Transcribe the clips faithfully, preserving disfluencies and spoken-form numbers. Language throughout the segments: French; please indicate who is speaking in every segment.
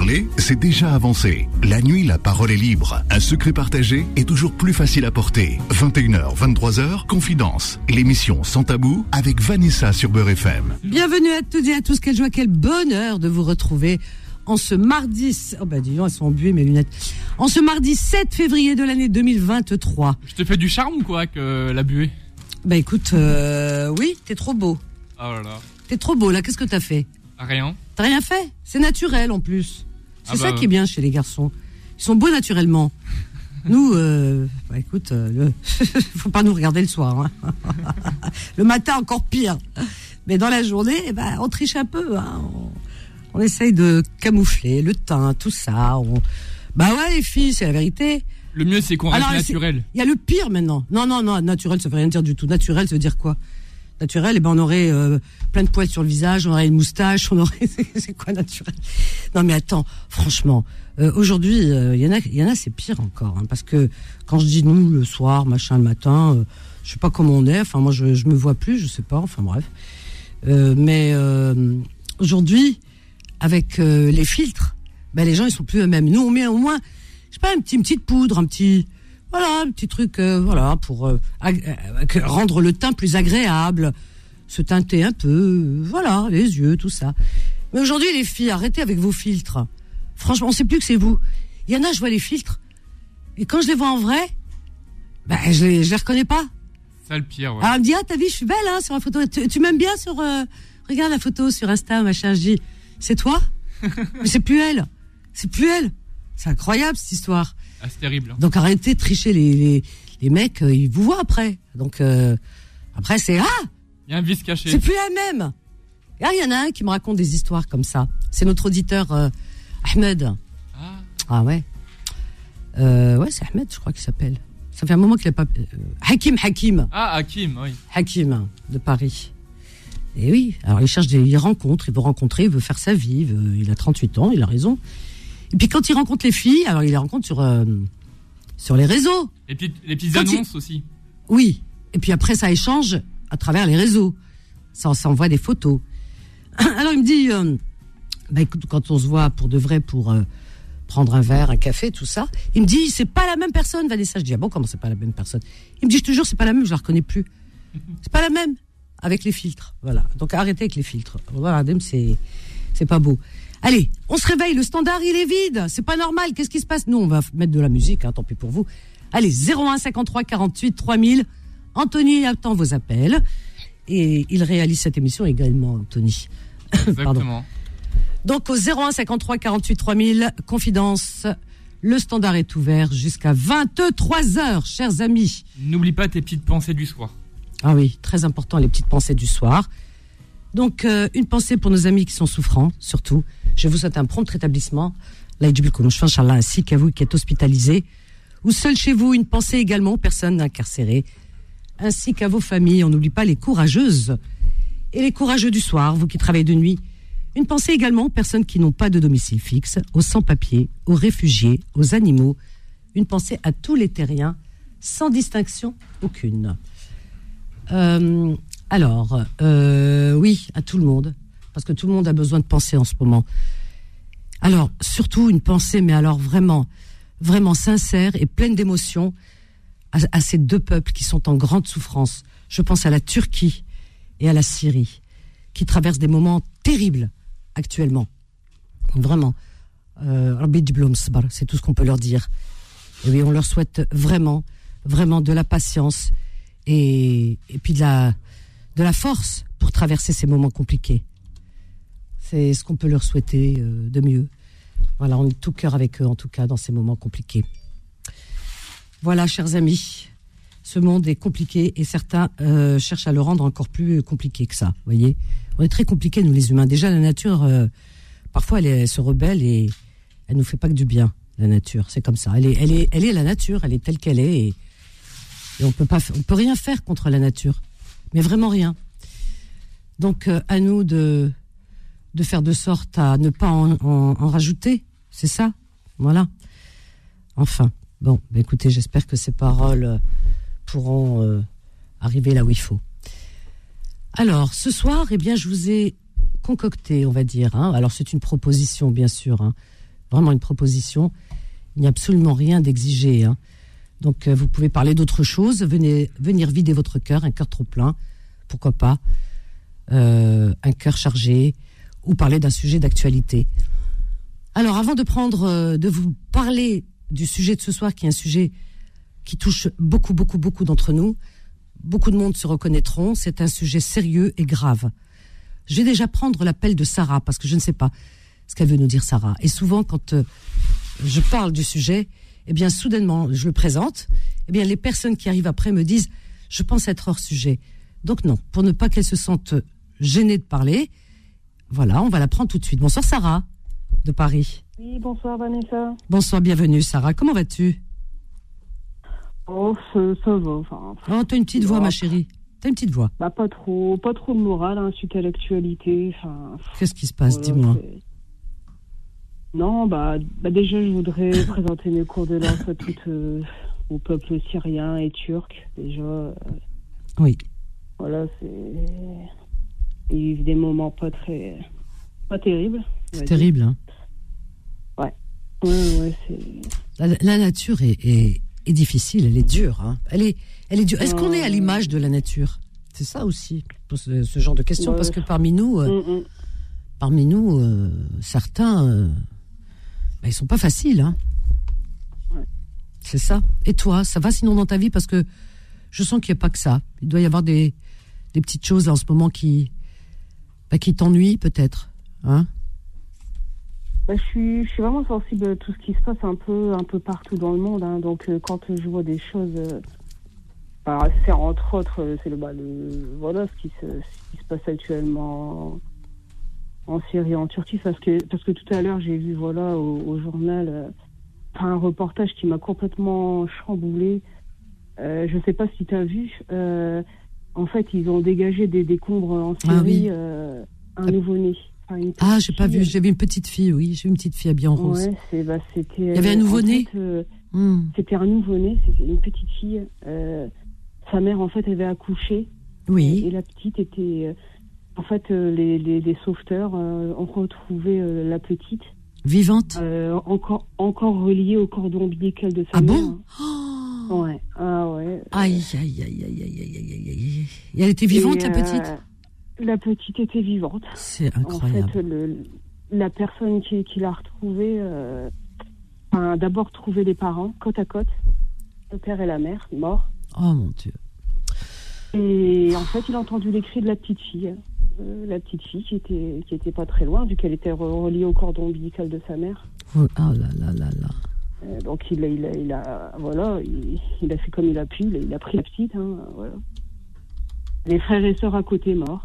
Speaker 1: parler, c'est déjà avancé. La nuit, la parole est libre. Un secret partagé est toujours plus facile à porter. vingt et une heures, vingt-trois heures, Confidence. L'émission Sans Tabou avec Vanessa sur Beurre F M.
Speaker 2: Bienvenue à toutes et à tous. Quelle joie, quel bonheur de vous retrouver en ce mardi... Oh bah dis donc, elles sont embuées mes lunettes. En ce mardi sept février de l'année deux mille vingt-trois.
Speaker 3: Je te fais du charme quoi que la buée.
Speaker 2: Bah écoute, euh, oui, t'es trop beau.
Speaker 3: Oh là là.
Speaker 2: T'es trop beau là, qu'est-ce que t'as fait?
Speaker 3: Rien.
Speaker 2: T'as rien fait? C'est naturel en plus. C'est
Speaker 3: ah
Speaker 2: ça
Speaker 3: bah,
Speaker 2: qui est bien chez les garçons. Ils sont beaux naturellement. Nous, euh, bah écoute, euh, le... faut pas nous regarder le soir. Hein. Le matin encore pire. Mais dans la journée, bah, on triche un peu. Hein. On... on essaye de camoufler le teint, tout ça. On... Bah ouais les filles, c'est la vérité.
Speaker 3: Le mieux c'est qu'on reste
Speaker 2: Alors,
Speaker 3: naturel.
Speaker 2: Il y a le pire maintenant. Non, non, non, naturel ça veut rien dire du tout. Naturel ça veut dire quoi? Naturel, eh ben on aurait euh, plein de poils sur le visage, on aurait une moustache, on aurait c'est quoi naturel? Non mais attends, franchement, euh, aujourd'hui il euh, y en a, il y en a c'est pire encore, hein, parce que quand je dis nous le soir, machin le matin, euh, je sais pas comment on est, enfin moi je je me vois plus, je sais pas, enfin bref, euh, mais euh, aujourd'hui avec euh, les filtres, ben les gens ils sont plus eux-mêmes. Nous on met au moins, je sais pas, un petit une petite poudre, un petit Voilà, un petit truc, euh, voilà, pour euh, ag- euh, rendre le teint plus agréable, se teinter un peu, euh, voilà, les yeux, tout ça. Mais aujourd'hui, les filles, arrêtez avec vos filtres. Franchement, on sait plus que c'est vous. Il y en a, je vois les filtres, et quand je les vois en vrai, ben, je les, je les reconnais pas.
Speaker 3: C'est le pire, ouais.
Speaker 2: Alors, elle me dit, ah, t'as vu, je suis belle, hein, sur la photo. Tu, tu m'aimes bien sur, euh, regarde la photo sur Insta, machin. Je dis, c'est toi? Mais c'est plus elle. C'est plus elle. C'est incroyable, cette histoire.
Speaker 3: Ah, c'est terrible.
Speaker 2: Donc arrêtez de tricher, les, les, les mecs, euh, ils vous voient après. Donc euh, après c'est ah,
Speaker 3: il y a un vice caché.
Speaker 2: C'est plus la même. Il y en a un qui me raconte des histoires comme ça. C'est notre auditeur euh, Ahmed.
Speaker 3: Ah.
Speaker 2: Ah ouais. Euh, ouais, c'est Ahmed, je crois qu'il s'appelle. Ça fait un moment qu'il a pas. Euh, Hakim, Hakim.
Speaker 3: Ah, Hakim, oui.
Speaker 2: Hakim de Paris. Et oui. Alors il cherche des, il rencontre, il veut rencontrer, il veut faire sa vie. Il, veut, il a trente-huit ans, il a raison. Et puis quand il rencontre les filles, alors il les rencontre sur euh, sur les réseaux.
Speaker 3: Les petites, les petites
Speaker 2: quand
Speaker 3: annonces
Speaker 2: il...
Speaker 3: aussi.
Speaker 2: Oui. Et puis après ça échange à travers les réseaux. Ça, ça envoie des photos. Alors il me dit, euh, bah écoute, quand on se voit pour de vrai, pour euh, prendre un verre, un café, tout ça, il me dit c'est pas la même personne, Vanessa. Je dis ah bon, comment c'est pas la même personne? Il me dit je te jure c'est pas la même, je la reconnais plus. C'est pas la même avec les filtres. Voilà. Donc arrêtez avec les filtres. Voilà, c'est c'est pas beau. Allez, on se réveille, le standard il est vide, c'est pas normal, qu'est-ce qui se passe? Nous on va mettre de la musique, hein, tant pis pour vous. Allez, zéro un cinquante-trois quarante-huit trois mille, Anthony attend vos appels, et il réalise cette émission également, Anthony.
Speaker 3: Exactement.
Speaker 2: Donc au zéro un cinquante-trois quarante-huit trois mille, Confidence, le standard est ouvert jusqu'à vingt-trois heures, chers amis.
Speaker 3: N'oublie pas tes petites pensées du soir.
Speaker 2: Ah oui, très important, les petites pensées du soir. Donc, euh, une pensée pour nos amis qui sont souffrants, surtout. Je vous souhaite un prompt rétablissement. Ainsi qu'à vous qui êtes hospitalisés. Ou seul chez vous, une pensée également aux personnes incarcérées. Ainsi qu'à vos familles. On n'oublie pas les courageuses. Et les courageux du soir, vous qui travaillez de nuit. Une pensée également aux personnes qui n'ont pas de domicile fixe, aux sans-papiers, aux réfugiés, aux animaux. Une pensée à tous les terriens, sans distinction aucune. Euh... Alors, euh, oui, à tout le monde, parce que tout le monde a besoin de penser en ce moment. Alors, surtout une pensée, mais alors vraiment, vraiment sincère et pleine d'émotion à, à ces deux peuples qui sont en grande souffrance. Je pense à la Turquie et à la Syrie, qui traversent des moments terribles actuellement. Vraiment. Euh, c'est tout ce qu'on peut leur dire. Et oui, on leur souhaite vraiment, vraiment de la patience et, et puis de la... de la force pour traverser ces moments compliqués. C'est ce qu'on peut leur souhaiter euh, de mieux. Voilà, on est tout cœur avec eux, en tout cas, dans ces moments compliqués. Voilà, chers amis, ce monde est compliqué et certains euh, cherchent à le rendre encore plus compliqué que ça, vous voyez. On est très compliqués, nous, les humains. Déjà, la nature, euh, parfois, elle, est, elle se rebelle et elle nous fait pas que du bien, la nature. C'est comme ça. Elle est, elle est, elle est la nature, elle est telle qu'elle est et, et on peut pas, on peut rien faire contre la nature. Mais vraiment rien. Donc, euh, à nous de, de faire de sorte à ne pas en, en, en rajouter. C'est ça. Voilà. Enfin. Bon, bah écoutez, j'espère que ces paroles pourront euh, arriver là où il faut. Alors, ce soir, eh bien, je vous ai concocté, on va dire. Hein, alors, c'est une proposition, bien sûr. Hein, vraiment une proposition. Il n'y a absolument rien d'exigé. Hein. Donc, euh, vous pouvez parler d'autre chose. Venez, venir vider votre cœur, un cœur trop plein. Pourquoi pas euh, un cœur chargé ou parler d'un sujet d'actualité. Alors, avant de prendre, euh, de vous parler du sujet de ce soir, qui est un sujet qui touche beaucoup, beaucoup, beaucoup d'entre nous, beaucoup de monde se reconnaîtront. C'est un sujet sérieux et grave. Je vais déjà prendre l'appel de Sarah, parce que je ne sais pas ce qu'elle veut nous dire, Sarah. Et souvent, quand euh, je parle du sujet, eh bien, soudainement, je le présente, eh bien, les personnes qui arrivent après me disent « je pense être hors sujet ». Donc non, pour ne pas qu'elle se sente gênée de parler, voilà, on va la prendre tout de suite. Bonsoir, Sarah, de Paris.
Speaker 4: Oui, bonsoir, Vanessa.
Speaker 2: Bonsoir, bienvenue, Sarah. Comment vas-tu ?
Speaker 4: Oh, ça, ça va, enfin...
Speaker 2: Oh, t'as une petite voix, ma chérie. T'as une petite voix.
Speaker 4: Bah, pas trop, pas trop de morale, hein, suite à l'actualité, enfin...
Speaker 2: Qu'est-ce qui se passe,
Speaker 4: voilà,
Speaker 2: dis-moi.
Speaker 4: c'est... Non, bah, bah, déjà, je voudrais présenter mes condoléances à tout euh, au peuple syrien et turc, déjà. Euh,
Speaker 2: oui.
Speaker 4: Voilà, c'est... Ils vivent des moments pas très... pas terribles.
Speaker 2: C'est terrible, hein.
Speaker 4: Ouais. Ouais, ouais, c'est...
Speaker 2: La, la nature est, est, est difficile, elle est dure, hein. Elle est, elle est dure. Est-ce qu'on est à l'image de la nature ? C'est ça aussi, pour ce, ce genre de questions, ouais. Parce que parmi nous, euh, mm-hmm. parmi nous, euh, certains, euh, bah, ils sont pas faciles, hein. Ouais. C'est ça. Et toi, ça va sinon dans ta vie ? Parce que je sens qu'il n'y a pas que ça. Il doit y avoir des, des petites choses là, en ce moment qui, bah, qui t'ennuient peut-être, hein ?
Speaker 4: Bah, je suis, je suis vraiment sensible à tout ce qui se passe un peu, un peu partout dans le monde, hein. Donc euh, quand je vois des choses, euh, bah, c'est entre autres, euh, c'est le, bah, le, voilà ce qui se, ce qui se passe actuellement en, en Syrie, en Turquie, parce que, parce que tout à l'heure j'ai vu, voilà, au, au journal, euh, un reportage qui m'a complètement chamboulé. Euh, je sais pas si tu as vu. Euh, en fait, ils ont dégagé des décombres en Syrie, ah oui. euh, un ah. nouveau-né.
Speaker 2: Ah, j'ai pas vu. J'avais une petite fille, oui. J'ai une petite fille habillée en rose.
Speaker 4: Ouais, c'est, bah, c'était.
Speaker 2: Il y avait un nouveau-né.
Speaker 4: En fait, euh,
Speaker 2: mmh.
Speaker 4: C'était un nouveau-né. C'était une petite fille. Euh, sa mère, en fait, avait accouché.
Speaker 2: Oui.
Speaker 4: Et, et la petite était. Euh, en fait, euh, les, les, les sauveteurs euh, ont retrouvé euh, la petite.
Speaker 2: Vivante.
Speaker 4: Euh, encore, encore reliée au cordon ombilical de sa
Speaker 2: ah
Speaker 4: mère.
Speaker 2: Ah bon
Speaker 4: oh Ouais. Ah ouais.
Speaker 2: Aïe, aïe, aïe, aïe, aïe, aïe, aïe, aïe. Et elle était vivante, et, la petite euh,
Speaker 4: La petite était vivante.
Speaker 2: C'est incroyable.
Speaker 4: En fait, le, la personne qui, qui l'a retrouvée, euh, a d'abord trouvé les parents, côte à côte, le père et la mère, morts.
Speaker 2: Oh mon Dieu.
Speaker 4: Et en fait, il a entendu les cris de la petite fille. Euh, la petite fille qui était, qui était pas très loin, vu qu'elle était reliée au cordon ombilical de sa mère.
Speaker 2: Oh là là là là.
Speaker 4: Euh, donc il a, il a, il a, voilà, il, il a fait comme il a pu, il a, il a pris la petite, hein, voilà. Les frères et sœurs à côté morts.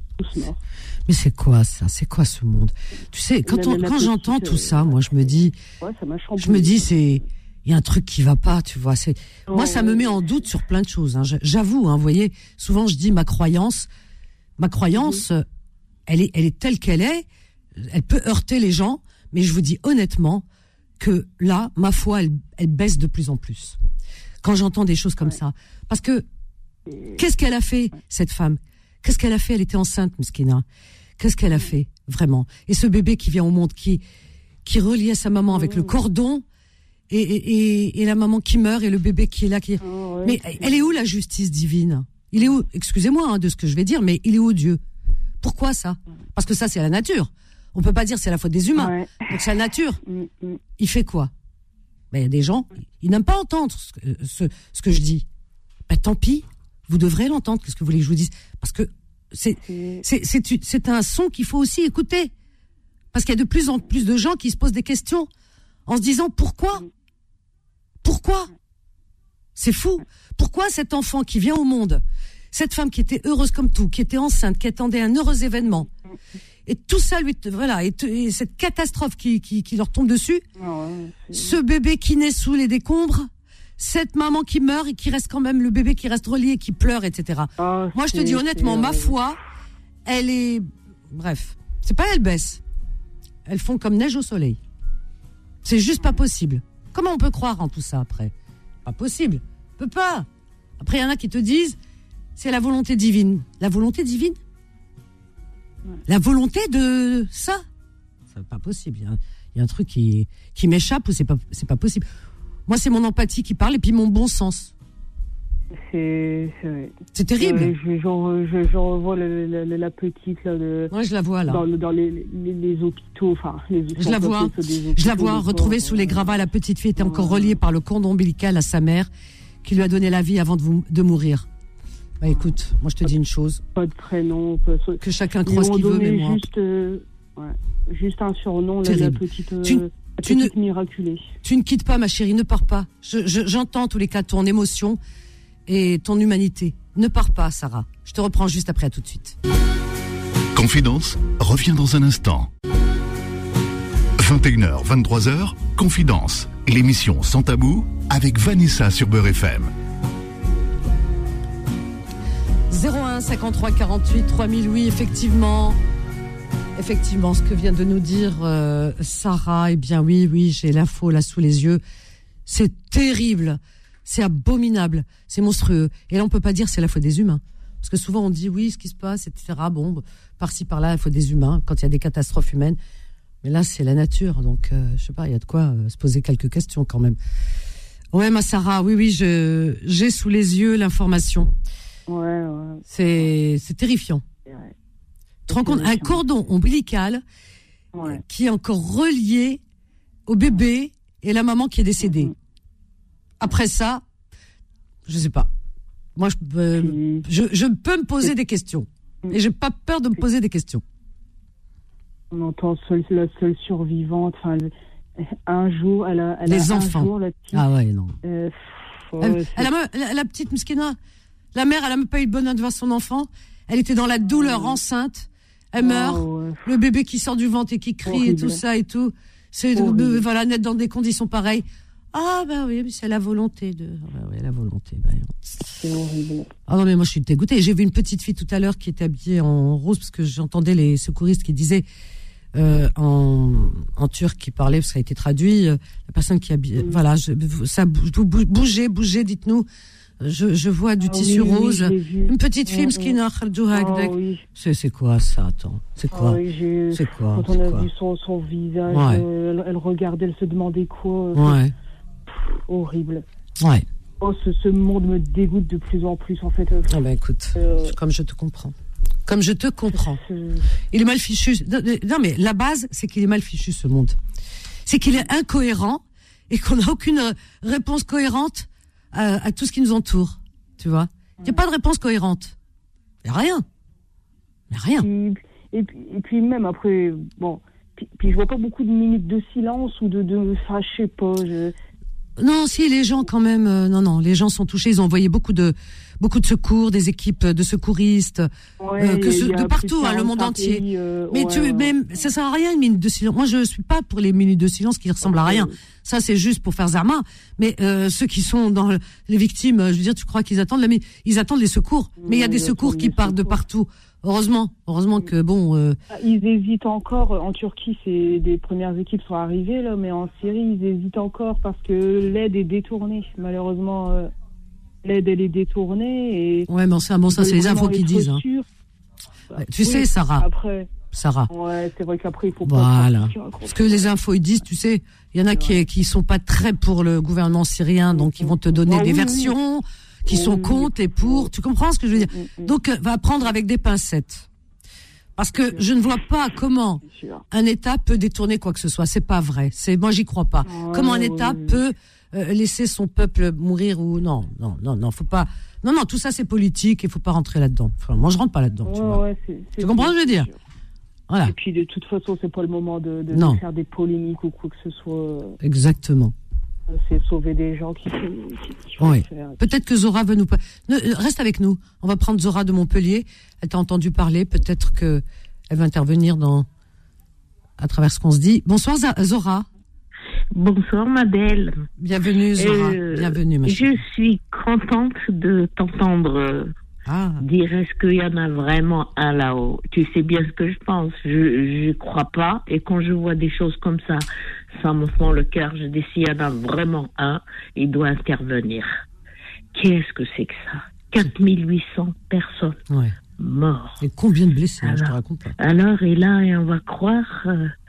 Speaker 2: Mais c'est quoi ça ? C'est quoi ce monde ? Tu sais, quand, on, quand j'entends tout ça, moi je me dis,
Speaker 4: ouais, ça m'a
Speaker 2: je me dis c'est, il y a un truc qui va pas, tu vois. C'est,
Speaker 4: oh,
Speaker 2: moi ça me met en doute sur plein de choses. Hein. J'avoue, hein, vous voyez, souvent je dis ma croyance, ma croyance, mmh. elle est, elle est telle qu'elle est. Elle peut heurter les gens, mais je vous dis honnêtement que là, ma foi, elle, elle baisse de plus en plus. Quand j'entends des choses comme ouais. ça, parce que Et... qu'est-ce qu'elle a fait cette femme ? Qu'est-ce qu'elle a fait ? Elle était enceinte, Meskina. Qu'est-ce qu'elle a fait, vraiment ? Et ce bébé qui vient au monde, qui qui relie à sa maman avec le cordon, et, et, et, et la maman qui meurt, et le bébé qui est là. Qui...
Speaker 4: Oh, ouais,
Speaker 2: mais
Speaker 4: c'est...
Speaker 2: elle est où, la justice divine ? Il est où ? Excusez-moi hein, de ce que je vais dire, mais il est où, Dieu ? Pourquoi ça ? Parce que ça, c'est la nature. On peut pas dire c'est la faute des humains.
Speaker 4: Ouais.
Speaker 2: Donc c'est la nature.
Speaker 4: Mm, mm.
Speaker 2: Il fait quoi ? Ben, il y a des gens, ils n'aiment pas entendre ce que, ce, ce que je dis. Ben, tant pis. Vous devrez l'entendre, qu'est-ce que vous voulez que je vous dise ? Parce que c'est, c'est, c'est, c'est un son qu'il faut aussi écouter. Parce qu'il y a de plus en plus de gens qui se posent des questions en se disant pourquoi ? Pourquoi ? C'est fou. Pourquoi cet enfant qui vient au monde, cette femme qui était heureuse comme tout, qui était enceinte, qui attendait un heureux événement, et tout ça lui, voilà, et, et cette catastrophe qui, qui, qui leur tombe dessus,
Speaker 4: oh, ouais,
Speaker 2: ce bébé qui naît sous les décombres, cette maman qui meurt et qui reste quand même, le bébé qui reste relié, qui pleure, et cetera.
Speaker 4: Oh,
Speaker 2: Moi, je te dis honnêtement, ma foi, elle est... Bref, c'est pas elle baisse. Elles font comme neige au soleil. C'est juste pas possible. Comment on peut croire en tout ça après ? Pas possible. On peut pas. Après, il y en a qui te disent, c'est la volonté divine. La volonté divine ? La volonté de ça ? c'est pas possible. Il y a, il y a un truc qui, qui m'échappe ou c'est pas, c'est pas possible. Moi, c'est mon empathie qui parle et puis mon bon sens.
Speaker 4: C'est, c'est,
Speaker 2: c'est terrible.
Speaker 4: Euh, je, je, je, je revois la, la, la petite là de.
Speaker 2: Moi, je la vois là.
Speaker 4: Dans, dans les, les, les hôpitaux, enfin. Les,
Speaker 2: je la vois. Je la vois retrouvée sous les gravats. La petite fille était encore reliée par le cordon ombilical à sa mère, qui lui a donné la vie avant de, vous, de mourir. Bah écoute, moi je te dis une chose.
Speaker 4: Pas de prénom. Pas...
Speaker 2: Que chacun croit ce qu'il veut, mais moi.
Speaker 4: Juste, euh, ouais, juste un surnom, là, la petite,
Speaker 2: tu,
Speaker 4: euh, la
Speaker 2: tu
Speaker 4: petite
Speaker 2: ne,
Speaker 4: miraculée.
Speaker 2: Tu ne quittes pas, ma chérie, ne pars pas. Je, je, j'entends en tous les cas ton émotion et ton humanité. Ne pars pas, Sarah. Je te reprends juste après, à tout de suite.
Speaker 1: Confidence revient dans un instant. vingt et une heures, vingt-trois heures, Confidence, l'émission Sans Tabou avec Vanessa sur Beurre F M.
Speaker 2: zéro un cinquante-trois quarante-huit trois mille, oui, effectivement. Effectivement, ce que vient de nous dire euh, Sarah, eh bien oui, oui, j'ai l'info là sous les yeux. C'est terrible, c'est abominable, c'est monstrueux. Et là, on peut pas dire c'est la faute des humains. Parce que souvent, on dit oui, ce qui se passe, et cetera. Bon, par-ci, par-là, la faute des humains, quand il y a des catastrophes humaines. Mais là, c'est la nature, donc euh, je sais pas, il y a de quoi euh, se poser quelques questions quand même. Ouais, ma Sarah, oui, oui, je, j'ai sous les yeux l'information.
Speaker 4: Ouais, ouais.
Speaker 2: C'est, c'est terrifiant. Ouais. Tu te rends compte, un cordon ombilical ouais. qui est encore relié au bébé et la maman qui est décédée. Mm-hmm. Après ça, je sais pas. Moi, je, euh, mm-hmm. je, je peux me poser des questions. Mm-hmm. Et j'ai pas peur de me poser des questions.
Speaker 4: On entend seul, la seule survivante. Enfin, un jour, elle a, elle
Speaker 2: les
Speaker 4: a
Speaker 2: enfants.
Speaker 4: Un jour, la petite,
Speaker 2: ah ouais, non.
Speaker 4: Euh,
Speaker 2: ouais, elle, elle a, la, la petite Mskina, la mère, elle a même pas eu le bonheur de voir son enfant. Elle était dans la douleur, enceinte. Elle meurt. Oh, ouais. Le bébé qui sort du ventre et qui crie horrible. Et tout ça et tout. C'est horrible. Voilà, naître dans des conditions pareilles. Ah ben oui, mais c'est la volonté de. Ben oui, la volonté. Ben...
Speaker 4: C'est horrible.
Speaker 2: Ah non mais moi je suis dégoûtée. J'ai vu une petite fille tout à l'heure qui était habillée en rose parce que j'entendais les secouristes qui disaient euh, en en turc qui parlait parce que ça a été traduit. Euh, la personne qui habille. Mm. Voilà, je, ça bougez, bougez, dites-nous. Je, je vois du ah, tissu oui, rose, oui, une petite fille, Mskina,
Speaker 4: ah, oui.
Speaker 2: c'est, c'est quoi ça, attends, c'est quoi,
Speaker 4: ah, oui,
Speaker 2: c'est quoi,
Speaker 4: quand on a
Speaker 2: quoi
Speaker 4: vu son, son visage,
Speaker 2: ouais.
Speaker 4: euh, elle, elle regardait, elle se demandait quoi,
Speaker 2: ouais.
Speaker 4: Pff, horrible.
Speaker 2: Ouais.
Speaker 4: Oh, ce, ce monde me dégoûte de plus en plus, en fait.
Speaker 2: Ah ben écoute, euh, comme je te comprends, comme je te comprends. C'est... Il est mal fichu. Non mais la base, c'est qu'il est mal fichu ce monde. C'est qu'il est incohérent et qu'on n'a aucune réponse cohérente à, à tout ce qui nous entoure, tu vois. Il n'y a pas de réponse cohérente. Il n'y a rien. Il n'y a rien.
Speaker 4: Et, et, puis, et puis même après, bon, puis, puis je vois pas beaucoup de minutes de silence ou de, de enfin, je sais pas. Je...
Speaker 2: Non, si, les gens quand même, euh, non, non, les gens sont touchés. Ils ont envoyé beaucoup de, beaucoup de secours, des équipes de secouristes,
Speaker 4: ouais,
Speaker 2: euh, que ce, de partout, hein, le monde entier. Pays, euh, mais ouais, tu, ouais, mais ouais. Ça sert à rien une minute de silence. Moi, je suis pas pour les minutes de silence qui ressemblent okay. à rien. Ça, c'est juste pour faire Zarma. Mais euh, ceux qui sont dans le, les victimes, je veux dire, tu crois qu'ils attendent la, ils attendent les secours. Ouais, mais il y a des secours qui partent secours. de partout. Heureusement, heureusement que bon. Euh...
Speaker 4: Ils hésitent encore. En Turquie, c'est des premières équipes sont arrivées là, mais en Syrie, ils hésitent encore parce que l'aide est détournée. Malheureusement, euh, l'aide elle est détournée et.
Speaker 2: Ouais, mais enfin, bon, ça c'est les infos qui disent. Hein. Ouais, tu oui, sais, Sarah.
Speaker 4: Après.
Speaker 2: Sarah.
Speaker 4: Ouais, c'est vrai qu'après il faut
Speaker 2: voilà. pas. Voilà. Parce que les infos ils disent, tu sais, il y en a qui qui sont pas très pour le gouvernement syrien, donc ils vont te donner ah, des oui, versions. Oui. qui sont oui, contre et pour, tu comprends ce que je veux dire? Donc, va prendre avec des pincettes. Parce que je ne vois pas comment un État peut détourner quoi que ce soit. C'est pas vrai. C'est, moi, j'y crois pas. Ouais, comment un État oui. peut euh, laisser son peuple mourir ou non, non, non, non, faut pas. Non, non, tout ça c'est politique. Il faut pas rentrer là-dedans. Enfin, moi, je rentre pas là-dedans.
Speaker 4: Ouais,
Speaker 2: tu vois.
Speaker 4: Ouais, c'est, c'est
Speaker 2: tu comprends ce que je veux dire? Voilà.
Speaker 4: Et puis, de toute façon, c'est pas le moment de, de, de faire des polémiques ou quoi que ce soit.
Speaker 2: Exactement.
Speaker 4: C'est sauver des gens qui, qui, qui
Speaker 2: oui. faire. Peut-être que Zora veut nous... Ne, reste avec nous. On va prendre Zora de Montpellier. Elle t'a entendu parler. Peut-être que elle va intervenir dans... à travers ce qu'on se dit. Bonsoir Zora.
Speaker 5: Bonsoir ma belle.
Speaker 2: Bienvenue Zora. Euh, Bienvenue ma
Speaker 5: chérie. Je suis contente de t'entendre ah. dire est-ce qu'il y en a vraiment un là-haut. Tu sais bien ce que je pense. Je ne crois pas. Et quand je vois des choses comme ça, ça me fend le cœur. Je dis s'il y en a vraiment un, il doit intervenir. Qu'est-ce que c'est que ça? quatre mille huit cents personnes
Speaker 2: ouais.
Speaker 5: mortes.
Speaker 2: Et combien de blessés, alors, je te raconte pas.
Speaker 5: Alors, et là, et on va croire euh,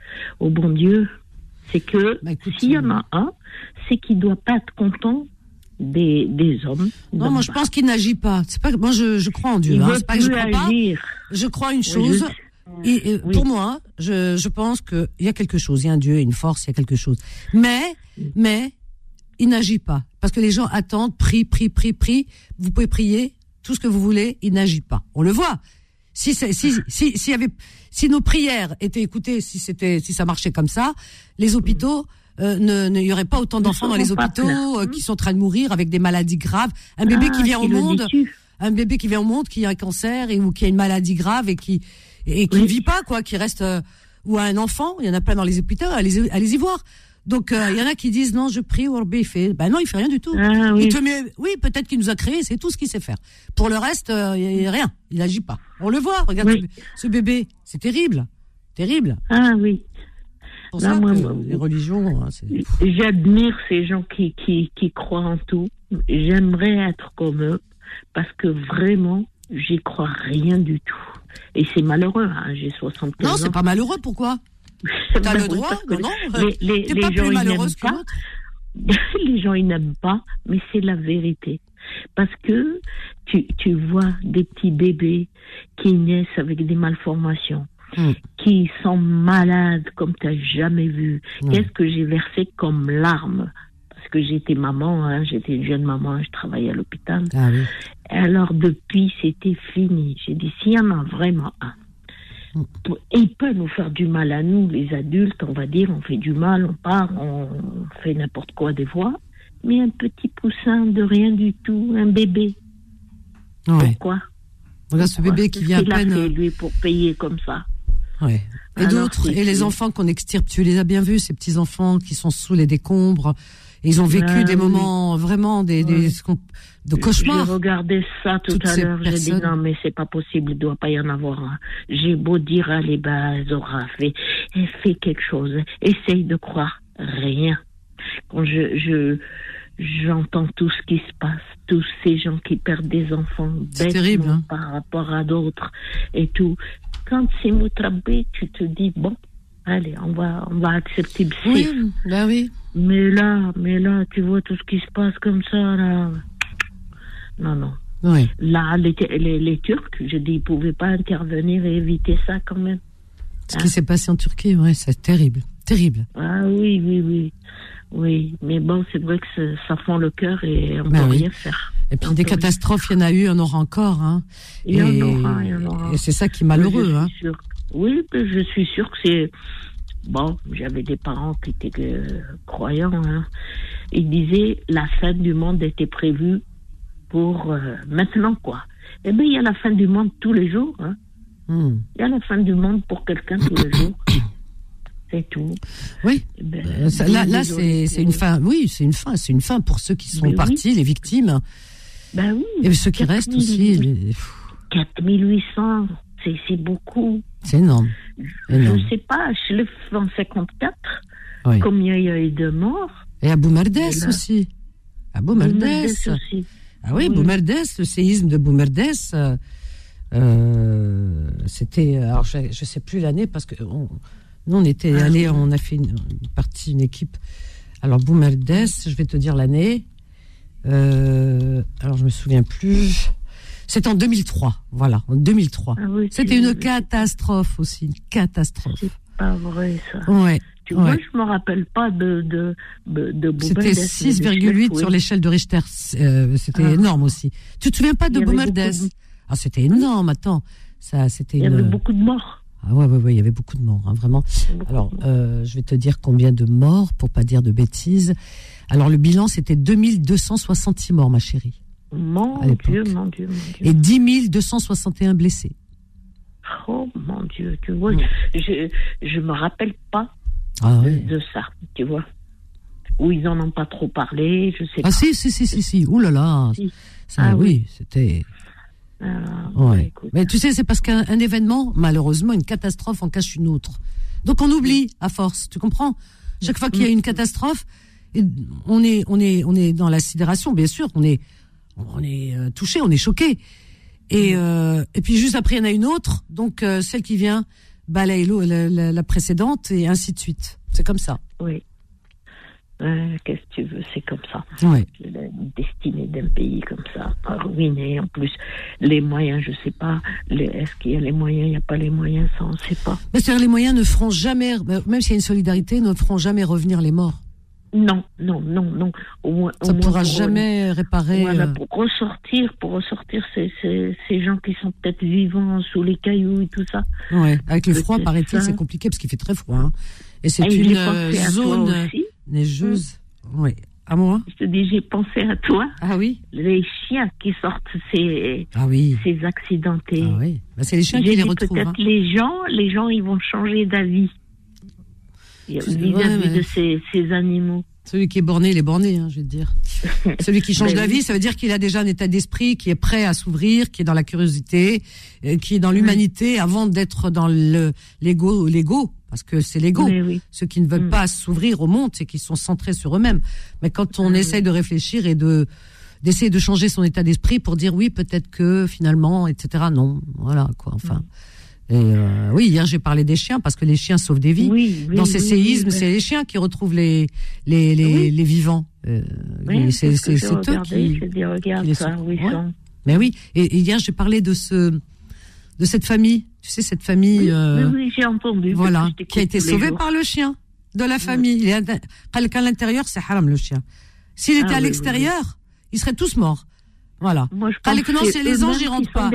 Speaker 5: au bon Dieu, c'est que
Speaker 2: bah, écoute,
Speaker 5: s'il y en a un, c'est qu'il doit pas être content des, des hommes.
Speaker 2: Non, moi je pense qu'il n'agit pas. C'est pas moi je, je crois en Dieu.
Speaker 5: Il
Speaker 2: Hein.
Speaker 5: veut
Speaker 2: C'est pas que je
Speaker 5: plus
Speaker 2: crois
Speaker 5: agir.
Speaker 2: pas. Je crois une
Speaker 5: Oui,
Speaker 2: chose.
Speaker 5: je-
Speaker 2: Et, et
Speaker 5: Oui.
Speaker 2: pour moi, je, je pense que il y a quelque chose, il y a un Dieu, une force, il y a quelque chose. Mais, mais, il n'agit pas. Parce que les gens attendent, prient, prient, prient, prient. Vous pouvez prier tout ce que vous voulez, il n'agit pas. On le voit. Si c'est, si, si, si y avait, si nos prières étaient écoutées, si c'était, si ça marchait comme ça, les hôpitaux, euh, ne, ne y aurait pas autant d'enfants dans les
Speaker 5: seront pas
Speaker 2: hôpitaux
Speaker 5: pleins.
Speaker 2: euh, qui sont en train de mourir avec des maladies graves. Un bébé
Speaker 5: Ah,
Speaker 2: qui vient au
Speaker 5: qui le
Speaker 2: monde,
Speaker 5: dis-tu
Speaker 2: un bébé qui vient au monde, qui a un cancer et ou qui a une maladie grave et qui et qui
Speaker 5: Oui.
Speaker 2: ne vit pas, quoi, qui reste euh, ou un enfant, il y en a plein dans les hôpitaux, allez allez y voir. Donc euh, il y en a qui disent non, je prie, Orbe il fait. Ben non, il fait rien du tout.
Speaker 5: Ah,
Speaker 2: Il
Speaker 5: oui.
Speaker 2: te met, oui, peut-être qu'il nous a créés, c'est tout ce qu'il sait faire. Pour le reste, euh, il y a rien, il agit pas. On le voit, regarde
Speaker 5: Oui.
Speaker 2: ce, ce bébé, c'est terrible, terrible.
Speaker 5: Ah oui.
Speaker 2: Pour
Speaker 5: Non,
Speaker 2: ça
Speaker 5: moi,
Speaker 2: que
Speaker 5: moi,
Speaker 2: les religions, hein, c'est
Speaker 5: J'admire ces gens qui, qui, qui croient en tout. J'aimerais être comme eux parce que vraiment, j'y crois rien du tout. Et c'est malheureux, hein, j'ai soixante-quinze ans.
Speaker 2: non, c'est pas malheureux. Pourquoi? T'as
Speaker 5: Ben
Speaker 2: le
Speaker 5: oui,
Speaker 2: droit,
Speaker 5: parce que
Speaker 2: non, non.
Speaker 5: Les, les,
Speaker 2: T'es
Speaker 5: les
Speaker 2: pas
Speaker 5: gens,
Speaker 2: plus
Speaker 5: ils
Speaker 2: malheureuse
Speaker 5: n'aiment
Speaker 2: que
Speaker 5: pas.
Speaker 2: l'autre.
Speaker 5: Les gens, ils n'aiment pas, mais c'est la vérité. Parce que tu, tu vois des petits bébés qui naissent avec des malformations,
Speaker 2: Mm.
Speaker 5: qui sont malades comme tu n'as jamais vu.
Speaker 2: Mm.
Speaker 5: Qu'est-ce que j'ai versé comme larmes? Parce que j'étais maman, hein, j'étais une jeune maman, je travaillais à l'hôpital.
Speaker 2: Ah oui.
Speaker 5: Alors depuis, c'était fini. J'ai dit, s'il y en a vraiment un,
Speaker 2: Mm.
Speaker 5: il peut nous faire du mal à nous, les adultes, on va dire, on fait du mal, on part, on fait n'importe quoi des fois, mais un petit poussin de rien du tout, un bébé.
Speaker 2: Ouais.
Speaker 5: Pourquoi?
Speaker 2: Regarde ce bébé qui
Speaker 5: Qu'est-ce
Speaker 2: vient à
Speaker 5: qu'il a
Speaker 2: peine.
Speaker 5: fait, lui, pour payer comme ça?
Speaker 2: Ouais. Et
Speaker 5: Alors,
Speaker 2: d'autres,
Speaker 5: c'est-
Speaker 2: et les
Speaker 5: c'est-
Speaker 2: enfants qu'on extirpe, tu les as bien vus, ces petits enfants qui sont sous les décombres. Et ils ont vécu
Speaker 5: Ah,
Speaker 2: des
Speaker 5: oui.
Speaker 2: moments vraiment des, des
Speaker 5: Ouais.
Speaker 2: ce qu'on- de cauchemars.
Speaker 5: J'ai regardé ça tout
Speaker 2: Toutes
Speaker 5: à
Speaker 2: ces
Speaker 5: l'heure, j'ai dit
Speaker 2: personnes.
Speaker 5: non mais c'est pas possible, il doit pas y en avoir un. J'ai beau dire allez bah Zora, fais, fais quelque chose, essaye de croire, rien. Quand je, je j'entends tout ce qui se passe, tous ces gens qui perdent des enfants
Speaker 2: C'est
Speaker 5: bêtement
Speaker 2: terrible, hein.
Speaker 5: par rapport à d'autres et tout. Quand c'est moutrabé, tu te dis bon, allez, on va on va accepter le
Speaker 2: Oui,
Speaker 5: sif.
Speaker 2: ben oui.
Speaker 5: Mais là, mais là, tu vois tout ce qui se passe comme ça là. Non non.
Speaker 2: Oui.
Speaker 5: Là, les, les, les Turcs, je dis, ils ne pouvaient pas intervenir et éviter ça quand même.
Speaker 2: Ce qui s'est passé en Turquie, ouais, c'est terrible, terrible.
Speaker 5: Ah oui, oui, oui. Oui, mais bon, c'est vrai que ça, ça fend le cœur et on ne
Speaker 2: Ben
Speaker 5: peut
Speaker 2: oui.
Speaker 5: rien faire.
Speaker 2: Et puis
Speaker 5: On
Speaker 2: des
Speaker 5: peut rien
Speaker 2: catastrophes, il y en a eu, il y en aura encore, hein.
Speaker 5: Il y en
Speaker 2: Et-
Speaker 5: aura, il y en aura.
Speaker 2: Et c'est ça qui est malheureux,
Speaker 5: Je
Speaker 2: hein.
Speaker 5: suis sûre- Oui, mais je suis sûre que c'est... Bon, j'avais des parents qui étaient euh, croyants. Hein. Ils disaient la fin du monde était prévue pour euh, maintenant, quoi. Eh bien, il y a la fin du monde tous les jours. Hein.
Speaker 2: Hmm.
Speaker 5: Il y a la fin du monde pour quelqu'un tous les jours. C'est tout.
Speaker 2: Oui.
Speaker 5: Eh ben,
Speaker 2: Euh, ça- là, là,
Speaker 5: désolé
Speaker 2: c'est, c'est
Speaker 5: pour
Speaker 2: une
Speaker 5: eux.
Speaker 2: fin. Oui, c'est une fin. C'est une fin pour ceux qui sont
Speaker 5: Mais oui.
Speaker 2: partis, les victimes,
Speaker 5: Ben oui.
Speaker 2: et ceux qui restent aussi. les-
Speaker 5: quatre mille huit cents, c'est, c'est beaucoup.
Speaker 2: C'est énorme. énorme.
Speaker 5: Je sais pas, je l'ai fait en cinquante-quatre.
Speaker 2: Oui.
Speaker 5: Combien il y a eu de morts?
Speaker 2: Et à Boumerdes
Speaker 5: Et là-
Speaker 2: aussi. À Boumerdes.
Speaker 5: Boumerdes aussi.
Speaker 2: Ah oui,
Speaker 5: Oui.
Speaker 2: Boumerdes, le séisme de Boumerdes, euh, euh, c'était, alors je, je sais plus l'année parce que on, nous on était
Speaker 5: Ah,
Speaker 2: allés,
Speaker 5: oui.
Speaker 2: on a fait une, une partie, une équipe. Alors Boumerdes, je vais te dire l'année. Euh, alors je me souviens plus. C'est en deux mille trois, voilà, en deux mille trois.
Speaker 5: Ah oui,
Speaker 2: C'était
Speaker 5: c'est-
Speaker 2: une catastrophe aussi, une catastrophe.
Speaker 5: C'est pas vrai, ça.
Speaker 2: Ouais.
Speaker 5: Tu vois,
Speaker 2: ouais.
Speaker 5: je me rappelle pas de, de, de, de Boumerdes,
Speaker 2: C'était
Speaker 5: mais
Speaker 2: six
Speaker 5: je
Speaker 2: virgule huit
Speaker 5: l'ai-
Speaker 2: sur
Speaker 5: oui.
Speaker 2: l'échelle de Richter. Euh, c'était
Speaker 5: Ah.
Speaker 2: énorme aussi. Tu te souviens pas
Speaker 5: Il
Speaker 2: de
Speaker 5: y avait
Speaker 2: Boumerdes?
Speaker 5: beaucoup de-
Speaker 2: Ah, c'était énorme, attends. Ça, c'était
Speaker 5: Il y
Speaker 2: une...
Speaker 5: avait beaucoup de morts.
Speaker 2: Ah ouais, ouais, ouais, il y avait beaucoup de morts, hein, vraiment.
Speaker 5: Beaucoup
Speaker 2: Alors,
Speaker 5: de morts.
Speaker 2: euh, je vais te dire combien de morts, pour pas dire de bêtises. Alors, le bilan, c'était deux mille deux cent soixante-six morts, ma chérie.
Speaker 5: Mon
Speaker 2: à l'époque.
Speaker 5: Dieu, mon Dieu, mon Dieu.
Speaker 2: Et dix mille deux cent soixante et un blessés.
Speaker 5: Oh mon Dieu, tu vois,
Speaker 2: Mm.
Speaker 5: je je me rappelle pas
Speaker 2: Ah,
Speaker 5: de,
Speaker 2: ouais.
Speaker 5: de ça, tu vois. Ou ils en ont pas trop parlé, je sais
Speaker 2: Ah
Speaker 5: pas.
Speaker 2: si, si, si, si, si. Ouh là là.
Speaker 5: Si.
Speaker 2: Ça,
Speaker 5: Ah
Speaker 2: oui,
Speaker 5: oui.
Speaker 2: c'était...
Speaker 5: Ah,
Speaker 2: Ouais.
Speaker 5: bah, écoute.
Speaker 2: Mais tu sais, c'est parce qu'un un événement, malheureusement, une catastrophe en cache une autre. Donc on oublie à force, tu comprends? Chaque fois qu'il y a une catastrophe, et on est, on est, on est dans la sidération, bien sûr, on est, on est euh, touché, on est choqué. Et, euh, et puis juste après, il y en a une autre, donc euh, celle qui vient balaye la, la, la précédente et ainsi de suite. C'est comme ça.
Speaker 5: Oui. Euh, qu'est-ce que tu veux, c'est comme ça.
Speaker 2: Ouais.
Speaker 5: La destinée d'un pays comme ça, ruiné. En plus, les moyens, je sais pas. Les, est-ce qu'il y a les moyens, il n'y a pas les moyens, ça, on ne sait pas.
Speaker 2: Mais c'est-à-dire, les moyens ne feront jamais, même s'il y a une solidarité, ne feront jamais revenir les morts.
Speaker 5: Non, non, non, non. Au moins,
Speaker 2: ça ne pourra jamais
Speaker 5: euh,
Speaker 2: réparer.
Speaker 5: Voilà,
Speaker 2: euh...
Speaker 5: pour ressortir, pour ressortir ces, ces, ces gens qui sont peut-être vivants sous les cailloux et tout ça.
Speaker 2: Ouais, avec le froid,
Speaker 5: peut-être
Speaker 2: paraît-il,
Speaker 5: ça.
Speaker 2: C'est compliqué parce qu'il fait très froid. Hein. Et c'est
Speaker 5: Et
Speaker 2: une euh, zone neigeuse. Mmh. Oui. À moi.
Speaker 5: Je te dis, j'ai pensé à toi.
Speaker 2: Ah oui.
Speaker 5: Les chiens qui sortent, ces,
Speaker 2: ah oui.
Speaker 5: ces accidentés.
Speaker 2: Ah oui. Bah, c'est les chiens j'ai qui les retrouvent.
Speaker 5: Peut-être
Speaker 2: hein.
Speaker 5: les gens, les gens, ils vont changer d'avis vis-à-vis ouais, mais... de ces, ces animaux.
Speaker 2: Celui qui est borné, il est borné, hein, je vais te dire. Celui qui change d'avis, oui. ça veut dire qu'il a déjà un état d'esprit, qui est prêt à s'ouvrir, qui est dans la curiosité, euh, qui est dans l'humanité, oui. avant d'être dans le l'ego, l'ego, parce que c'est l'ego.
Speaker 5: Oui.
Speaker 2: Ceux qui ne veulent mm. pas s'ouvrir au monde, c'est qu'ils sont centrés sur eux-mêmes. Mais quand on ah, essaye oui. de réfléchir et de d'essayer de changer son état d'esprit pour dire oui, peut-être que finalement, et cetera. Non, voilà quoi. Enfin. Mm. Et euh, oui, hier j'ai parlé des chiens parce que les chiens sauvent des vies.
Speaker 5: Oui, oui,
Speaker 2: Dans ces
Speaker 5: oui,
Speaker 2: séismes,
Speaker 5: oui,
Speaker 2: c'est les chiens qui retrouvent les les les, oui. les vivants. Euh,
Speaker 5: oui,
Speaker 2: c'est c'est, c'est eux qui,
Speaker 5: dit, regarde, qui ça, oui,
Speaker 2: ouais. Mais oui, et, et hier j'ai parlé de ce de cette famille. Tu sais cette famille.
Speaker 5: Oui,
Speaker 2: euh,
Speaker 5: oui, oui, j'ai entendu.
Speaker 2: Voilà, qui a été sauvée par le chien de la famille. Il est à l'intérieur, c'est haram le chien. S'il était ah, à oui, l'extérieur, oui, oui. ils seraient tous morts. Voilà.
Speaker 5: Moi, je pense
Speaker 2: non, c'est les anges, ils rentrent pas.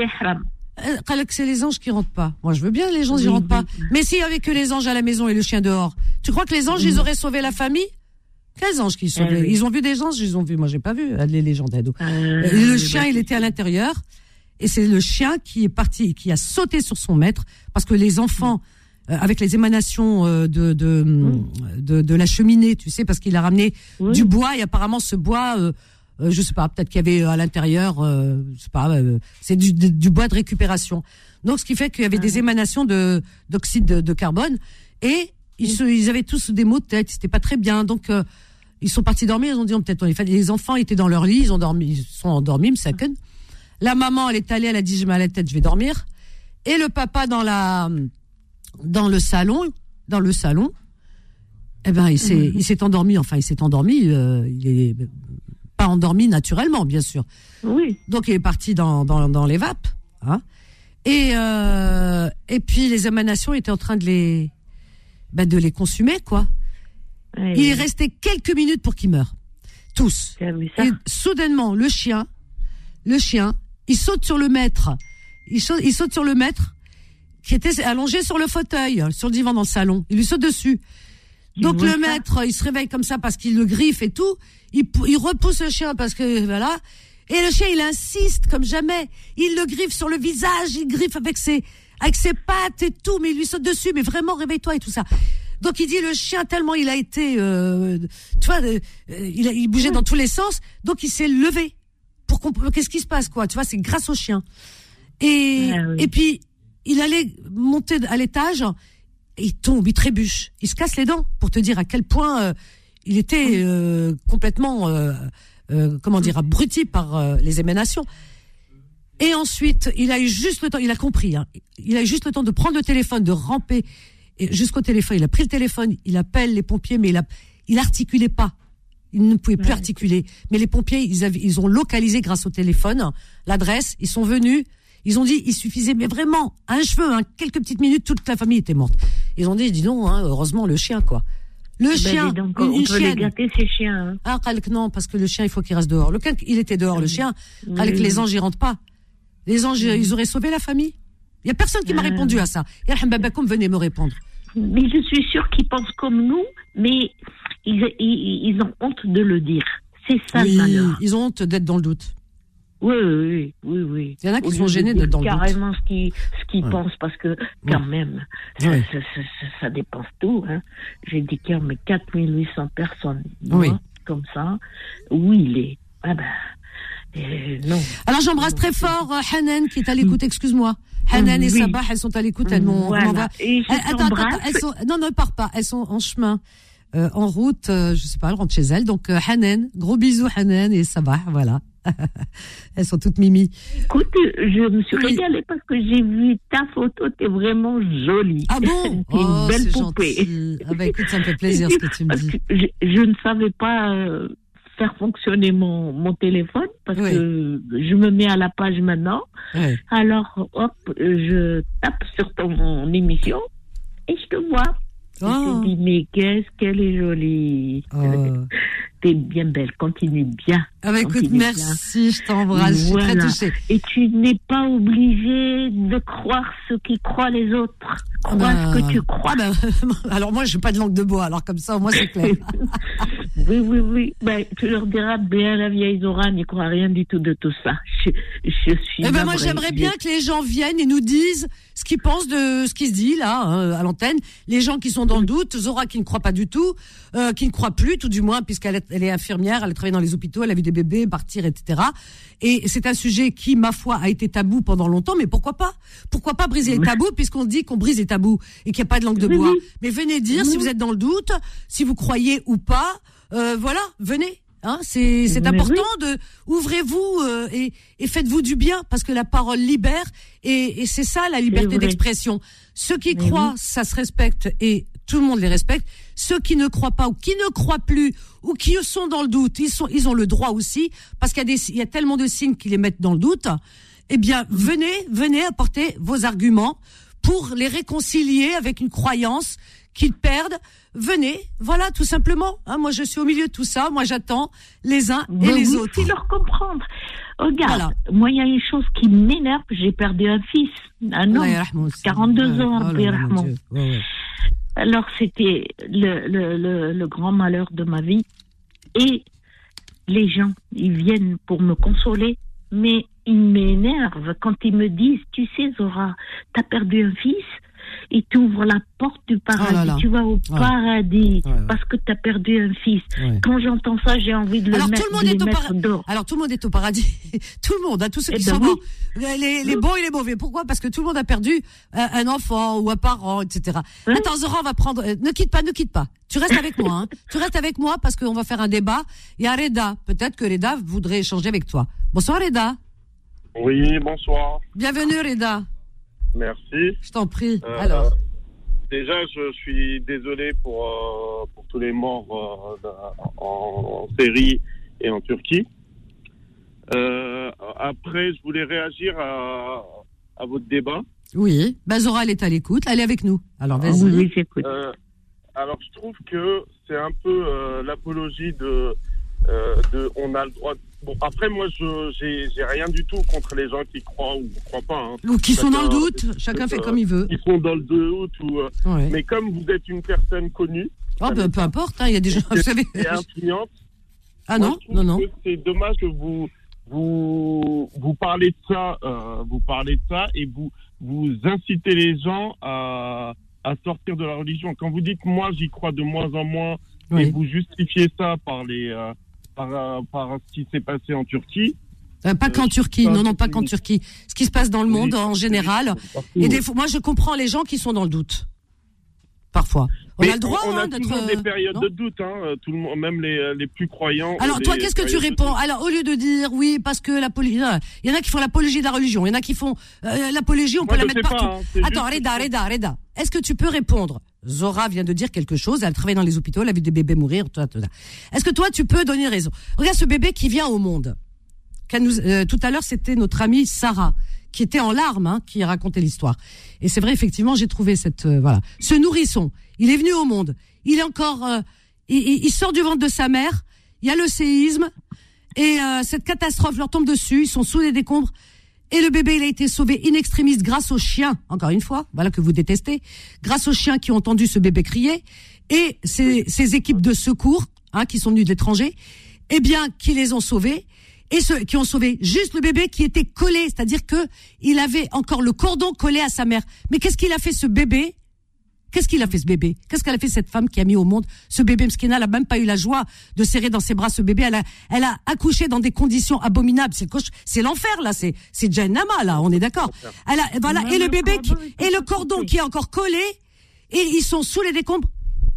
Speaker 2: C'est les anges qui rentrent pas. Moi, je veux bien les anges, oui, ils rentrent oui. pas. Mais s'il y avait que les anges à la maison et le chien dehors, tu crois que les anges, oui. ils auraient sauvé la famille? Quels anges qui sauvaient? Eh oui. Ils ont vu des anges, ils ont vu. Moi, j'ai pas vu les légendes d'ado. Euh, le chien, il était à l'intérieur. Et c'est le chien qui est parti, qui a sauté sur son maître, parce que les enfants, euh, avec les émanations euh, de, de, oui. de, de la cheminée, tu sais, parce qu'il a ramené oui. du bois, et apparemment ce bois, euh, euh, je sais pas, peut-être qu'il y avait à l'intérieur, euh, je sais pas, euh, c'est du, du, du bois de récupération. Donc, ce qui fait qu'il y avait ah. des émanations de, d'oxyde de, de carbone, et ils, oui. se, ils avaient tous des maux de tête, c'était pas très bien, donc, euh, ils sont partis dormir, ils ont dit, oh, peut-être on les fait. Les enfants étaient dans leur lit, ils ont dormi, ils sont endormis, m'saken. La maman, elle est allée, elle a dit, j'ai mal à la tête, je vais dormir. Et le papa dans la, dans le salon, dans le salon, eh ben, il s'est, mmh. il s'est endormi, enfin, il s'est endormi, euh, il est pas endormi naturellement, bien sûr.
Speaker 5: Oui.
Speaker 2: Donc, il est parti dans, dans, dans les vapes, hein. Et, euh, et puis, les émanations étaient en train de les, ben, de les consumer, quoi. Oui. Il est resté quelques minutes pour qu'il meure. Tous. Et soudainement, le chien, le chien, il saute sur le maître. Il saute, il saute sur le maître qui était allongé sur le fauteuil, sur le divan dans le salon. Il lui saute dessus. Donc le maître, il se réveille comme ça parce qu'il le griffe et tout. Il, il repousse le chien parce que voilà. Et le chien, il insiste comme jamais. Il le griffe sur le visage, il griffe avec ses, avec ses pattes et tout, mais il lui saute dessus. Mais vraiment, réveille-toi et tout ça. Donc il dit le chien tellement il a été, euh, tu vois, euh, il, a, il bougeait dans tous les sens. Donc il s'est levé. Pour comp- qu'est-ce qui se passe, quoi? Tu vois, c'est grâce au chien. Et, ah oui. et puis, il allait monter à l'étage, et il tombe, il trébuche. Il se casse les dents, pour te dire à quel point euh, il était euh, complètement, euh, euh, comment dire, abruti par euh, les émanations. Et ensuite, il a eu juste le temps, il a compris, hein, il a eu juste le temps de prendre le téléphone, de ramper et jusqu'au téléphone. Il a pris le téléphone, il appelle les pompiers, mais il a, il articulait pas. Ils ne pouvaient plus ouais. articuler. Mais les pompiers, ils, avaient, ils ont localisé grâce au téléphone l'adresse. Ils sont venus. Ils ont dit, il suffisait, mais vraiment, un cheveu, hein, quelques petites minutes, toute la famille était morte. Ils ont dit, dis donc, hein, heureusement, le chien, quoi. Le ben chien,
Speaker 5: donc,
Speaker 2: une,
Speaker 5: on
Speaker 2: une
Speaker 5: peut
Speaker 2: chienne.
Speaker 5: les gâter, ces chiens. Hein.
Speaker 2: Ah, non, parce que le chien, il faut qu'il reste dehors. Le chien, il était dehors, oui. le chien. Oui. Avec les anges, ils rentrent pas. Les anges, oui. ils auraient sauvé la famille. Il y a personne qui m'a ah. répondu à ça. Yarham Babakoum, venez me répondre.
Speaker 5: Mais je suis sûre qu'ils pensent comme nous, mais ils, ils, ils ont honte de le dire. C'est ça
Speaker 2: oui,
Speaker 5: le malheur.
Speaker 2: Ils ont honte d'être dans le doute.
Speaker 5: Oui, oui, oui, oui.
Speaker 2: Il y en a qui sont gênés d'être dans le doute.
Speaker 5: Carrément ce qu'ils, ce qu'ils ouais. pensent, parce que quand ouais. même, ça,
Speaker 2: ouais.
Speaker 5: ça, ça, ça, ça dépense tout. Hein. J'ai dit qu'il y a quatre mille huit cents personnes
Speaker 2: oui.
Speaker 5: mortes comme ça. Où il est? Ah ben, euh, non.
Speaker 2: Alors j'embrasse très fort euh, Hanan qui est à l'écoute, excuse-moi. Hanan oui. et Sabah, elles sont à l'écoute, elles m'ont...
Speaker 5: Voilà.
Speaker 2: Va...
Speaker 5: Et je
Speaker 2: attends, attends, attends, elles sont... Non, non, elles partent pas, elles sont en chemin. Euh, en route, euh, je sais pas, elles rentrent chez elles. Donc euh, Hanan, gros bisous Hanan et Sabah, voilà. Elles sont toutes mimi.
Speaker 5: Écoute, je me suis oui. régalée parce que j'ai vu ta photo, t'es vraiment jolie.
Speaker 2: Ah bon?
Speaker 5: T'es
Speaker 2: oh,
Speaker 5: une belle
Speaker 2: c'est
Speaker 5: poupée.
Speaker 2: Gentil. Ah bah écoute, ça me fait plaisir ce que tu me
Speaker 5: parce
Speaker 2: dis.
Speaker 5: Que je, je ne savais pas euh, faire fonctionner mon, mon téléphone parce oui. que je me mets à la page maintenant. Oui. Alors, hop, je tape sur ton émission et je te vois. Oh. Je te dis, mais qu'est-ce qu'elle est jolie. Oh. T'es bien belle, continue bien.
Speaker 2: Ah bah écoute, merci, bien. Je t'embrasse, voilà. Je suis très touchée.
Speaker 5: Et tu n'es pas obligée de croire ce qu'ils croient les autres. Crois bah, ce que tu crois.
Speaker 2: Ah bah, alors moi, je n'ai pas de langue de bois, alors comme ça, au moins c'est clair.
Speaker 5: oui, oui, oui. Ben, tu leur diras, bien la vieille Zora n'y croit rien du tout de tout ça. Je, je suis.
Speaker 2: Eh ben moi, j'aimerais bien que les gens viennent et nous disent ce qu'ils pensent de ce qui se dit là, hein, à l'antenne. Les gens qui sont dans le doute, Zora qui ne croit pas du tout, euh, qui ne croit plus, tout du moins, puisqu'elle est, elle est infirmière, elle a travaillé dans les hôpitaux, elle a vu des bébés partir, et cetera. Et c'est un sujet qui, ma foi, a été tabou pendant longtemps, mais pourquoi pas? Pourquoi pas briser les tabous, puisqu'on dit qu'on brise les tabous et qu'il n'y a pas de langue de bois. Mais venez dire si vous êtes dans le doute, si vous croyez ou pas, euh, voilà, venez. Hein, c'est c'est important oui. de ouvrez-vous euh, et, et faites-vous du bien parce que la parole libère et, et c'est ça la liberté d'expression. Ceux qui Mais croient, oui. ça se respecte et tout le monde les respecte. Ceux qui ne croient pas ou qui ne croient plus ou qui sont dans le doute, ils sont ils ont le droit aussi parce qu'il y a des il y a tellement de signes qui les mettent dans le doute. Eh bien, venez venez apporter vos arguments pour les réconcilier avec une croyance qu'ils perdent. Venez, voilà, tout simplement. Hein, moi, je suis au milieu de tout ça. Moi, j'attends les uns et
Speaker 5: Mais
Speaker 2: les
Speaker 5: oui,
Speaker 2: autres.
Speaker 5: Il faut leur comprendre. Regarde, voilà. Moi, il y a une chose qui m'énerve. J'ai perdu un fils, un homme, ouais, quarante-deux ouais. ans, oh là, ouais, ouais. Alors, c'était le, le, le, le grand malheur de ma vie. Et les gens, ils viennent pour me consoler, mais ils m'énervent quand ils me disent, tu sais, Zora, t'as perdu un fils. Et tu ouvres la porte du paradis, oh là là. Tu vas au ouais. paradis ouais, ouais. parce que tu as perdu un fils. Ouais. Quand j'entends ça, j'ai envie de le
Speaker 2: Alors,
Speaker 5: mettre,
Speaker 2: tout le monde
Speaker 5: de
Speaker 2: est au
Speaker 5: mettre
Speaker 2: para...
Speaker 5: d'or.
Speaker 2: Alors tout le monde est au paradis. Tout le monde, hein, tous ceux qui et sont ben oui. bons, les, les bons et les mauvais. Pourquoi? Parce que tout le monde a perdu un, un enfant ou un parent, et cetera. Hein? Attends, Zora, on va prendre... Euh, ne quitte pas, ne quitte pas. Tu restes avec moi. Hein. Tu restes avec moi parce qu'on va faire un débat. Il y a Reda. Peut-être que Reda voudrait échanger avec toi. Bonsoir Reda.
Speaker 6: Oui, bonsoir.
Speaker 2: Bienvenue Reda.
Speaker 6: Merci.
Speaker 2: Je t'en prie.
Speaker 6: Euh,
Speaker 2: Alors.
Speaker 6: Déjà, je suis désolé pour euh, pour tous les morts euh, en, en Syrie et en Turquie. Euh, après, je voulais réagir à, à votre débat.
Speaker 2: Oui. Ben Zora, elle est à l'écoute. Elle est avec nous. Alors, vas-y.
Speaker 5: Oui, oui, j'écoute.
Speaker 6: Euh, alors, je trouve que c'est un peu euh, l'apologie de, euh, de on a le droit de... Bon, après, moi, je j'ai, j'ai rien du tout contre les gens qui croient ou ne croient pas. Hein.
Speaker 2: Ou qui
Speaker 6: chacun,
Speaker 2: sont dans le doute. Chacun euh, fait comme il veut.
Speaker 6: Qui sont dans le doute. Ou, euh, ouais. Mais comme vous êtes une personne connue...
Speaker 2: Oh, ben, peu importe. Il hein, y a des gens... Vous savez...
Speaker 6: Et influente.
Speaker 2: Ah non, non, non.
Speaker 6: C'est dommage que vous, vous, vous parlez de ça, euh, vous parlez de ça et vous, vous incitez les gens à, à sortir de la religion. Quand vous dites, moi, j'y crois de moins en moins, oui. Et vous justifiez ça par les... Euh, Par, par ce qui s'est passé en Turquie.
Speaker 2: Euh, pas qu'en Turquie, non, non, pas qu'en Turquie. Ce qui se passe dans le monde en général. Et des fois, moi, je comprends les gens qui sont dans le doute. Parfois. On
Speaker 6: Mais
Speaker 2: a le droit
Speaker 6: on, on
Speaker 2: hein,
Speaker 6: a
Speaker 2: d'être.
Speaker 6: toujours des périodes non de doute, hein. Tout le monde, même les, les plus croyants.
Speaker 2: Alors toi, qu'est-ce que tu réponds? Alors au lieu de dire oui, parce que l'apologie, il y en a qui font l'apologie de la religion, il y en a qui font euh, l'apologie, on
Speaker 6: Moi,
Speaker 2: peut la mettre partout.
Speaker 6: Pas, hein,
Speaker 2: Attends, Reda, Reda, Reda. Est-ce que tu peux répondre? Zora vient de dire quelque chose. Elle travaille dans les hôpitaux, elle a vu des bébés mourir. Tout ça, tout ça. Est-ce que toi, tu peux donner raison? Regarde ce bébé qui vient au monde. Nous, euh, tout à l'heure, c'était notre amie Sarah qui était en larmes, hein, qui racontait l'histoire. Et c'est vrai, effectivement, j'ai trouvé cette euh, voilà, ce nourrisson. Il est venu au monde. Il est encore, euh, il, il sort du ventre de sa mère. Il y a le séisme et euh, cette catastrophe leur tombe dessus. Ils sont sous les décombres et le bébé il a été sauvé in extremis grâce aux chiens. Encore une fois, voilà que vous détestez. Grâce aux chiens qui ont entendu ce bébé crier et ces, ces équipes de secours, hein, qui sont venues de l'étranger, eh bien, qui les ont sauvés. Et ceux qui ont sauvé juste le bébé qui était collé, c'est-à-dire que il avait encore le cordon collé à sa mère. Mais qu'est-ce qu'il a fait ce bébé? Qu'est-ce qu'il a fait ce bébé? Qu'est-ce qu'elle a fait cette femme qui a mis au monde ce bébé? Mskina, elle a même pas eu la joie de serrer dans ses bras ce bébé. Elle a, elle a accouché dans des conditions abominables. C'est le, c'est l'enfer là. C'est, c'est Jahannama là. On est d'accord. Elle a, voilà. Et le bébé qui, et le cordon qui est encore collé. Et ils sont sous les décombres.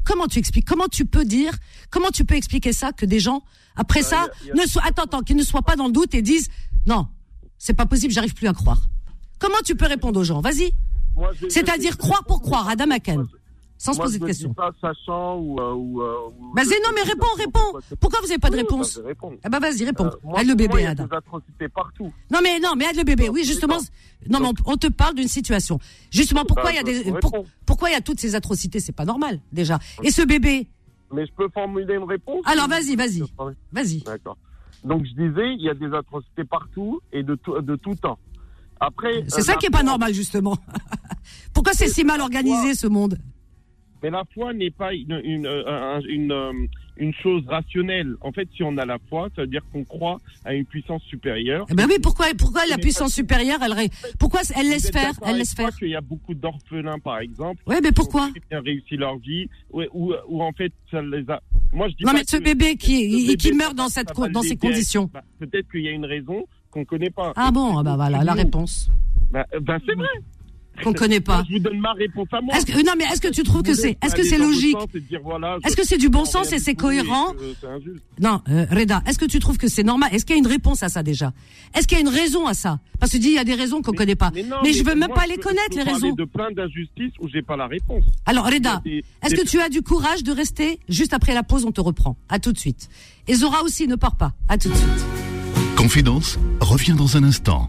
Speaker 2: Comment tu expliques? Comment tu peux dire? Comment tu peux expliquer ça que des gens après euh, ça y a, y a... ne soient attends attends qu'ils ne soient pas dans le doute et disent non, c'est pas possible, j'arrive plus à croire. Comment tu peux répondre aux gens? Vas-y. Moi, c'est-à-dire croire pour croire, Adam Aken. Sans se poser de questions.
Speaker 6: Pas sachant ou. Euh, ou, euh,
Speaker 2: vas-y, non, mais réponds, réponds. Pourquoi vous n'avez pas de réponse? Ah bah vas-y, réponds. Euh, moi, aide le bébé,
Speaker 6: moi, il y a
Speaker 2: Adam.
Speaker 6: des atrocités partout.
Speaker 2: Non mais non, mais aide le bébé. Oui, justement. Non, mais on, on te parle d'une situation. Justement, pourquoi il y a des, pour, pourquoi il y a toutes ces atrocités? C'est pas normal déjà. Et ce bébé?
Speaker 6: Mais je peux formuler une réponse?
Speaker 2: Alors vas-y, vas-y, vas-y.
Speaker 6: D'accord. Donc je disais, il y a des atrocités partout et de tout, de tout temps. Après.
Speaker 2: C'est euh, ça qui est pas normal justement. Pourquoi c'est si mal organisé ce monde?
Speaker 6: Mais la foi n'est pas une, une, une, une, une chose rationnelle. En fait, si on a la foi, ça veut dire qu'on croit à une puissance supérieure.
Speaker 2: Eh ben oui, pourquoi, pourquoi la puissance supérieure, elle, pourquoi elle laisse faire, elle laisse faire?
Speaker 6: Il y a beaucoup d'orphelins, par exemple.
Speaker 2: Ouais, mais pourquoi?
Speaker 6: Qui ont bien réussi leur vie, ou, ou, ou en fait, ça les a. Moi, je dis
Speaker 2: non,
Speaker 6: pas
Speaker 2: mais ce bébé qui, ce bébé, qui meurt dans cette, dans ces conditions.
Speaker 6: Bah, peut-être qu'il y a une raison qu'on connaît pas.
Speaker 2: Ah bon, ah bah voilà, la réponse.
Speaker 6: Bah, bah c'est vrai.
Speaker 2: Qu'on connaît pas.
Speaker 6: Je vous donne ma réponse à moi.
Speaker 2: Est-ce que, non, mais est-ce que tu trouves que c'est, est-ce que c'est logique? Voilà, est-ce que c'est du bon sens et c'est cohérent? Et non, euh, Reda, est-ce que tu trouves que c'est normal? Est-ce qu'il y a une réponse à ça déjà? Est-ce qu'il y a une raison à ça? Parce que tu dis il y a des raisons qu'on mais, connaît pas. Mais, non, mais, mais je veux même pas les connaître
Speaker 6: je peux
Speaker 2: les raisons.
Speaker 6: De plein d'injustices où j'ai pas la réponse.
Speaker 2: Alors Reda, des, est-ce des... que tu as du courage de rester? Juste après la pause, on te reprend. À tout de suite. Et Zora aussi, ne part pas. À tout de suite.
Speaker 1: Confidence revient dans un instant.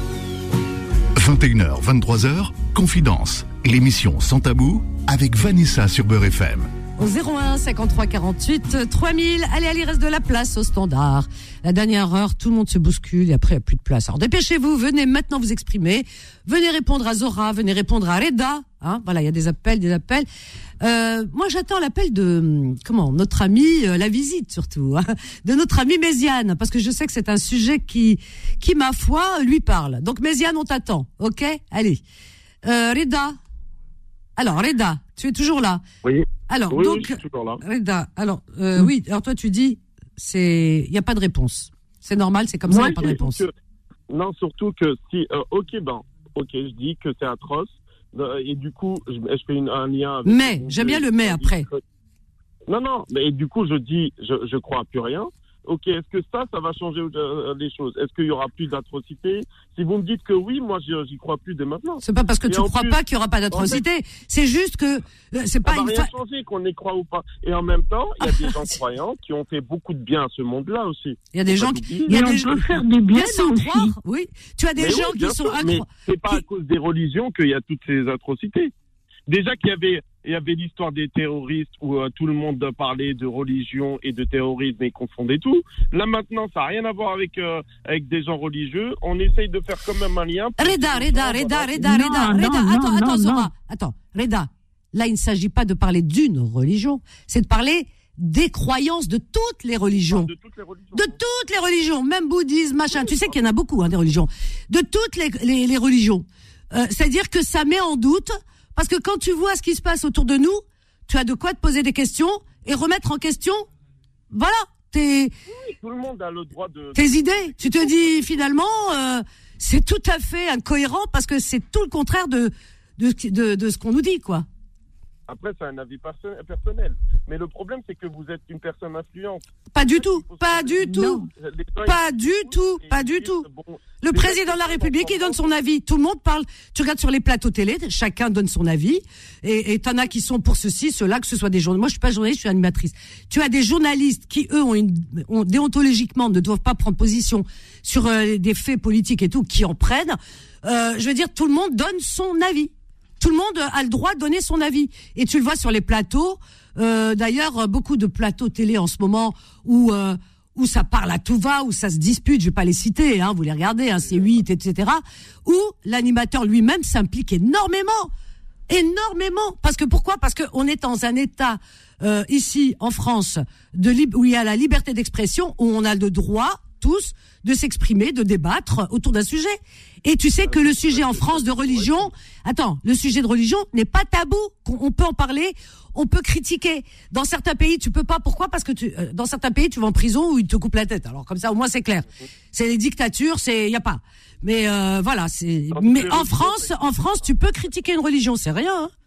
Speaker 1: vingt et une heures, vingt-trois heures, Confidence, l'émission Sans Tabou avec Vanessa sur Beurre F M.
Speaker 2: Au zéro un cinquante-trois quarante-huit trois mille, allez, allez, reste de la place au standard. La dernière heure, tout le monde se bouscule et après, il n'y a plus de place. Alors dépêchez-vous, venez maintenant vous exprimer. Venez répondre à Zora, venez répondre à Reda. Hein, voilà, il y a des appels, des appels. Euh, moi, j'attends l'appel de, comment, notre ami, euh, la visite surtout, hein, de notre ami Méziane, parce que je sais que c'est un sujet qui, qui, ma foi, lui parle. Donc Méziane, on t'attend, ok? Allez. Euh, Reda. Alors, Reda, tu es toujours là?
Speaker 6: Oui.
Speaker 2: Alors,
Speaker 6: oui,
Speaker 2: donc,
Speaker 6: oui, je suis toujours là.
Speaker 2: Reda, alors, euh, mmh. oui, alors toi, tu dis, c'est, il n'y a pas de réponse. C'est normal, c'est comme ça, il n'y a pas de réponse.
Speaker 6: Que, non, surtout que si, euh, ok, ben, ok, je dis que c'est atroce, euh, et du coup, je, je fais une, un lien avec.
Speaker 2: Mais, j'aime bien le mais après.
Speaker 6: Que, non, non, mais du coup, je dis, je, je crois à plus rien. Ok, est-ce que ça, ça va changer euh, les choses? Est-ce qu'il y aura plus d'atrocités? Si vous me dites que oui, moi, j'y, j'y crois plus dès maintenant.
Speaker 2: C'est pas parce que et tu crois plus, pas qu'il y aura pas d'atrocités. En fait, c'est juste que euh, c'est pas
Speaker 6: ça
Speaker 2: une.
Speaker 6: Ça va rien fa... changer qu'on y croit ou pas. Et en même temps, il y a des gens croyants qui ont fait beaucoup de bien à ce monde-là aussi.
Speaker 2: Il y a des gens qui.
Speaker 5: Il y a des gens qui faire du bien
Speaker 2: sans croire. Oui. Tu as des
Speaker 6: mais
Speaker 2: gens
Speaker 6: oui,
Speaker 2: qui sont
Speaker 6: incroyables. Mais c'est pas qui... à cause des religions qu'il y a toutes ces atrocités. Déjà qu'il y avait, il y avait l'histoire des terroristes où euh, tout le monde parlait de religion et de terrorisme et confondait tout. Là maintenant, ça n'a rien à voir avec euh, avec des gens religieux. On essaye de faire quand même un lien.
Speaker 2: Reda, Reda, Reda, Reda, Reda, Reda. Attends, attends, Zora. Attends, Reda. Là, il ne s'agit pas de parler d'une religion, c'est de parler des croyances de toutes les religions.
Speaker 6: De toutes les religions.
Speaker 2: De toutes les religions, même bouddhisme, machin. Oui, tu sais qu'il y en a beaucoup, hein, des religions. De toutes les les, les religions. Euh, c'est-à-dire que ça met en doute. Parce que quand tu vois ce qui se passe autour de nous, tu as de quoi te poser des questions et remettre en question, voilà, tes,
Speaker 6: oui, tout le monde a le droit de...
Speaker 2: tes idées. Tu te dis finalement, euh, c'est tout à fait incohérent parce que c'est tout le contraire de, de, de, de ce qu'on nous dit, quoi.
Speaker 6: Après, c'est un avis personnel. Mais le problème, c'est que vous êtes une personne influente.
Speaker 2: Pas du tout, pas du tout, pas du tout, pas du tout. Le président de la République, il donne son avis. Tout le monde parle. Tu regardes sur les plateaux télé, chacun donne son avis. Et, et t'en as qui sont pour ceci, cela, que ce soit des journalistes. Moi, je suis pas journaliste, je suis animatrice. Tu as des journalistes qui, eux, ont une, ont, déontologiquement, ne doivent pas prendre position sur euh, des faits politiques et tout, qui en prennent. Euh, je veux dire, tout le monde donne son avis. Tout le monde a le droit de donner son avis. Et tu le vois sur les plateaux. Euh, d'ailleurs, beaucoup de plateaux télé en ce moment où euh, où ça parle à tout va, où ça se dispute. Je vais pas les citer, hein, vous les regardez, hein, C huit, et cetera. Où l'animateur lui-même s'implique énormément, énormément. Parce que pourquoi? Parce que on est dans un état euh, ici en France de lib- où il y a la liberté d'expression, où on a le droit tous de s'exprimer, de débattre autour d'un sujet. Et tu sais que le sujet en France de religion, attends, le sujet de religion n'est pas tabou. On peut en parler, on peut critiquer. Dans certains pays, tu peux pas. Pourquoi? Parce que tu, dans certains pays, tu vas en prison où ils te coupent la tête. Alors comme ça, au moins c'est clair. C'est les dictatures, c'est, y a pas. Mais euh, voilà, c'est. Mais en France, en France, tu peux critiquer une religion, c'est rien. Hein.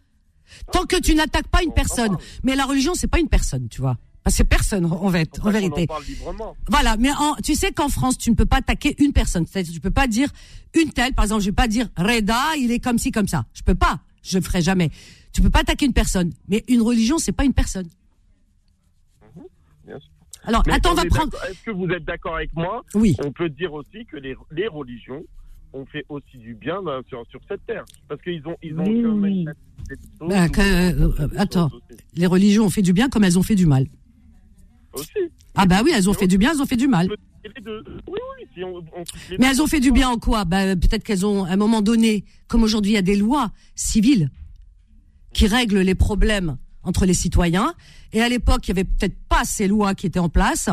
Speaker 2: Tant que tu n'attaques pas une personne. Mais la religion, c'est pas une personne, tu vois. Parce que c'est personne, en, fait, en vérité.
Speaker 6: On en parle librement.
Speaker 2: Voilà, mais en, tu sais qu'en France, tu ne peux pas attaquer une personne. C'est-à-dire, tu peux pas dire une telle, par exemple, je vais pas dire Reda, il est comme ci, comme ça. Je peux pas. Je le ferai jamais. Tu peux pas attaquer une personne. Mais une religion, c'est pas une personne.
Speaker 6: Mmh, bien sûr.
Speaker 2: Alors,
Speaker 6: mais
Speaker 2: attends, on va prendre.
Speaker 6: Est-ce que vous êtes d'accord avec moi?
Speaker 2: Oui.
Speaker 6: On peut dire aussi que les, les religions ont fait aussi du bien ben, sur, sur cette terre. Parce qu'ils ont, ils ont
Speaker 5: oui,
Speaker 6: quand même
Speaker 5: oui.
Speaker 6: des choses,
Speaker 2: Bah, que, euh, attends, les religions ont fait du bien comme elles ont fait du mal.
Speaker 6: Aussi.
Speaker 2: Ah bah oui, elles ont fait du bien, elles ont fait du mal.
Speaker 6: Les deux. Oui, oui, si on, on les
Speaker 2: Mais elles ont fait du bien en quoi? Bah, peut-être qu'elles ont, à un moment donné, comme aujourd'hui, il y a des lois civiles qui règlent les problèmes entre les citoyens. Et à l'époque, il y avait peut-être pas ces lois qui étaient en place.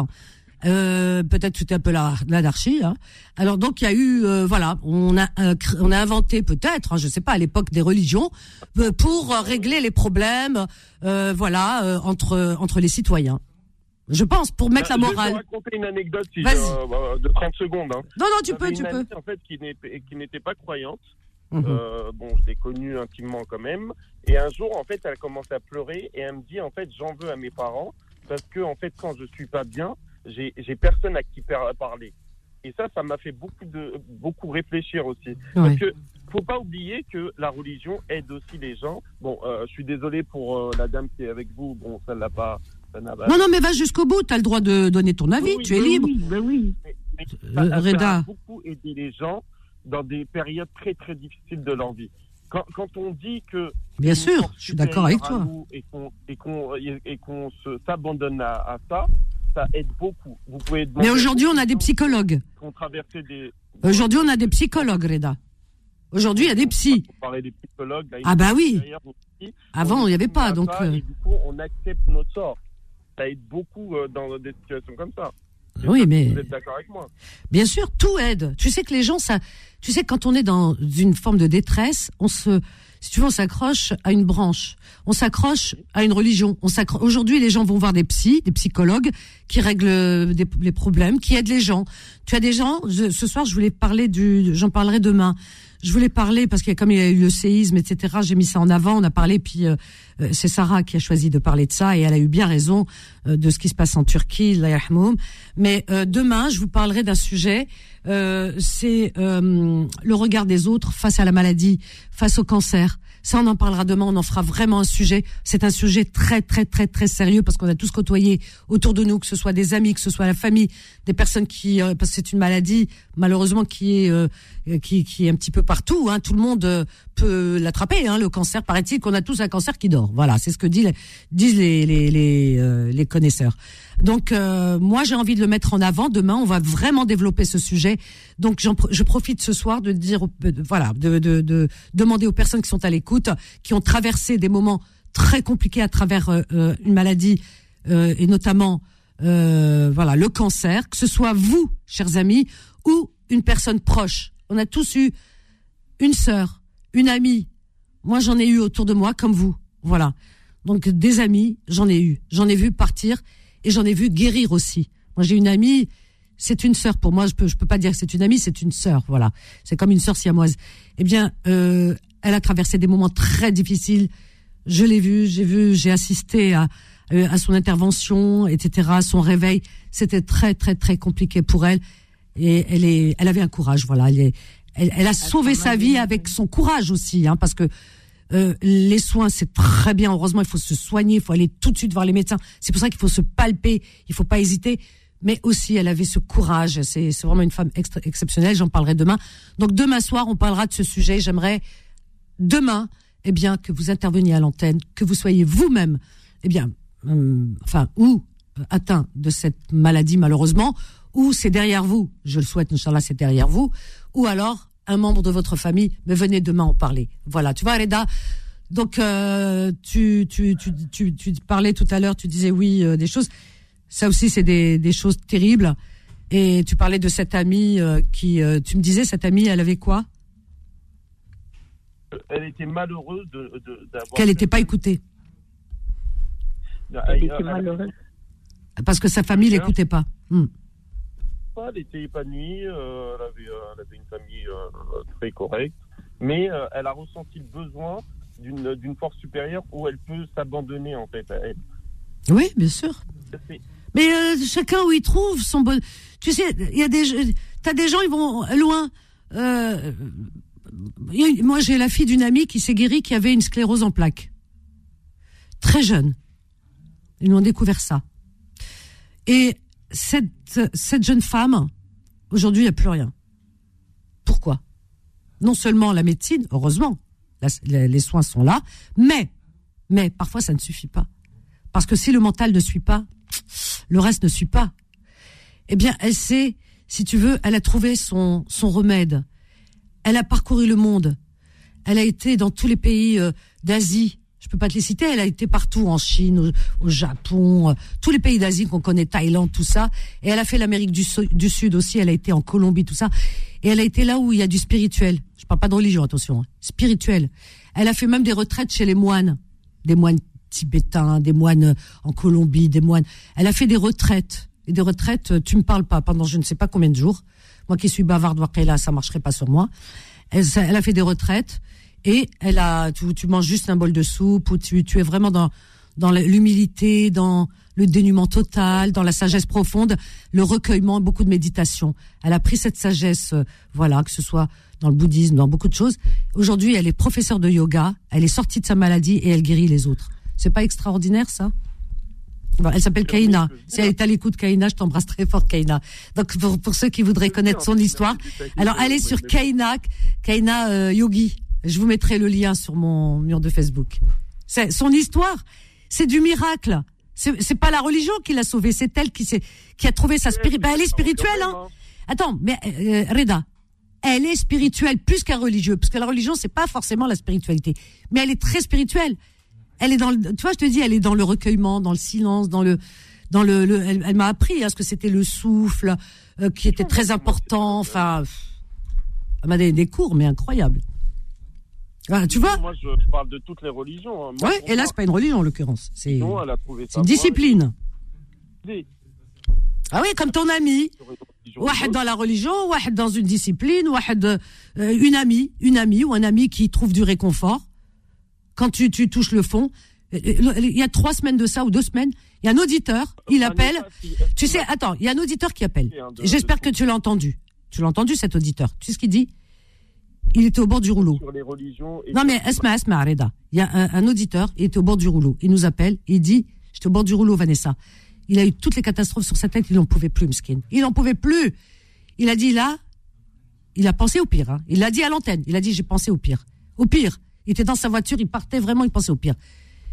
Speaker 2: Euh, peut-être c'était un peu la, l'anarchie. Hein. Alors donc il y a eu, euh, voilà, on a, euh, on a inventé peut-être, hein, je sais pas, à l'époque des religions euh, pour euh, régler les problèmes, euh, voilà, euh, entre entre les citoyens. Je pense pour mettre
Speaker 6: ben,
Speaker 2: la morale.
Speaker 6: Je vais vous raconter une anecdote si
Speaker 2: Vas-y.
Speaker 6: je, de trente secondes. Hein.
Speaker 2: Non non, tu
Speaker 6: J'avais
Speaker 2: peux, tu
Speaker 6: une
Speaker 2: peux.
Speaker 6: amie, en fait, qui n'était, qui n'était pas croyante.
Speaker 2: Mmh.
Speaker 6: Euh, bon, je l'ai connue intimement quand même. Et un jour, en fait, elle a commencé à pleurer et elle me dit, en fait, j'en veux à mes parents parce que, en fait, quand je suis pas bien, j'ai, j'ai personne à qui parler. Et ça, ça m'a fait beaucoup de, beaucoup réfléchir aussi. Ouais. Parce que, faut pas oublier que la religion aide aussi les gens. Bon, euh, je suis désolé pour euh, la dame qui est avec vous. Bon, ça l'a pas, ça n'a pas.
Speaker 2: Non, non, mais va jusqu'au bout. T'as le droit de donner ton avis.
Speaker 6: Oui,
Speaker 2: tu
Speaker 6: oui,
Speaker 2: es
Speaker 6: oui,
Speaker 2: libre.
Speaker 5: Oui, ben oui.
Speaker 6: Mais, mais
Speaker 2: Euh,
Speaker 6: ça,
Speaker 2: Reda.
Speaker 6: ça a beaucoup aidé les gens dans des périodes très très difficiles de leur vie. Quand, quand on dit que
Speaker 2: bien sûr, je suis d'accord avec toi,
Speaker 6: et qu'on et qu'on et qu'on se s'abandonne à, à ça, ça aide beaucoup. Vous pouvez.
Speaker 2: Mais aujourd'hui, on a des psychologues.
Speaker 6: On traversait des.
Speaker 2: Aujourd'hui, on a des psychologues, Reda. Aujourd'hui, il y a des psys.
Speaker 6: On parlait des psychologues. Là,
Speaker 2: ah bah oui.
Speaker 6: Aussi.
Speaker 2: Avant, il n'y avait pas, donc.
Speaker 6: Ça,
Speaker 2: euh...
Speaker 6: Et du coup, on accepte notre sort. Ça aide beaucoup euh, dans des situations comme ça.
Speaker 2: Oui, mais
Speaker 6: vous êtes d'accord avec moi?
Speaker 2: Bien sûr, tout aide. Tu sais que les gens, ça, tu sais, quand on est dans une forme de détresse, on se, si tu veux, on s'accroche à une branche, on s'accroche à une religion. On s'accroche. Aujourd'hui, les gens vont voir des psys, des psychologues qui règlent des, les problèmes, qui aident les gens. Tu as des gens. Je, ce soir, je voulais parler du, j'en parlerai demain. Je voulais parler parce que comme il y a eu le séisme, et cetera. J'ai mis ça en avant. On a parlé, puis euh, c'est Sarah qui a choisi de parler de ça et elle a eu bien raison euh, de ce qui se passe en Turquie, Allah yarhamoum. Mais euh, demain, je vous parlerai d'un sujet. Euh, c'est euh, le regard des autres face à la maladie, face au cancer. Ça, on en parlera demain. On en fera vraiment un sujet. C'est un sujet très, très, très, très sérieux parce qu'on a tous côtoyé autour de nous, que ce soit des amis, que ce soit la famille, des personnes qui, euh, parce que c'est une maladie malheureusement qui est, euh, qui, qui est un petit peu partout. Hein. Tout le monde euh, peut l'attraper. Hein. Le cancer, paraît-il qu'on a tous un cancer qui dort. Voilà, c'est ce que dit, disent les, les, les, euh, les connaisseurs. Donc, euh, moi, j'ai envie de le mettre en avant. Demain, on va vraiment développer ce sujet. Donc, j'en, je profite ce soir de dire, de, voilà, de, de, de demander aux personnes qui sont à l'écoute, qui ont traversé des moments très compliqués à travers euh, une maladie euh, et notamment, euh, voilà, le cancer, que ce soit vous, chers amis, ou une personne proche. On a tous eu une sœur, une amie. Moi, j'en ai eu autour de moi, comme vous. Voilà. Donc, des amis, j'en ai eu. J'en ai vu partir. Et j'en ai vu guérir aussi. Moi, j'ai une amie, c'est une sœur pour moi. Je peux, je peux pas dire que c'est une amie, c'est une sœur. Voilà, c'est comme une sœur siamoise. Eh bien, euh, elle a traversé des moments très difficiles. Je l'ai vue, j'ai vu, j'ai assisté à, à son intervention, et cetera. Son réveil, c'était très, très, très compliqué pour elle. Et elle est, elle avait un courage. Voilà, elle, est, elle, elle a sauvé sa vie avec son courage aussi, hein, parce que. Euh, les soins, c'est très bien. Heureusement, il faut se soigner, il faut aller tout de suite voir les médecins. C'est pour ça qu'il faut se palper, il faut pas hésiter. Mais aussi, elle avait ce courage. C'est, c'est vraiment une femme extra- exceptionnelle. J'en parlerai demain. Donc demain soir, on parlera de ce sujet. J'aimerais demain, eh bien, que vous interveniez à l'antenne, que vous soyez vous-même, eh bien, euh, enfin, ou euh, atteint de cette maladie malheureusement, ou c'est derrière vous. Je le souhaite, Inch'Allah, c'est derrière vous, ou alors un membre de votre famille, mais venez demain en parler. Voilà, tu vois, Reda. Donc, euh, tu, tu, tu, tu, tu parlais tout à l'heure, tu disais oui, euh, des choses. Ça aussi, c'est des, des choses terribles. Et tu parlais de cette amie euh, qui, euh, tu me disais, cette amie, elle avait quoi?
Speaker 6: Elle était malheureuse de, de, d'avoir.
Speaker 2: Qu'elle n'était pas écoutée.
Speaker 5: Elle était malheureuse.
Speaker 2: Parce que sa famille l'écoutait pas. Hmm.
Speaker 6: Elle était épanouie, euh, elle, avait, euh, elle avait une famille euh, très correcte, mais euh, elle a ressenti le besoin d'une, d'une force supérieure où elle peut s'abandonner, en fait, à elle.
Speaker 2: Oui, bien sûr.
Speaker 6: C'est...
Speaker 2: Mais euh, chacun où il trouve son bon... Tu sais, il y a des... T'as des gens, ils vont loin. Euh... Moi, j'ai la fille d'une amie qui s'est guérie, qui avait une sclérose en plaques. Très jeune. Ils lui ont découvert ça. Et cette, cette jeune femme, aujourd'hui, il n'y a plus rien. Pourquoi ? Non seulement la médecine, heureusement, la, la, les soins sont là, mais, mais parfois ça ne suffit pas. Parce que si le mental ne suit pas, le reste ne suit pas. Eh bien, elle sait, si tu veux, elle a trouvé son, son remède. Elle a parcouru le monde. Elle a été dans tous les pays euh, d'Asie. Je peux pas te les citer. Elle a été partout, en Chine, au, au Japon, euh, tous les pays d'Asie qu'on connaît, Thaïlande, tout ça. Et elle a fait l'Amérique du, du Sud aussi. Elle a été en Colombie, tout ça. Et elle a été là où il y a du spirituel. Je parle pas de religion, attention. Hein. Spirituel. Elle a fait même des retraites chez les moines. Des moines tibétains, des moines en Colombie, des moines. Elle a fait des retraites. Et des retraites, tu me parles pas pendant je ne sais pas combien de jours. Moi qui suis bavarde, là, ça marcherait pas sur moi. Elle, elle a fait des retraites et elle a, tu, tu manges juste un bol de soupe ou tu, tu es vraiment dans, dans l'humilité, dans le dénuement total, dans la sagesse profonde, le recueillement, beaucoup de méditation. Elle a pris cette sagesse, euh, voilà, que ce soit dans le bouddhisme, dans beaucoup de choses. Aujourd'hui, elle est professeure de yoga, elle est sortie de sa maladie et elle guérit les autres. C'est pas extraordinaire, ça? Elle s'appelle Kaina. Si elle est à l'écoute, Kaina, je t'embrasse très fort, Kaina. Donc, pour, pour ceux qui voudraient connaître son histoire, alors allez sur Kaina, Kaina euh, Yogi. Je vous mettrai le lien sur mon mur de Facebook. C'est, son histoire, c'est du miracle. C'est, c'est pas la religion qui l'a sauvée, c'est elle qui, s'est, qui a trouvé sa spiritualité. Ben, elle est spirituelle, hein. Attends, mais euh, Reda, elle est spirituelle plus qu'un religieux, parce que la religion, c'est pas forcément la spiritualité, mais elle est très spirituelle. Elle est dans le, tu vois, je te dis, elle est dans le recueillement, dans le silence, dans le, dans le, le elle, elle m'a appris, hein, ce que c'était le souffle, euh, qui était très important. Enfin, elle m'a donné des cours, mais incroyables. Ah, tu vois?
Speaker 6: Moi, je, je parle de toutes les religions. Hein. Moi,
Speaker 2: ouais, et là, c'est pas une religion en l'occurrence. C'est,
Speaker 6: non, elle a trouvé
Speaker 2: c'est une discipline.
Speaker 6: Et...
Speaker 2: Ah oui, comme ton ami. Wahed dans la religion, wahed dans une discipline, wahed euh, une amie, une amie ou un ami qui trouve du réconfort. Quand tu, tu touches le fond, il y a trois semaines de ça ou deux semaines, il y a un auditeur, il appelle. Tu sais, attends, il y a un auditeur qui appelle. J'espère que tu l'as entendu. Tu l'as entendu, cet auditeur. Tu sais ce qu'il dit? Il était au bord du rouleau.
Speaker 6: Sur les religions et
Speaker 2: non mais, Asma, Asma, Reda. Il y a un, un auditeur, il était au bord du rouleau. Il nous appelle, il dit, j'étais au bord du rouleau, Vanessa. Il a eu toutes les catastrophes sur sa tête, il n'en pouvait plus, Mskin. Il n'en pouvait plus. Il a dit là, il a pensé au pire. Hein. Il l'a dit à l'antenne. Il a dit, j'ai pensé au pire. Au pire. Il était dans sa voiture, il partait vraiment, il pensait au pire.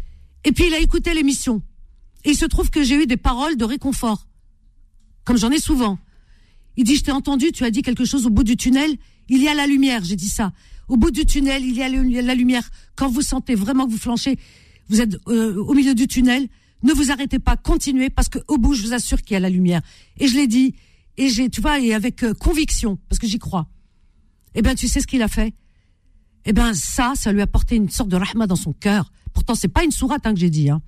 Speaker 2: Et puis il a écouté l'émission. Et il se trouve que j'ai eu des paroles de réconfort. Comme j'en ai souvent. Il dit, je t'ai entendu, tu as dit quelque chose au bout du tunnel, il y a la lumière, j'ai dit ça. Au bout du tunnel, il y a le, la lumière. Quand vous sentez vraiment que vous flanchez, vous êtes euh, au milieu du tunnel, ne vous arrêtez pas, continuez, parce qu'au bout, je vous assure qu'il y a la lumière. Et je l'ai dit, et j'ai, tu vois, et avec euh, conviction, parce que j'y crois. Eh bien, tu sais ce qu'il a fait? Eh ben ça, ça lui a apporté une sorte de rahma dans son cœur. Pourtant, c'est pas une sourate hein, que j'ai dit. Hein.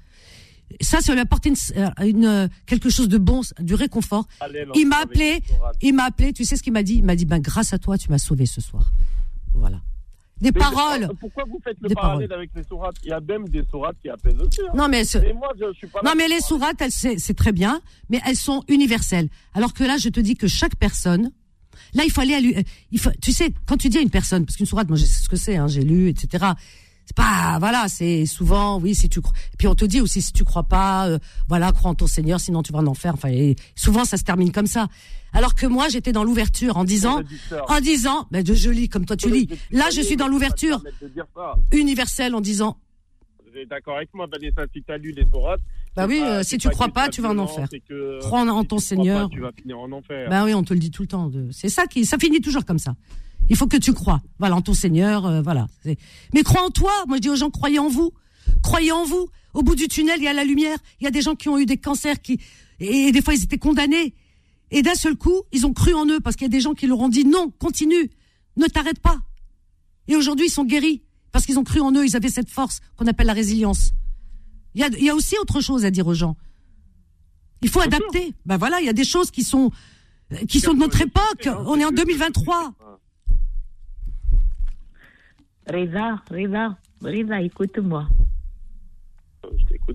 Speaker 2: Ça, ça lui a apporté une, une, quelque chose de bon, du réconfort. Allez, il m'a appelé, il m'a appelé. Tu sais ce qu'il m'a dit? Il m'a dit, ben grâce à toi, tu m'as sauvé ce soir. Voilà. Des mais paroles.
Speaker 6: Pourquoi vous faites le parallèle paroles. Avec les sourates? Il y a même des sourates qui apaisent aussi. Hein.
Speaker 2: Non mais, ce...
Speaker 6: mais moi, je suis pas.
Speaker 2: Non mais les sourates, elles, c'est, c'est très bien, mais elles sont universelles. Alors que là, je te dis que chaque personne. Là, il faut aller à lui. Il faut, tu sais, quand tu dis à une personne, parce qu'une sourate, moi, je sais ce que c'est, hein, j'ai lu, et cetera. C'est pas, voilà, c'est souvent, oui, si tu crois. Et puis on te dit aussi, si tu crois pas, euh, voilà, crois en ton Seigneur, sinon tu vas en enfer. Enfin, et souvent ça se termine comme ça. Alors que moi, j'étais dans l'ouverture en disant, en disant, ben je, je lis comme toi tu lis. Là, je suis dans l'ouverture universelle en disant.
Speaker 6: Vous êtes d'accord avec moi, Vanessa, si tu as lu les sourates.
Speaker 2: Bah oui, pas, euh, si tu crois pas, tu vas en enfer. Que, crois en, en ton Seigneur.
Speaker 6: Pas, tu vas finir en enfer.
Speaker 2: Bah oui, on te le dit tout le temps. De... C'est ça qui, ça finit toujours comme ça. Il faut que tu crois. Voilà, en ton Seigneur, euh, voilà. C'est... Mais crois en toi. Moi, je dis aux gens, croyez en vous. Croyez en vous. Au bout du tunnel, il y a la lumière. Il y a des gens qui ont eu des cancers qui, et des fois, ils étaient condamnés. Et d'un seul coup, ils ont cru en eux parce qu'il y a des gens qui leur ont dit non, continue, ne t'arrête pas. Et aujourd'hui, ils sont guéris parce qu'ils ont cru en eux. Ils avaient cette force qu'on appelle la résilience. Il y a, il y a aussi autre chose à dire aux gens. Il faut adapter. Ben voilà, il y a des choses qui sont, qui sont de notre époque. On est en deux mille vingt-trois.
Speaker 5: Reza, Reza. Rida, écoute-moi.
Speaker 6: Je t'écoute.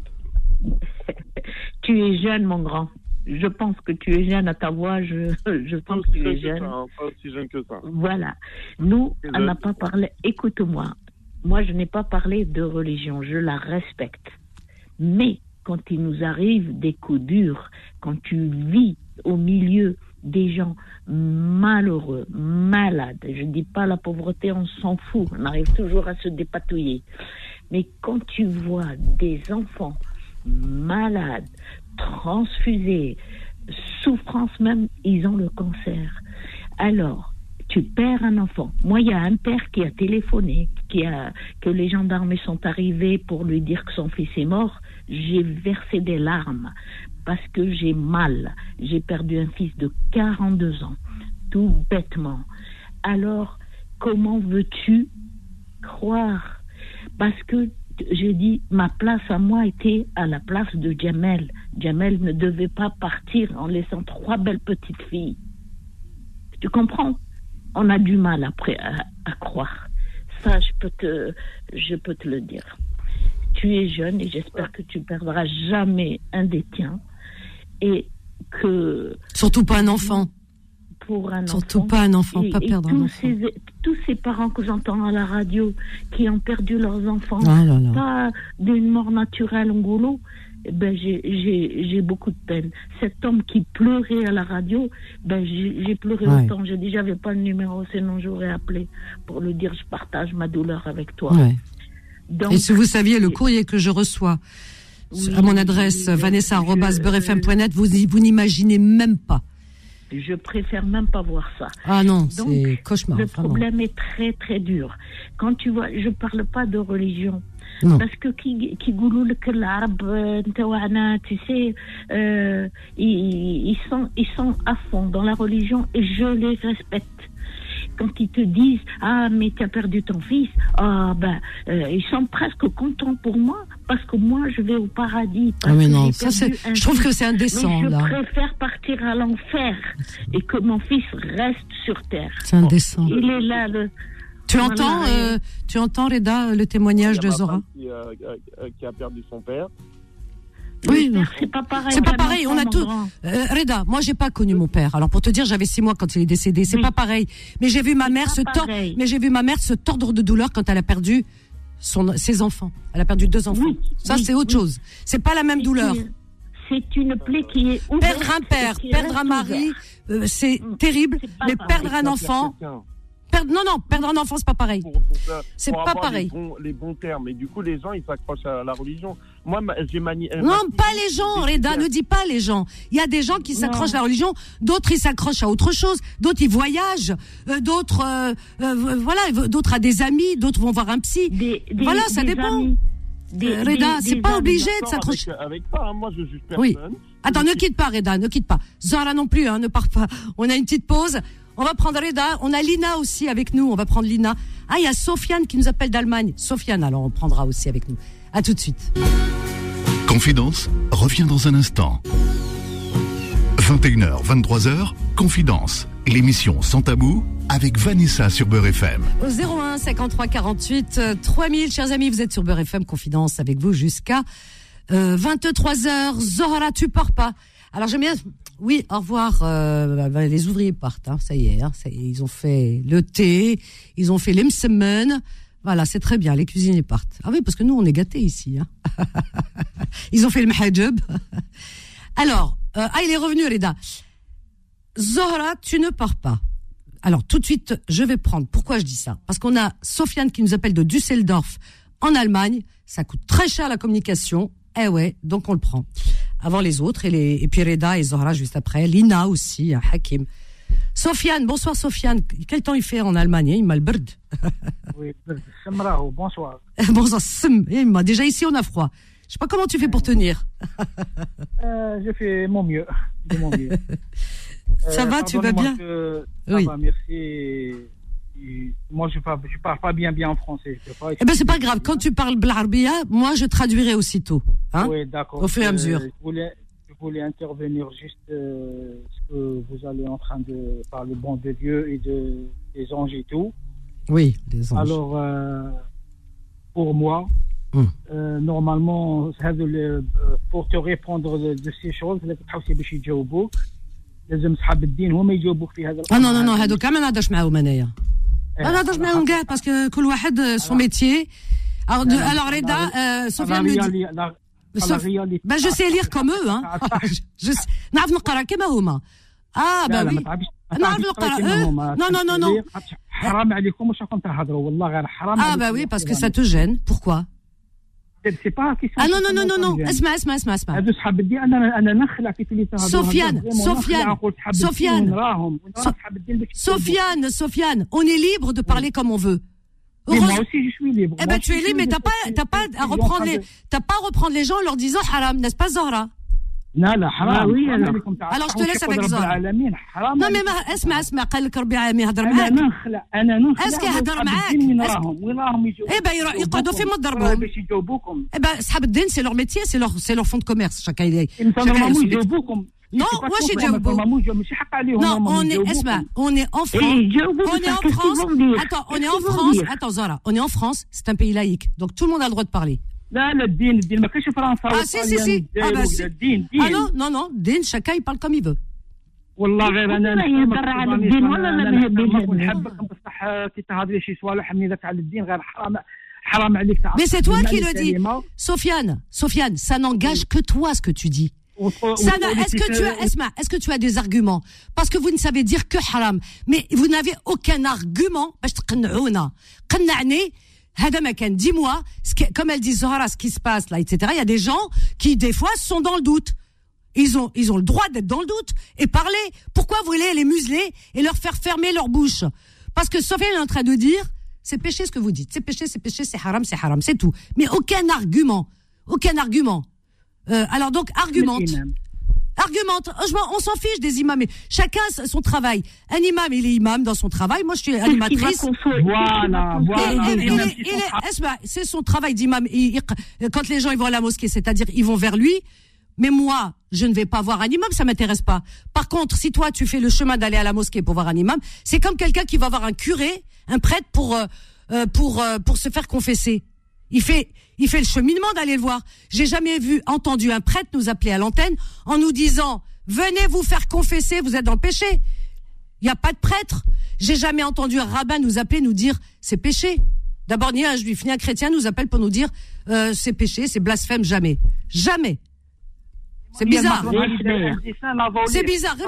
Speaker 5: Tu es jeune, mon grand. Je pense que tu es jeune à ta voix. Je, je pense que tu es jeune.
Speaker 6: Ça, hein, pas aussi jeune que ça.
Speaker 5: Voilà. Nous, on n'a pas parlé. Écoute-moi. Moi, je n'ai pas parlé de religion. Je la respecte. Mais quand il nous arrive des coups durs, quand tu vis au milieu des gens malheureux, malades, je ne dis pas la pauvreté, on s'en fout, on arrive toujours à se dépatouiller. Mais quand tu vois des enfants malades, transfusés, souffrance même, ils ont le cancer. Alors, tu perds un enfant. Moi, il y a un père qui a téléphoné, qui a, que les gendarmes sont arrivés pour lui dire que son fils est mort. J'ai versé des larmes parce que j'ai mal. J'ai perdu un fils de quarante-deux ans, tout bêtement. Alors, comment veux-tu croire? Parce que je dis, ma place à moi était à la place de Jamel. Jamel ne devait pas partir en laissant trois belles petites filles. Tu comprends? On a du mal après à, à croire. Ça, je peux te, je peux te le dire. Tu es jeune et j'espère que tu perdras jamais un des tiens et que...
Speaker 2: Surtout pas un enfant.
Speaker 5: Pour un
Speaker 2: Surtout
Speaker 5: enfant.
Speaker 2: pas un enfant,
Speaker 5: et,
Speaker 2: pas
Speaker 5: et
Speaker 2: perdre un enfant.
Speaker 5: Ces, tous ces parents que j'entends à la radio qui ont perdu leurs enfants,
Speaker 2: ah là là.
Speaker 5: pas d'une mort naturelle en goulot, eh ben j'ai, j'ai, j'ai beaucoup de peine. Cet homme qui pleurait à la radio, ben j'ai, j'ai pleuré
Speaker 2: ouais.
Speaker 5: autant. J'ai dit, j'avais pas le numéro, sinon j'aurais appelé pour lui dire, je partage ma douleur avec toi.
Speaker 2: Ouais.
Speaker 5: Donc,
Speaker 2: et si vous saviez le courrier que je reçois oui, à mon adresse oui, vanessa arobase beurre f m point net, vous, vous n'imaginez même pas.
Speaker 5: Je préfère même pas voir ça.
Speaker 2: Ah non,
Speaker 5: donc,
Speaker 2: c'est cauchemar.
Speaker 5: Le
Speaker 2: vraiment.
Speaker 5: problème est très très dur. Quand tu vois, je parle pas de religion.
Speaker 2: Non.
Speaker 5: Parce que qui qui goulou que l'arabe, tu sais, euh, ils, ils sont ils sont à fond dans la religion et je les respecte. Quand ils te disent ah mais tu as perdu ton fils, ah ben euh, ils sont presque contents pour moi parce que moi je vais au paradis.
Speaker 2: Ah mais non, ça c'est, je trouve que c'est indécent
Speaker 5: mais je
Speaker 2: là.
Speaker 5: Je préfère partir à l'enfer et que mon fils reste sur terre.
Speaker 2: C'est indécent.
Speaker 5: Il est là le.
Speaker 2: Tu voilà, entends, euh, tu entends Reda le témoignage de Zora
Speaker 6: qui, euh, qui a perdu son père.
Speaker 2: Oui,
Speaker 5: père, c'est pas pareil.
Speaker 2: C'est pas pareil. On a tout. Euh, Reda, moi j'ai pas connu mon père. Alors pour te dire, j'avais six mois quand il est décédé. C'est oui. pas pareil. Mais j'ai vu ma mère se tordre. Mais j'ai vu ma mère se tordre de douleur quand elle a perdu son ses enfants. Elle a perdu deux enfants. Oui, ça oui, c'est autre oui. chose. C'est pas la même c'est douleur.
Speaker 5: Une, c'est une plaie qui est ouverte.
Speaker 2: Perdre un père, perdre un mari, euh, c'est mmh. terrible. C'est mais pareil. Perdre un enfant. Perdre, non, non, perdre un enfant, c'est pas pareil. Pour, pour ça, c'est pour pas pareil.
Speaker 6: Les bons, les bons termes. Et du coup, les gens, ils s'accrochent à la religion. Moi, j'ai mani...
Speaker 2: Non, ma... pas les gens, Reda, ne dis pas les gens. Il y a des gens qui s'accrochent non. à la religion, d'autres, ils s'accrochent à autre chose, d'autres, ils voyagent, euh, d'autres, euh, euh, voilà, d'autres à des amis, d'autres vont voir un psy. Des, des, voilà, ça des dépend. Amis. Des, euh, Reda, des, c'est des pas obligé de s'accrocher.
Speaker 6: Avec, avec ça, hein, moi, je juge personne.
Speaker 2: Oui. Attends, ne quitte pas, Reda, ne quitte pas. Zahra non plus, hein, ne pars pas. On a une petite pause. On va prendre Reda, on a Lina aussi avec nous, on va prendre Lina. Ah, il y a Sofiane qui nous appelle d'Allemagne. Sofiane, alors on prendra aussi avec nous. À tout de suite.
Speaker 1: Confidence revient dans un instant. vingt et une heures, vingt-trois heures, Confidence, l'émission sans tabou avec Vanessa sur Beurre F M.
Speaker 2: Au zéro un cinquante-trois quarante-huit trois mille, chers amis, vous êtes sur Beurre F M, Confidence avec vous jusqu'à euh, vingt-trois heures. Zahra, tu pars pas. Alors j'aime bien... Oui, au revoir. Euh, bah, les ouvriers partent, hein, ça y est, hein, ça y est. Ils ont fait le thé, ils ont fait l'imsemen. Voilà, c'est très bien. Les cuisiniers partent. Ah oui, parce que nous, on est gâtés ici. Hein. Ils ont fait le mahajab. Alors, euh, ah, il est revenu, Reda. Zahra, tu ne pars pas. Alors, tout de suite, je vais prendre. Pourquoi je dis ça? Parce qu'on a Sofiane qui nous appelle de Düsseldorf, en Allemagne. Ça coûte très cher la communication. Eh ouais, donc on le prend. Avant les autres, et, les, et puis Reda et Zahra juste après. Lina aussi, hein, Hakim. Sofiane, bonsoir Sofiane. Quel temps il fait en Allemagne? Il m'a le bird.
Speaker 7: Oui, Semrao, bonsoir.
Speaker 2: Bonsoir, déjà ici on a froid. Je sais pas comment tu fais pour tenir.
Speaker 7: euh, je fais mon mieux. De mon mieux.
Speaker 2: Ça euh, va, tu vas bien?
Speaker 7: Que, ça oui. va, merci. Moi, je parle, je parle pas bien bien en français.
Speaker 2: Eh ben, c'est pas grave. Quand tu parles blarabia, moi, je traduirai aussitôt. Hein?
Speaker 7: Oui, d'accord.
Speaker 2: Au fur et à mesure.
Speaker 7: Euh, je, voulais, je voulais intervenir juste euh, ce que vous allez en train de parler bon de Dieu et de, des anges et tout.
Speaker 2: Oui, des anges.
Speaker 7: Alors, euh, pour moi.
Speaker 2: Mm.
Speaker 7: Euh, normalement, pour te répondre de, de ces choses, تحاول باش يجاوبوك لازم صحاب الدين هما يجاوبوك في هذا.
Speaker 2: Ah non non non, هذوك ما نهضرش معاهم انايا. ما نهضرش معاهم كاع باسكو كل واحد سون ميتيي. Alors, de, alors Reda, euh, Sofiane me dit. Sauf, ben je sais lire comme eux, hein. Je sais. نعرف نقرا كما هما. Ah bah oui. نعرف نقرا eux. Non non non non.
Speaker 7: حرام عليكم واش راكم تهضروا والله غير حرام.
Speaker 2: Ah bah oui parce que ça te gêne. Pourquoi?
Speaker 7: C'est pas question.
Speaker 2: Ah non non non non non. اسمع اسمع اسمع اسمع.
Speaker 7: هادو صحاب الدين انا انا نخلع كيف اللي تهضروا.
Speaker 2: Sofiane, Sofiane, Sofiane. Sofiane, Sofiane, on est libre de parler comme on veut.
Speaker 7: Mais moi aussi je suis libre.
Speaker 2: Eh ben tu es libre mais t'as pas t'as pas à reprendre les t'as pas à reprendre les gens en leur disant haram, n'est-ce pas Zahra?
Speaker 7: Non لا حرام.
Speaker 5: oui
Speaker 2: alors je te laisse avec Zahra. Non mais اسمع اسمع قال لك ربي العالمين يهضر معاك.
Speaker 7: انا نخلع انا نخلع.
Speaker 2: اسكي يهضر معاك.
Speaker 7: وين راهم وين راهم يجوا.
Speaker 2: Eh ben يقعدوا في مضربهم.
Speaker 7: باش يجاوبوكم.
Speaker 2: Eh ben صحاب الدين c'est leur métier, c'est leur c'est leur fond de commerce chacun il est.
Speaker 7: chacun يجاوبوكم.
Speaker 2: Non, moi j'ai يجاوبوا. Non, on est اسمع, on est en France. On est en France. Attends, on est en France. Attends Zahra, on est en France, c'est un pays laïque. Donc tout le monde a le droit de parler.
Speaker 7: لا لا الدين الدين ما كاينش في فرنسا.
Speaker 2: Ah si si si. Ah bah si.
Speaker 7: الدين
Speaker 2: Ah non non non, الدين chacun il parle comme il veut.
Speaker 7: والله غير انا
Speaker 5: يهضر على الدين ولا لا ما يهضرش.
Speaker 7: نحبك بصح كي تهضري شي صوالح حميدك على الدين غير حرام حرام عليك.
Speaker 2: Mais c'est toi qui le dis. Sofiane, Sofiane, ça n'engage que toi ce que tu dis. Ça, est-ce que tu as, Esma, est-ce que tu as des arguments? Parce que vous ne savez dire que haram, mais vous n'avez aucun argument. Dis-moi, comme elle dit Zahra, ce qui se passe là, et cetera. Il y a des gens qui, des fois, sont dans le doute. Ils ont, ils ont le droit d'être dans le doute et parler. Pourquoi vous voulez les museler et leur faire fermer leur bouche? Parce que Sofiane est en train de dire, c'est péché ce que vous dites. C'est péché, c'est péché, c'est haram, c'est haram, c'est tout. Mais aucun argument. Aucun argument. Euh, alors donc, argumente. Argumente. On s'en fiche des imams. Mais chacun son travail. Un imam, il est imam dans son travail. Moi, je suis animatrice.
Speaker 7: Voilà, voilà.
Speaker 2: Et, et, et, et, et, c'est son travail d'imam. Il, il, quand les gens ils vont à la mosquée, c'est-à-dire ils vont vers lui. Mais moi, je ne vais pas voir un imam, ça m'intéresse pas. Par contre, si toi, tu fais le chemin d'aller à la mosquée pour voir un imam, c'est comme quelqu'un qui va voir un curé, un prêtre pour, euh, pour, euh, pour se faire confesser. Il fait, il fait le cheminement d'aller le voir. J'ai jamais vu, entendu un prêtre nous appeler à l'antenne en nous disant, venez vous faire confesser, vous êtes dans le péché. Il n'y a pas de prêtre. J'ai jamais entendu un rabbin nous appeler, nous dire, c'est péché. D'abord, ni un juif, ni un chrétien nous appelle pour nous dire, euh, c'est péché, c'est blasphème, jamais. Jamais. C'est bizarre. C'est bizarre.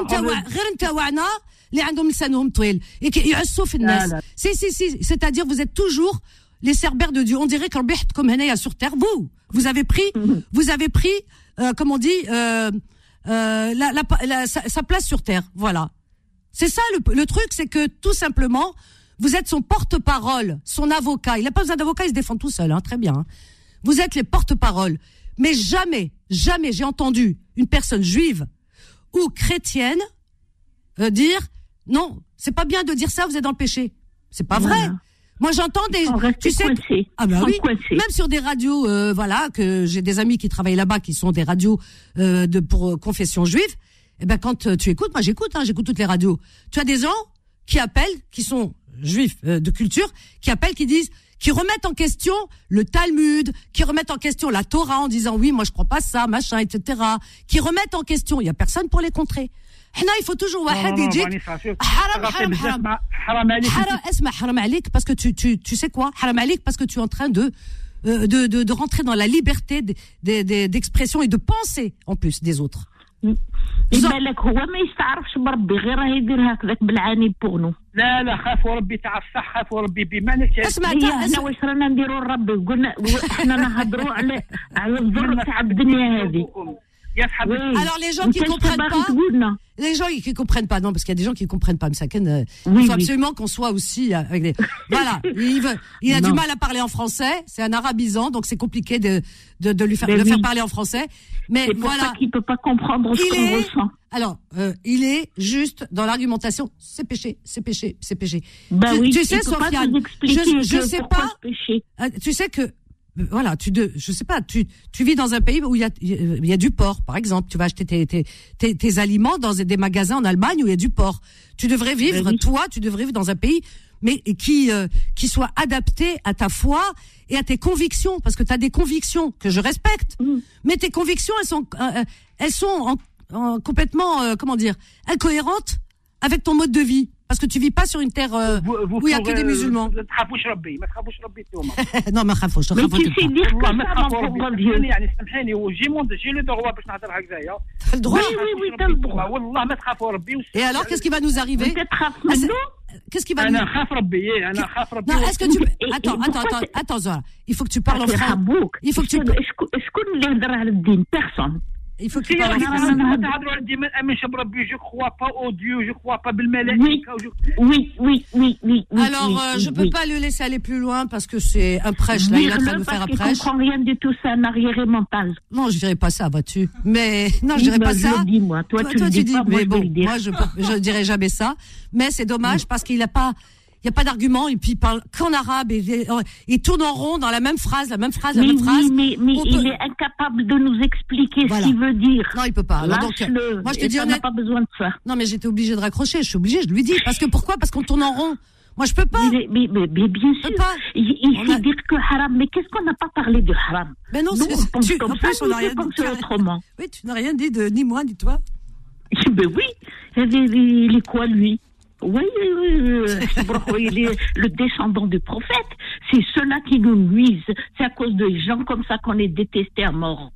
Speaker 2: Si, si, si. C'est-à-dire, vous êtes toujours les cerbères de Dieu. On dirait qu'en comme Henaya sur terre, vous, vous avez pris, vous avez pris, euh, comme on dit, euh, euh, la, la, la, sa, sa place sur terre. Voilà. C'est ça le, le truc, c'est que tout simplement, vous êtes son porte-parole, son avocat. Il n'a pas besoin d'avocat, il se défend tout seul, hein, très bien. Hein. Vous êtes les porte-paroles. Mais jamais, jamais j'ai entendu une personne juive ou chrétienne euh, dire non, c'est pas bien de dire ça, vous êtes dans le péché. C'est pas vrai. Voilà. Moi j'entends des, tu sais, que, ah ben oui, coincé. Même sur des radios, euh, voilà, que j'ai des amis qui travaillent là-bas, qui sont des radios euh, de pour euh, confession juive. Et ben quand euh, tu écoutes, moi j'écoute, hein, j'écoute toutes les radios. Tu as des gens qui appellent, qui sont juifs euh, de culture, qui appellent, qui disent. Qui remettent en question le Talmud, qui remettent en question la Torah en disant oui, moi je crois pas ça, machin, et cetera. Qui remettent en question, il y a personne pour les contrer. Hna, il faut toujours واحد يجيك حرام حرام حرام حرام عليك اسمع حرام عليك parce que tu tu tu sais quoi حرام عليك parce que tu es en train de euh, de de de rentrer dans la liberté de, de, de, d'expression et de penser en plus des autres.
Speaker 5: بالك هو ما يستعرفش بربي غير راه يدير هكذاك بالعاني بورنو.
Speaker 7: لا لا خافوا ربي تاع الصح خافوا ربي بمعنى
Speaker 5: اسمع احنا واش رانا نديروا لربي قلنا احنا نهضروا على على الضر تاع الدنيا هذه.
Speaker 2: Alors les gens qui comprennent pas, les gens qui comprennent pas, non parce qu'il y a des gens qui comprennent pas, mais ça, euh, oui, il faut oui. absolument qu'on soit aussi avec des, voilà, il veut, il a non. du mal à parler en français, c'est un arabisant, donc c'est compliqué de de, de lui faire de oui. faire parler en français, mais
Speaker 5: c'est pour
Speaker 2: voilà,
Speaker 5: ça qu'il peut pas comprendre ce qu'on ressent.
Speaker 2: Alors, euh, il est juste dans l'argumentation, c'est péché, c'est péché, c'est péché.
Speaker 5: Bah
Speaker 2: tu,
Speaker 5: oui,
Speaker 2: tu sais, Sofiane, je, je sais pas,
Speaker 5: péché.
Speaker 2: Euh, tu sais que voilà, tu de, je sais pas, tu tu vis dans un pays où il y a il y a du porc, par exemple. Tu vas acheter tes tes tes, tes aliments dans des magasins en Allemagne où il y a du porc. Tu devrais vivre, oui. toi, tu devrais vivre dans un pays mais qui euh, qui soit adapté à ta foi et à tes convictions, parce que tu as des convictions que je respecte, mmh. mais tes convictions elles sont euh, elles sont en, en complètement euh, comment dire incohérentes avec ton mode de vie. Parce que tu vis pas sur une terre euh, vous, vous où il y a que des musulmans. Non, ما خافوش.
Speaker 5: Mais tu sais dire quoi, ma
Speaker 7: j'ai le droit باش نهضر هكذايا.
Speaker 2: T'as le droit.
Speaker 5: Oui, oui, oui, t'as le droit.
Speaker 7: والله ما تخافوا ربي.
Speaker 2: Et alors, qu'est-ce qui va nous arriver? Qu'est-ce qui va nous...
Speaker 7: أنا خاف ربي, أنا خاف ربي.
Speaker 2: Non, est-ce que tu peux... Attends, attends, attends, attends, Zohra. Il faut que tu parles en français. Il faut que tu...
Speaker 5: شكون اللي يهضر على الدين؟ Personne.
Speaker 2: Il faut que tu parles en français.
Speaker 7: Je crois pas au Dieu, je crois pas بالملائكة.
Speaker 5: Oui, oui, oui, oui.
Speaker 2: Alors, euh, je peux pas le laisser aller plus loin parce que c'est un prêche. Là, il est en train de me faire un prêche.
Speaker 5: Je comprends rien du tout, c'est un arriéré mental.
Speaker 2: Non, je dirais pas ça, vois-tu. Mais, non, je dirais pas ça.
Speaker 5: Je le dis, moi. Toi, tu le dis pas,
Speaker 2: mais bon, moi, je, je dirais jamais ça. Mais c'est dommage parce qu'il a pas, il y a pas d'argument et puis il parle qu'en arabe et il tourne en rond dans la même phrase, la même phrase, la
Speaker 5: mais
Speaker 2: même
Speaker 5: oui,
Speaker 2: phrase.
Speaker 5: Mais, mais il peut... est incapable de nous expliquer voilà. ce qu'il veut dire.
Speaker 2: Non, il peut pas. Alors, donc, moi je te dis, on
Speaker 5: n'a pas besoin de ça.
Speaker 2: Non, mais j'étais obligée de raccrocher. Je suis obligée, je lui dis parce que pourquoi? Parce qu'on tourne en rond. Moi, je peux pas.
Speaker 5: Mais, mais, mais, mais bien sûr.
Speaker 2: Pas.
Speaker 5: Il, il faut a... dire que haram. Mais qu'est-ce qu'on n'a pas parlé de haram?
Speaker 2: Mais non,
Speaker 5: nous,
Speaker 2: c'est,
Speaker 5: on pense
Speaker 2: tu,
Speaker 5: comme
Speaker 2: en
Speaker 5: ça,
Speaker 2: plus, on n'a rien
Speaker 5: dit autrement.
Speaker 2: Oui, tu n'as rien dit de ni moi ni toi.
Speaker 5: Ben oui. Il est quoi lui? Oui, oui, oui, le descendant du prophète, c'est ceux-là qui nous nuisent. C'est à cause de gens comme ça qu'on est détestés à mort.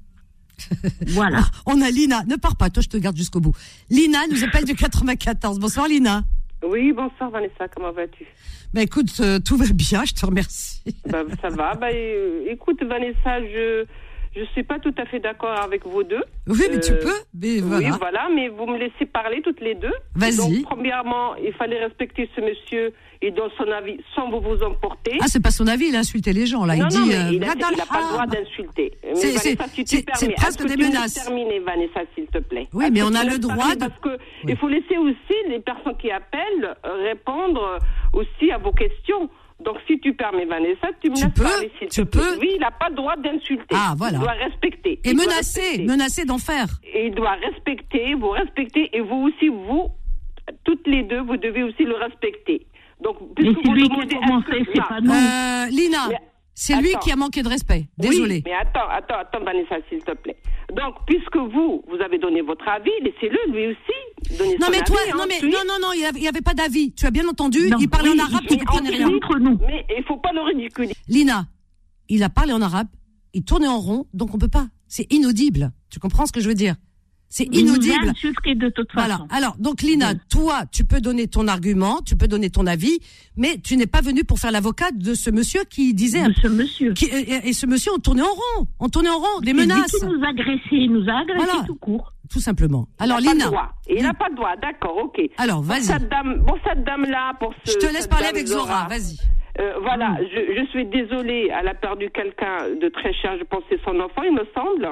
Speaker 5: Voilà.
Speaker 2: On a Lina. Ne pars pas, toi je te garde jusqu'au bout. Lina nous appelle du quatre-vingt-quatorze. Bonsoir Lina.
Speaker 8: Oui, bonsoir Vanessa, comment vas-tu?
Speaker 2: Ben écoute, euh, tout va bien, je te remercie.
Speaker 8: Ben, ça va. Ben, euh, écoute Vanessa, je... Je suis pas tout à fait d'accord avec vous deux.
Speaker 2: Oui, mais
Speaker 8: euh,
Speaker 2: tu peux. Mais voilà.
Speaker 8: Oui, voilà, mais vous me laissez parler toutes les deux.
Speaker 2: Vas-y.
Speaker 8: Donc, premièrement, il fallait respecter ce monsieur et donne son avis sans vous vous emporter.
Speaker 2: Ah, c'est pas son avis, il a insulté les gens, là.
Speaker 8: Non,
Speaker 2: il
Speaker 8: non,
Speaker 2: dit.
Speaker 8: Mais
Speaker 2: euh,
Speaker 8: il n'a pas le droit d'insulter. Mais
Speaker 2: c'est,
Speaker 8: Vanessa,
Speaker 2: c'est,
Speaker 8: si tu
Speaker 2: c'est,
Speaker 8: permets,
Speaker 2: c'est presque des menaces.
Speaker 8: Terminer, Vanessa, s'il te plaît.
Speaker 2: Oui, mais on a le droit de.
Speaker 8: Parce que
Speaker 2: oui.
Speaker 8: il faut laisser aussi les personnes qui appellent répondre aussi à vos questions. Donc, si tu permets, Vanessa, tu me
Speaker 2: tu
Speaker 8: laisses
Speaker 2: peux,
Speaker 8: parler, s'il
Speaker 2: tu
Speaker 8: te plaît.
Speaker 2: peux.
Speaker 8: Oui, il n'a pas le droit d'insulter.
Speaker 2: Ah, voilà.
Speaker 8: Il doit respecter.
Speaker 2: Et il menacer, respecter. menacer d'en faire.
Speaker 8: Et il doit respecter, vous respectez, et vous aussi, vous, toutes les deux, vous devez aussi le respecter. Donc,
Speaker 5: puisque vous demandez à ce
Speaker 2: c'est pas nous. Euh, Lina, mais, c'est lui attends. qui a manqué de respect. Désolé.
Speaker 8: Oui, mais attends, attends, attends, Vanessa, s'il te plaît. Donc, puisque vous, vous avez donné votre avis, laissez-le lui aussi donner
Speaker 2: non,
Speaker 8: son
Speaker 2: mais toi,
Speaker 8: avis.
Speaker 2: Non, mais
Speaker 8: ensuite...
Speaker 2: non, non, non, il n'y avait pas d'avis. Tu as bien entendu,
Speaker 5: non,
Speaker 2: il parlait
Speaker 5: oui,
Speaker 2: en arabe,
Speaker 5: il,
Speaker 2: tu ne comprenais rien.
Speaker 5: Entre nous.
Speaker 8: Mais il ne faut pas le ridiculiser.
Speaker 2: Lina, il a parlé en arabe, il tournait en rond, donc on ne peut pas. C'est inaudible. Tu comprends ce que je veux dire? C'est inaudible.
Speaker 5: De toute
Speaker 2: voilà.
Speaker 5: façon.
Speaker 2: Alors, donc Lina, oui. toi, tu peux donner ton argument, tu peux donner ton avis, mais tu n'es pas venu pour faire l'avocat de ce monsieur qui disait.
Speaker 5: De ce monsieur.
Speaker 2: Qui, et, et ce monsieur, on tournait en rond, on tournait en rond, des menaces.
Speaker 5: Il nous a agressé, il nous a agressé
Speaker 2: voilà.
Speaker 5: tout court.
Speaker 2: Tout simplement. Alors
Speaker 8: il
Speaker 2: Lina.
Speaker 8: Il n'a pas le droit, d'accord, ok.
Speaker 2: Alors vas-y.
Speaker 8: Pour cette dame, bon, cette dame-là, pour ce.
Speaker 2: Je te laisse parler avec Zora, vas-y.
Speaker 8: Euh, voilà, mmh. je, je suis désolée, elle a perdu quelqu'un de très cher, je pense que c'est son enfant, il me semble.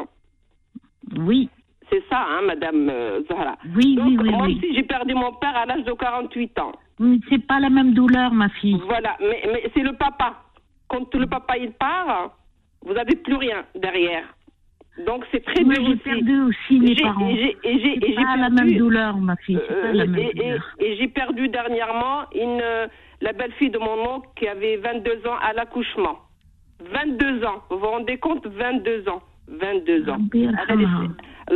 Speaker 5: Oui.
Speaker 8: C'est ça, hein, Madame euh, Zahra.
Speaker 5: Oui,
Speaker 8: Donc,
Speaker 5: oui, oui.
Speaker 8: Moi
Speaker 5: oui.
Speaker 8: aussi, j'ai perdu mon père à l'âge de quarante-huit ans.
Speaker 5: Mais c'est pas la même douleur, ma fille.
Speaker 8: Voilà, mais, mais c'est le papa. Quand le papa, il part, vous n'avez plus rien derrière. Donc, c'est très
Speaker 5: Moi,
Speaker 8: dur
Speaker 5: j'ai
Speaker 8: aussi.
Speaker 5: perdu aussi mes
Speaker 8: j'ai,
Speaker 5: parents.
Speaker 8: Et j'ai, et j'ai,
Speaker 5: c'est
Speaker 8: et j'ai
Speaker 5: pas
Speaker 8: perdu,
Speaker 5: la même douleur, ma fille. C'est
Speaker 8: euh,
Speaker 5: pas la même
Speaker 8: et,
Speaker 5: douleur.
Speaker 8: Et, et j'ai perdu dernièrement une, la belle-fille de mon oncle qui avait vingt-deux ans à l'accouchement. vingt-deux ans. Vous vous rendez compte? vingt-deux ans. vingt-deux ans. Elle a laissé,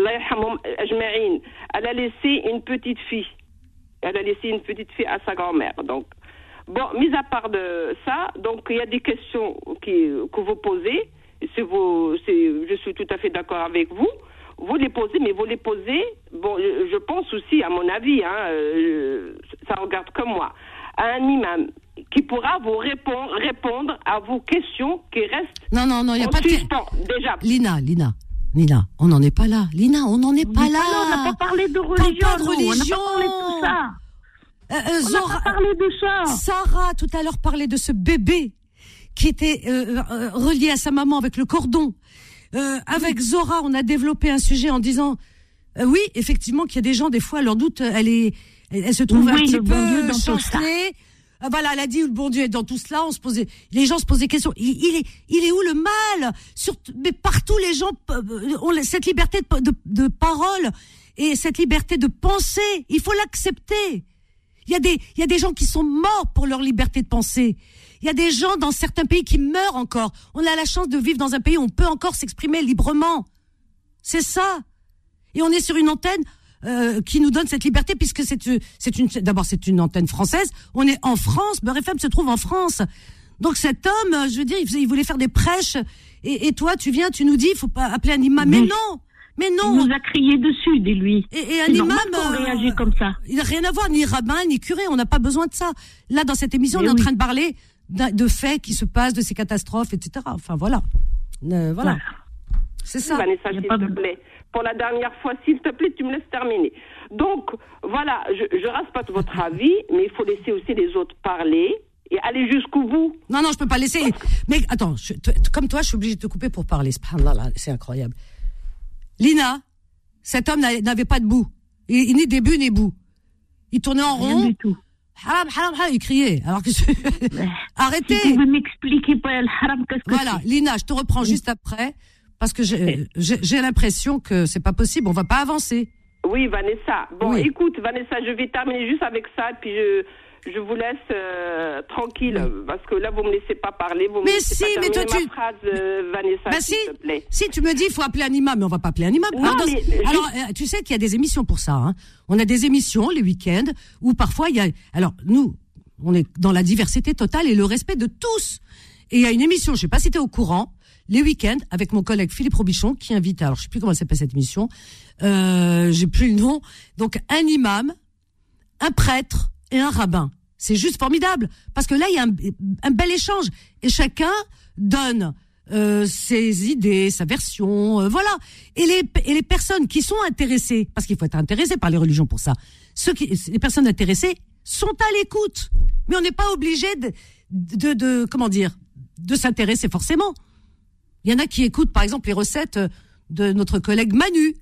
Speaker 8: elle a laissé une petite fille. Elle a laissé une petite fille à sa grand-mère. Donc, bon, mis à part de ça, donc il y a des questions qui, que vous posez. C'est vous, c'est, je suis tout à fait d'accord avec vous. Vous les posez, mais vous les posez. Bon, je pense aussi, à mon avis, hein, euh, ça regarde que moi, à un imam qui pourra vous répondre, répondre à vos questions qui restent.
Speaker 2: Non, non, non, il n'y a pas
Speaker 8: suspens,
Speaker 2: de.
Speaker 8: Déjà.
Speaker 2: Lina, Lina. Lina, on n'en est pas là. Lina, on n'en est pas là.
Speaker 5: Ah non, on n'a pas parlé de religion.
Speaker 2: Pas de religion.
Speaker 5: On n'a pas parlé de tout ça.
Speaker 2: Euh, euh,
Speaker 5: on
Speaker 2: Zora,
Speaker 5: n'a pas parlé de ça.
Speaker 2: Sarah, tout à l'heure, parlait de ce bébé qui était euh, euh, relié à sa maman avec le cordon. Euh, avec Zora, on a développé un sujet en disant, euh, oui, effectivement, qu'il y a des gens, des fois, leur doute, elle est, elle, elle se trouve
Speaker 5: oui,
Speaker 2: un petit
Speaker 5: bon
Speaker 2: peu chancelée. Ah, voilà, elle a dit, le bon Dieu est dans tout cela, on se posait, les gens se posaient des questions. Il, il est, il est où le mal? Sur, mais partout, les gens ont cette liberté de, de, de parole et cette liberté de penser. Il faut l'accepter. Il y a des, il y a des gens qui sont morts pour leur liberté de penser. Il y a des gens dans certains pays qui meurent encore. On a la chance de vivre dans un pays où on peut encore s'exprimer librement. C'est ça. Et on est sur une antenne euh, qui nous donne cette liberté, puisque c'est, c'est une, d'abord c'est une antenne française. On est en France. Beurre F M se trouve en France. Donc cet homme, je veux dire, il, faisait, il voulait faire des prêches. Et, et toi, tu viens, tu nous dis, il faut pas appeler un imam. Mais non. Mais non.
Speaker 5: Il nous a crié dessus, dès lui.
Speaker 2: Et, et un
Speaker 5: c'est
Speaker 2: imam,
Speaker 5: normal qu'on réagit comme ça.
Speaker 2: Il n'a rien à voir, ni rabbin, ni curé. On n'a pas besoin de ça. Là, dans cette émission,
Speaker 5: Mais
Speaker 2: on est
Speaker 5: oui.
Speaker 2: en train de parler de faits qui se passent, de ces catastrophes, et cetera. Enfin, voilà. Euh, voilà.
Speaker 5: Ouais.
Speaker 2: C'est ça.
Speaker 8: Vanessa, s'il te plaît. Pour la dernière fois, s'il te plaît, tu me laisses terminer. Donc, voilà, je, je respecte votre avis, mais il faut laisser aussi les autres parler et aller jusqu'au bout.
Speaker 2: Non, non, je peux pas laisser. Mais attends, je, t- comme toi, je suis obligée de te couper pour parler. Subhanallah, c'est incroyable. Lina, cet homme n'a- n'avait pas de bout. Il, il ni début ni bout. Il tournait en
Speaker 5: Rien
Speaker 2: rond.
Speaker 5: du tout.
Speaker 2: Haram, haram, haram, il criait. Alors que je... Arrêtez.
Speaker 5: Si tu veux m'expliquer pas le haram, qu'est-ce que
Speaker 2: Voilà,
Speaker 5: c'est?
Speaker 2: Lina, je te reprends
Speaker 5: Oui.
Speaker 2: juste après, parce que j'ai, j'ai, j'ai l'impression que c'est pas possible, on va pas avancer.
Speaker 8: Oui, Vanessa. Bon,
Speaker 2: Oui.
Speaker 8: écoute, Vanessa, je vais terminer juste avec ça, puis je, je vous laisse euh, tranquille, parce que là, vous me laissez pas parler. Vous me
Speaker 2: Mais
Speaker 8: laissez
Speaker 2: si,
Speaker 8: pas
Speaker 2: mais toi,
Speaker 8: terminer
Speaker 2: tu-
Speaker 8: ma phrase, euh, Vanessa,
Speaker 2: Bah
Speaker 8: s'il
Speaker 2: si,
Speaker 8: te plaît.
Speaker 2: si tu me dis il faut appeler un imam, mais on va pas appeler un imam.
Speaker 8: Non,
Speaker 2: alors, dans-
Speaker 8: mais juste-
Speaker 2: alors, euh, tu sais qu'il y a des émissions pour ça. Hein. On a des émissions les week-ends où parfois il y a. Alors nous, on est dans la diversité totale et le respect de tous. Et il y a une émission, je sais pas si tu es au courant, les week-ends avec mon collègue Philippe Robichon qui invite. Alors je sais plus comment s'appelle cette émission. Euh, j'ai plus le nom. Donc un imam, un prêtre et un rabbin. C'est juste formidable parce que là il y a un, un bel échange et chacun donne euh, ses idées, sa version, euh, voilà. Et les et les personnes qui sont intéressées, parce qu'il faut être intéressé par les religions pour ça. Ceux qui, les personnes intéressées sont à l'écoute, mais on n'est pas obligé de, de de comment dire de s'intéresser forcément. Il y en a qui écoutent par exemple les recettes de notre collègue Manu.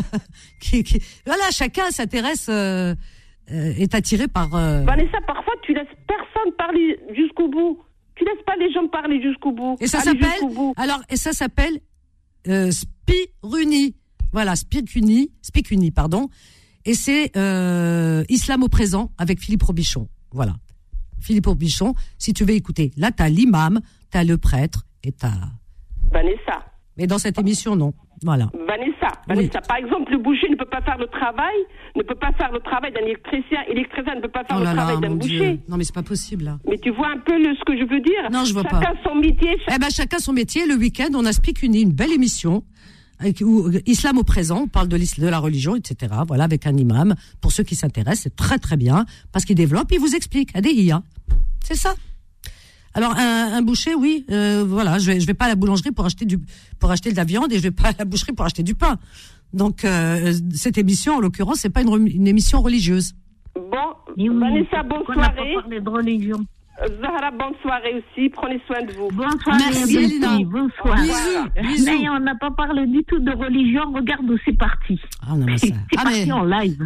Speaker 2: qui, qui, voilà, chacun s'intéresse. Euh, Euh, est attiré par... Euh...
Speaker 8: Vanessa, parfois, tu laisses personne parler jusqu'au bout. Tu laisses pas les gens parler jusqu'au bout.
Speaker 2: Et ça
Speaker 8: Aller
Speaker 2: s'appelle...
Speaker 8: jusqu'au bout.
Speaker 2: Alors, et ça s'appelle euh, Spiruni. Voilà, Spiruni, Spicuni, pardon. Et c'est euh, Islam au présent avec Philippe Robichon. Voilà. Philippe Robichon, si tu veux écouter. Là, t'as l'imam, t'as le prêtre et t'as...
Speaker 8: Vanessa.
Speaker 2: Mais dans cette émission, non. Voilà.
Speaker 8: Vanessa, Vanessa, par exemple, le boucher ne peut pas faire le travail, ne peut pas faire le travail d'un électricien, et l'électricien ne peut pas faire
Speaker 2: Oh là
Speaker 8: le travail
Speaker 2: là,
Speaker 8: d'un
Speaker 2: mon
Speaker 8: boucher.
Speaker 2: Dieu. Non, mais c'est pas possible, là.
Speaker 8: Mais tu vois un peu le, ce que je veux dire?
Speaker 2: Non, je vois
Speaker 8: chacun
Speaker 2: pas.
Speaker 8: Chacun son métier.
Speaker 2: Eh ben, chacun son métier. Le week-end, on a Spicuni, une belle émission. Avec, où, Islam au présent, on parle de, de la religion, et cetera. Voilà, avec un imam. Pour ceux qui s'intéressent, c'est très très bien, parce qu'il développe, il vous explique. Adéhia. C'est ça. Alors, un, un boucher, oui, euh, voilà, je vais, je vais pas à la boulangerie pour acheter du, pour acheter de la viande et je vais pas à la boucherie pour acheter du pain. Donc, euh, cette émission, en l'occurrence, c'est pas une, une émission religieuse.
Speaker 8: Bon,
Speaker 5: Oui,
Speaker 8: Vanessa, bonne
Speaker 5: on n'a pas
Speaker 8: soirée.
Speaker 5: parlé de religion.
Speaker 8: Zahra, bonne soirée aussi. Prenez soin de vous.
Speaker 5: Bonsoir,
Speaker 2: Merci, Lina.
Speaker 5: Bonsoir.
Speaker 2: Bisous, bisous.
Speaker 5: Mais on n'a pas parlé du tout de religion. Regarde où c'est parti.
Speaker 2: Ah, non, mais ça.
Speaker 5: C'est
Speaker 2: Ah,
Speaker 5: parti
Speaker 2: mais-
Speaker 5: en live.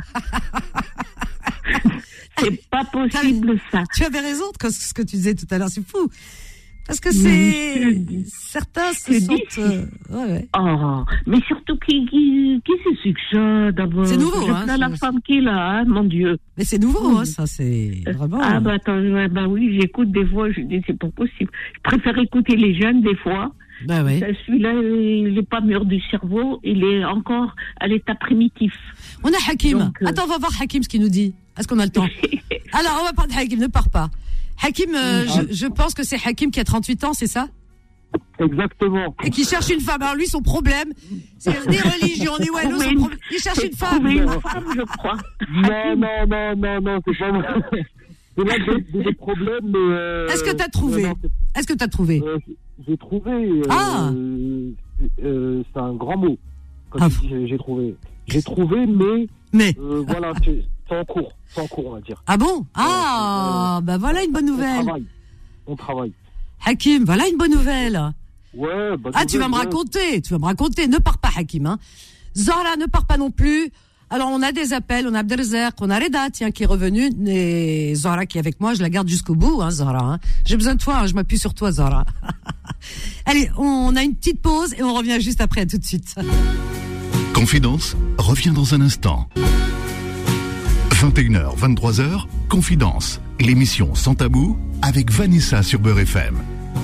Speaker 5: C'est pas possible, ça.
Speaker 2: Tu avais raison de ce que tu disais tout à l'heure, c'est fou. Parce que
Speaker 5: Mais
Speaker 2: c'est,
Speaker 5: je te dis-
Speaker 2: certains se
Speaker 5: je te
Speaker 2: sentent,
Speaker 5: dis,
Speaker 2: euh, ouais, ouais.
Speaker 5: Oh, mais surtout qui, qui, qui c'est ce que ça, d'abord?
Speaker 2: C'est nouveau,
Speaker 5: Je
Speaker 2: hein,
Speaker 5: plains la
Speaker 2: c'est-
Speaker 5: femme qui est là, hein, mon Dieu.
Speaker 2: Mais c'est nouveau,
Speaker 5: Oui.
Speaker 2: hein, ça, c'est vraiment.
Speaker 5: Ah, bah, attends, ouais, bah oui, j'écoute des fois, je dis, c'est pas possible. Je préfère écouter les jeunes, des fois.
Speaker 2: Bah oui.
Speaker 5: Ça, celui-là, il est pas mûr du cerveau, il est encore à l'état primitif.
Speaker 2: On a Hakim.
Speaker 5: Donc, euh,
Speaker 2: Attends, on va voir Hakim ce qu'il nous dit. Est-ce qu'on a le temps? Alors, on va parler de Hakim, ne pars pas. Hakim, euh, je, je pense que c'est Hakim qui a trente-huit ans, c'est ça?
Speaker 6: Exactement.
Speaker 2: Et qui cherche une femme. Alors lui, son problème, c'est ni religion, ni wallo, son
Speaker 5: Trouver une-
Speaker 2: problème. Il cherche une femme.
Speaker 5: Trouver une femme, je crois.
Speaker 6: Non, non, non, non, non, c'est pas vrai. C'est là que j'ai des problèmes, mais... Euh,
Speaker 2: Est-ce que t'as trouvé?
Speaker 6: non, c'est-
Speaker 2: Est-ce que t'as trouvé?
Speaker 6: euh, J'ai trouvé... Euh,
Speaker 2: Ah.
Speaker 6: euh, c'est un grand mot. Quand
Speaker 2: Ah.
Speaker 6: je dis j'ai- j'ai trouvé. J'ai trouvé, mais...
Speaker 2: Mais.
Speaker 6: Euh, voilà, c'est c'est en cours. C'est en cours, on va dire.
Speaker 2: Ah bon? Ah, bah voilà une bonne
Speaker 6: On
Speaker 2: nouvelle.
Speaker 6: travaille. On travaille.
Speaker 2: Hakim, voilà une bonne nouvelle.
Speaker 6: Ouais, bah,
Speaker 2: Ah, tu vas me raconter, tu vas me raconter. Ne pars pas, Hakim. Hein. Zahra, ne pars pas non plus. Alors, on a des appels, on a Abdelzer, on a Reda, tiens, qui est revenu, et Zahra qui est avec moi, je la garde jusqu'au bout, hein, Zahra. Hein. J'ai besoin de toi, hein, je m'appuie sur toi, Zahra. Allez, on a une petite pause et on revient juste après, à tout de suite.
Speaker 1: Confidence revient dans un instant. vingt et une heures, vingt-trois heures, Confidence, l'émission sans tabou avec Vanessa sur Beurre F M.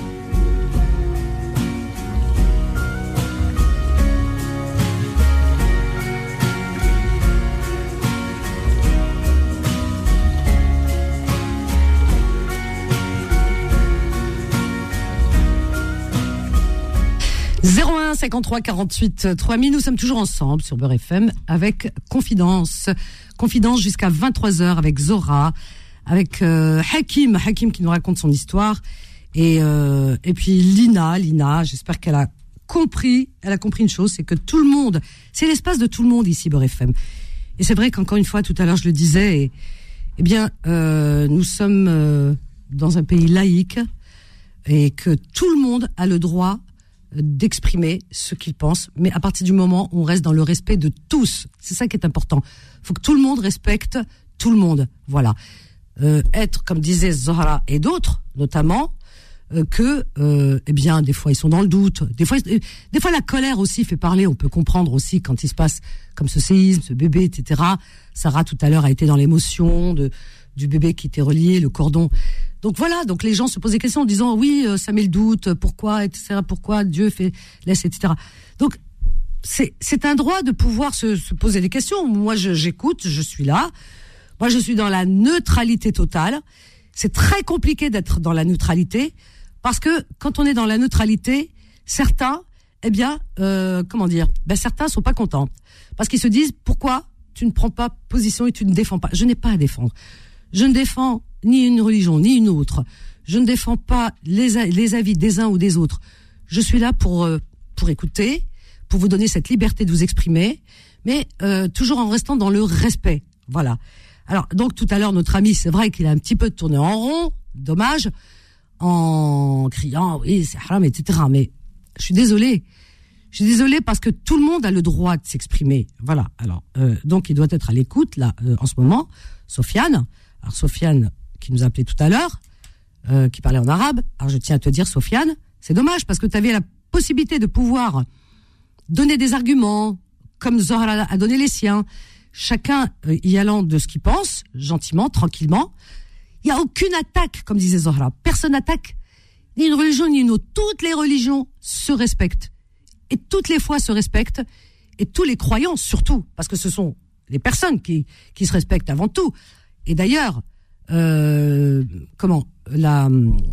Speaker 2: zéro un cinquante-trois quarante-huit trois mille, nous sommes toujours ensemble sur Beurre F M avec Confidence. Confidence jusqu'à vingt-trois heures avec Zora, avec euh, Hakim, Hakim qui nous raconte son histoire. Et, euh, et puis Lina, Lina, j'espère qu'elle a compris, elle a compris une chose, c'est que tout le monde, c'est l'espace de tout le monde ici, Beurre F M. Et c'est vrai qu'encore une fois, tout à l'heure je le disais, et, eh bien, euh, nous sommes euh, dans un pays laïque et que tout le monde a le droit d'exprimer ce qu'il pense, mais à partir du moment où on reste dans le respect de tous, c'est ça qui est important. Il faut que tout le monde respecte tout le monde, voilà. Euh, être, comme disait Zahra et d'autres, notamment, euh, que, euh, eh bien, des fois ils sont dans le doute, des fois, euh, des fois la colère aussi fait parler. On peut comprendre aussi quand il se passe comme ce séisme, ce bébé, et cetera. Sarah tout à l'heure a été dans l'émotion de du bébé qui était relié, le cordon. Donc voilà, donc les gens se posent des questions en disant oui, euh, ça met le doute, pourquoi, et cetera. Pourquoi Dieu fait laisse, et cetera. Donc c'est c'est un droit de pouvoir se, se poser des questions. Moi, je, j'écoute, je suis là. Moi, je suis dans la neutralité totale. C'est très compliqué d'être dans la neutralité parce que quand on est dans la neutralité, certains, eh bien, euh, comment dire, ben certains sont pas contents parce qu'ils se disent pourquoi tu ne prends pas position et tu ne défends pas. Je n'ai pas à défendre. Je ne défends ni une religion, ni une autre. Je ne défends pas les, les avis des uns ou des autres. Je suis là pour, euh, pour écouter, pour vous donner cette liberté de vous exprimer, mais euh, toujours en restant dans le respect. Voilà. Alors, donc, tout à l'heure, notre ami, c'est vrai qu'il a un petit peu tourné en rond, dommage, en criant, oui, c'est haram, et cetera. Mais je suis désolée. Je suis désolée parce que tout le monde a le droit de s'exprimer. Voilà. Alors, euh, donc, il doit être à l'écoute, là, euh, en ce moment. Sofiane. Alors, Sofiane, qui nous a appelé tout à l'heure, euh, qui parlait en arabe. Alors, je tiens à te dire, Sofiane, c'est dommage parce que tu avais la possibilité de pouvoir donner des arguments, comme Zahra a donné les siens, chacun euh, y allant de ce qu'il pense, gentiment, tranquillement. Il n'y a aucune attaque, comme disait Zahra. Personne n'attaque, ni une religion, ni une autre. Toutes les religions se respectent. Et toutes les foi se respectent. Et tous les croyants, surtout, parce que ce sont les personnes qui, qui se respectent avant tout. Et d'ailleurs, euh, comment, la,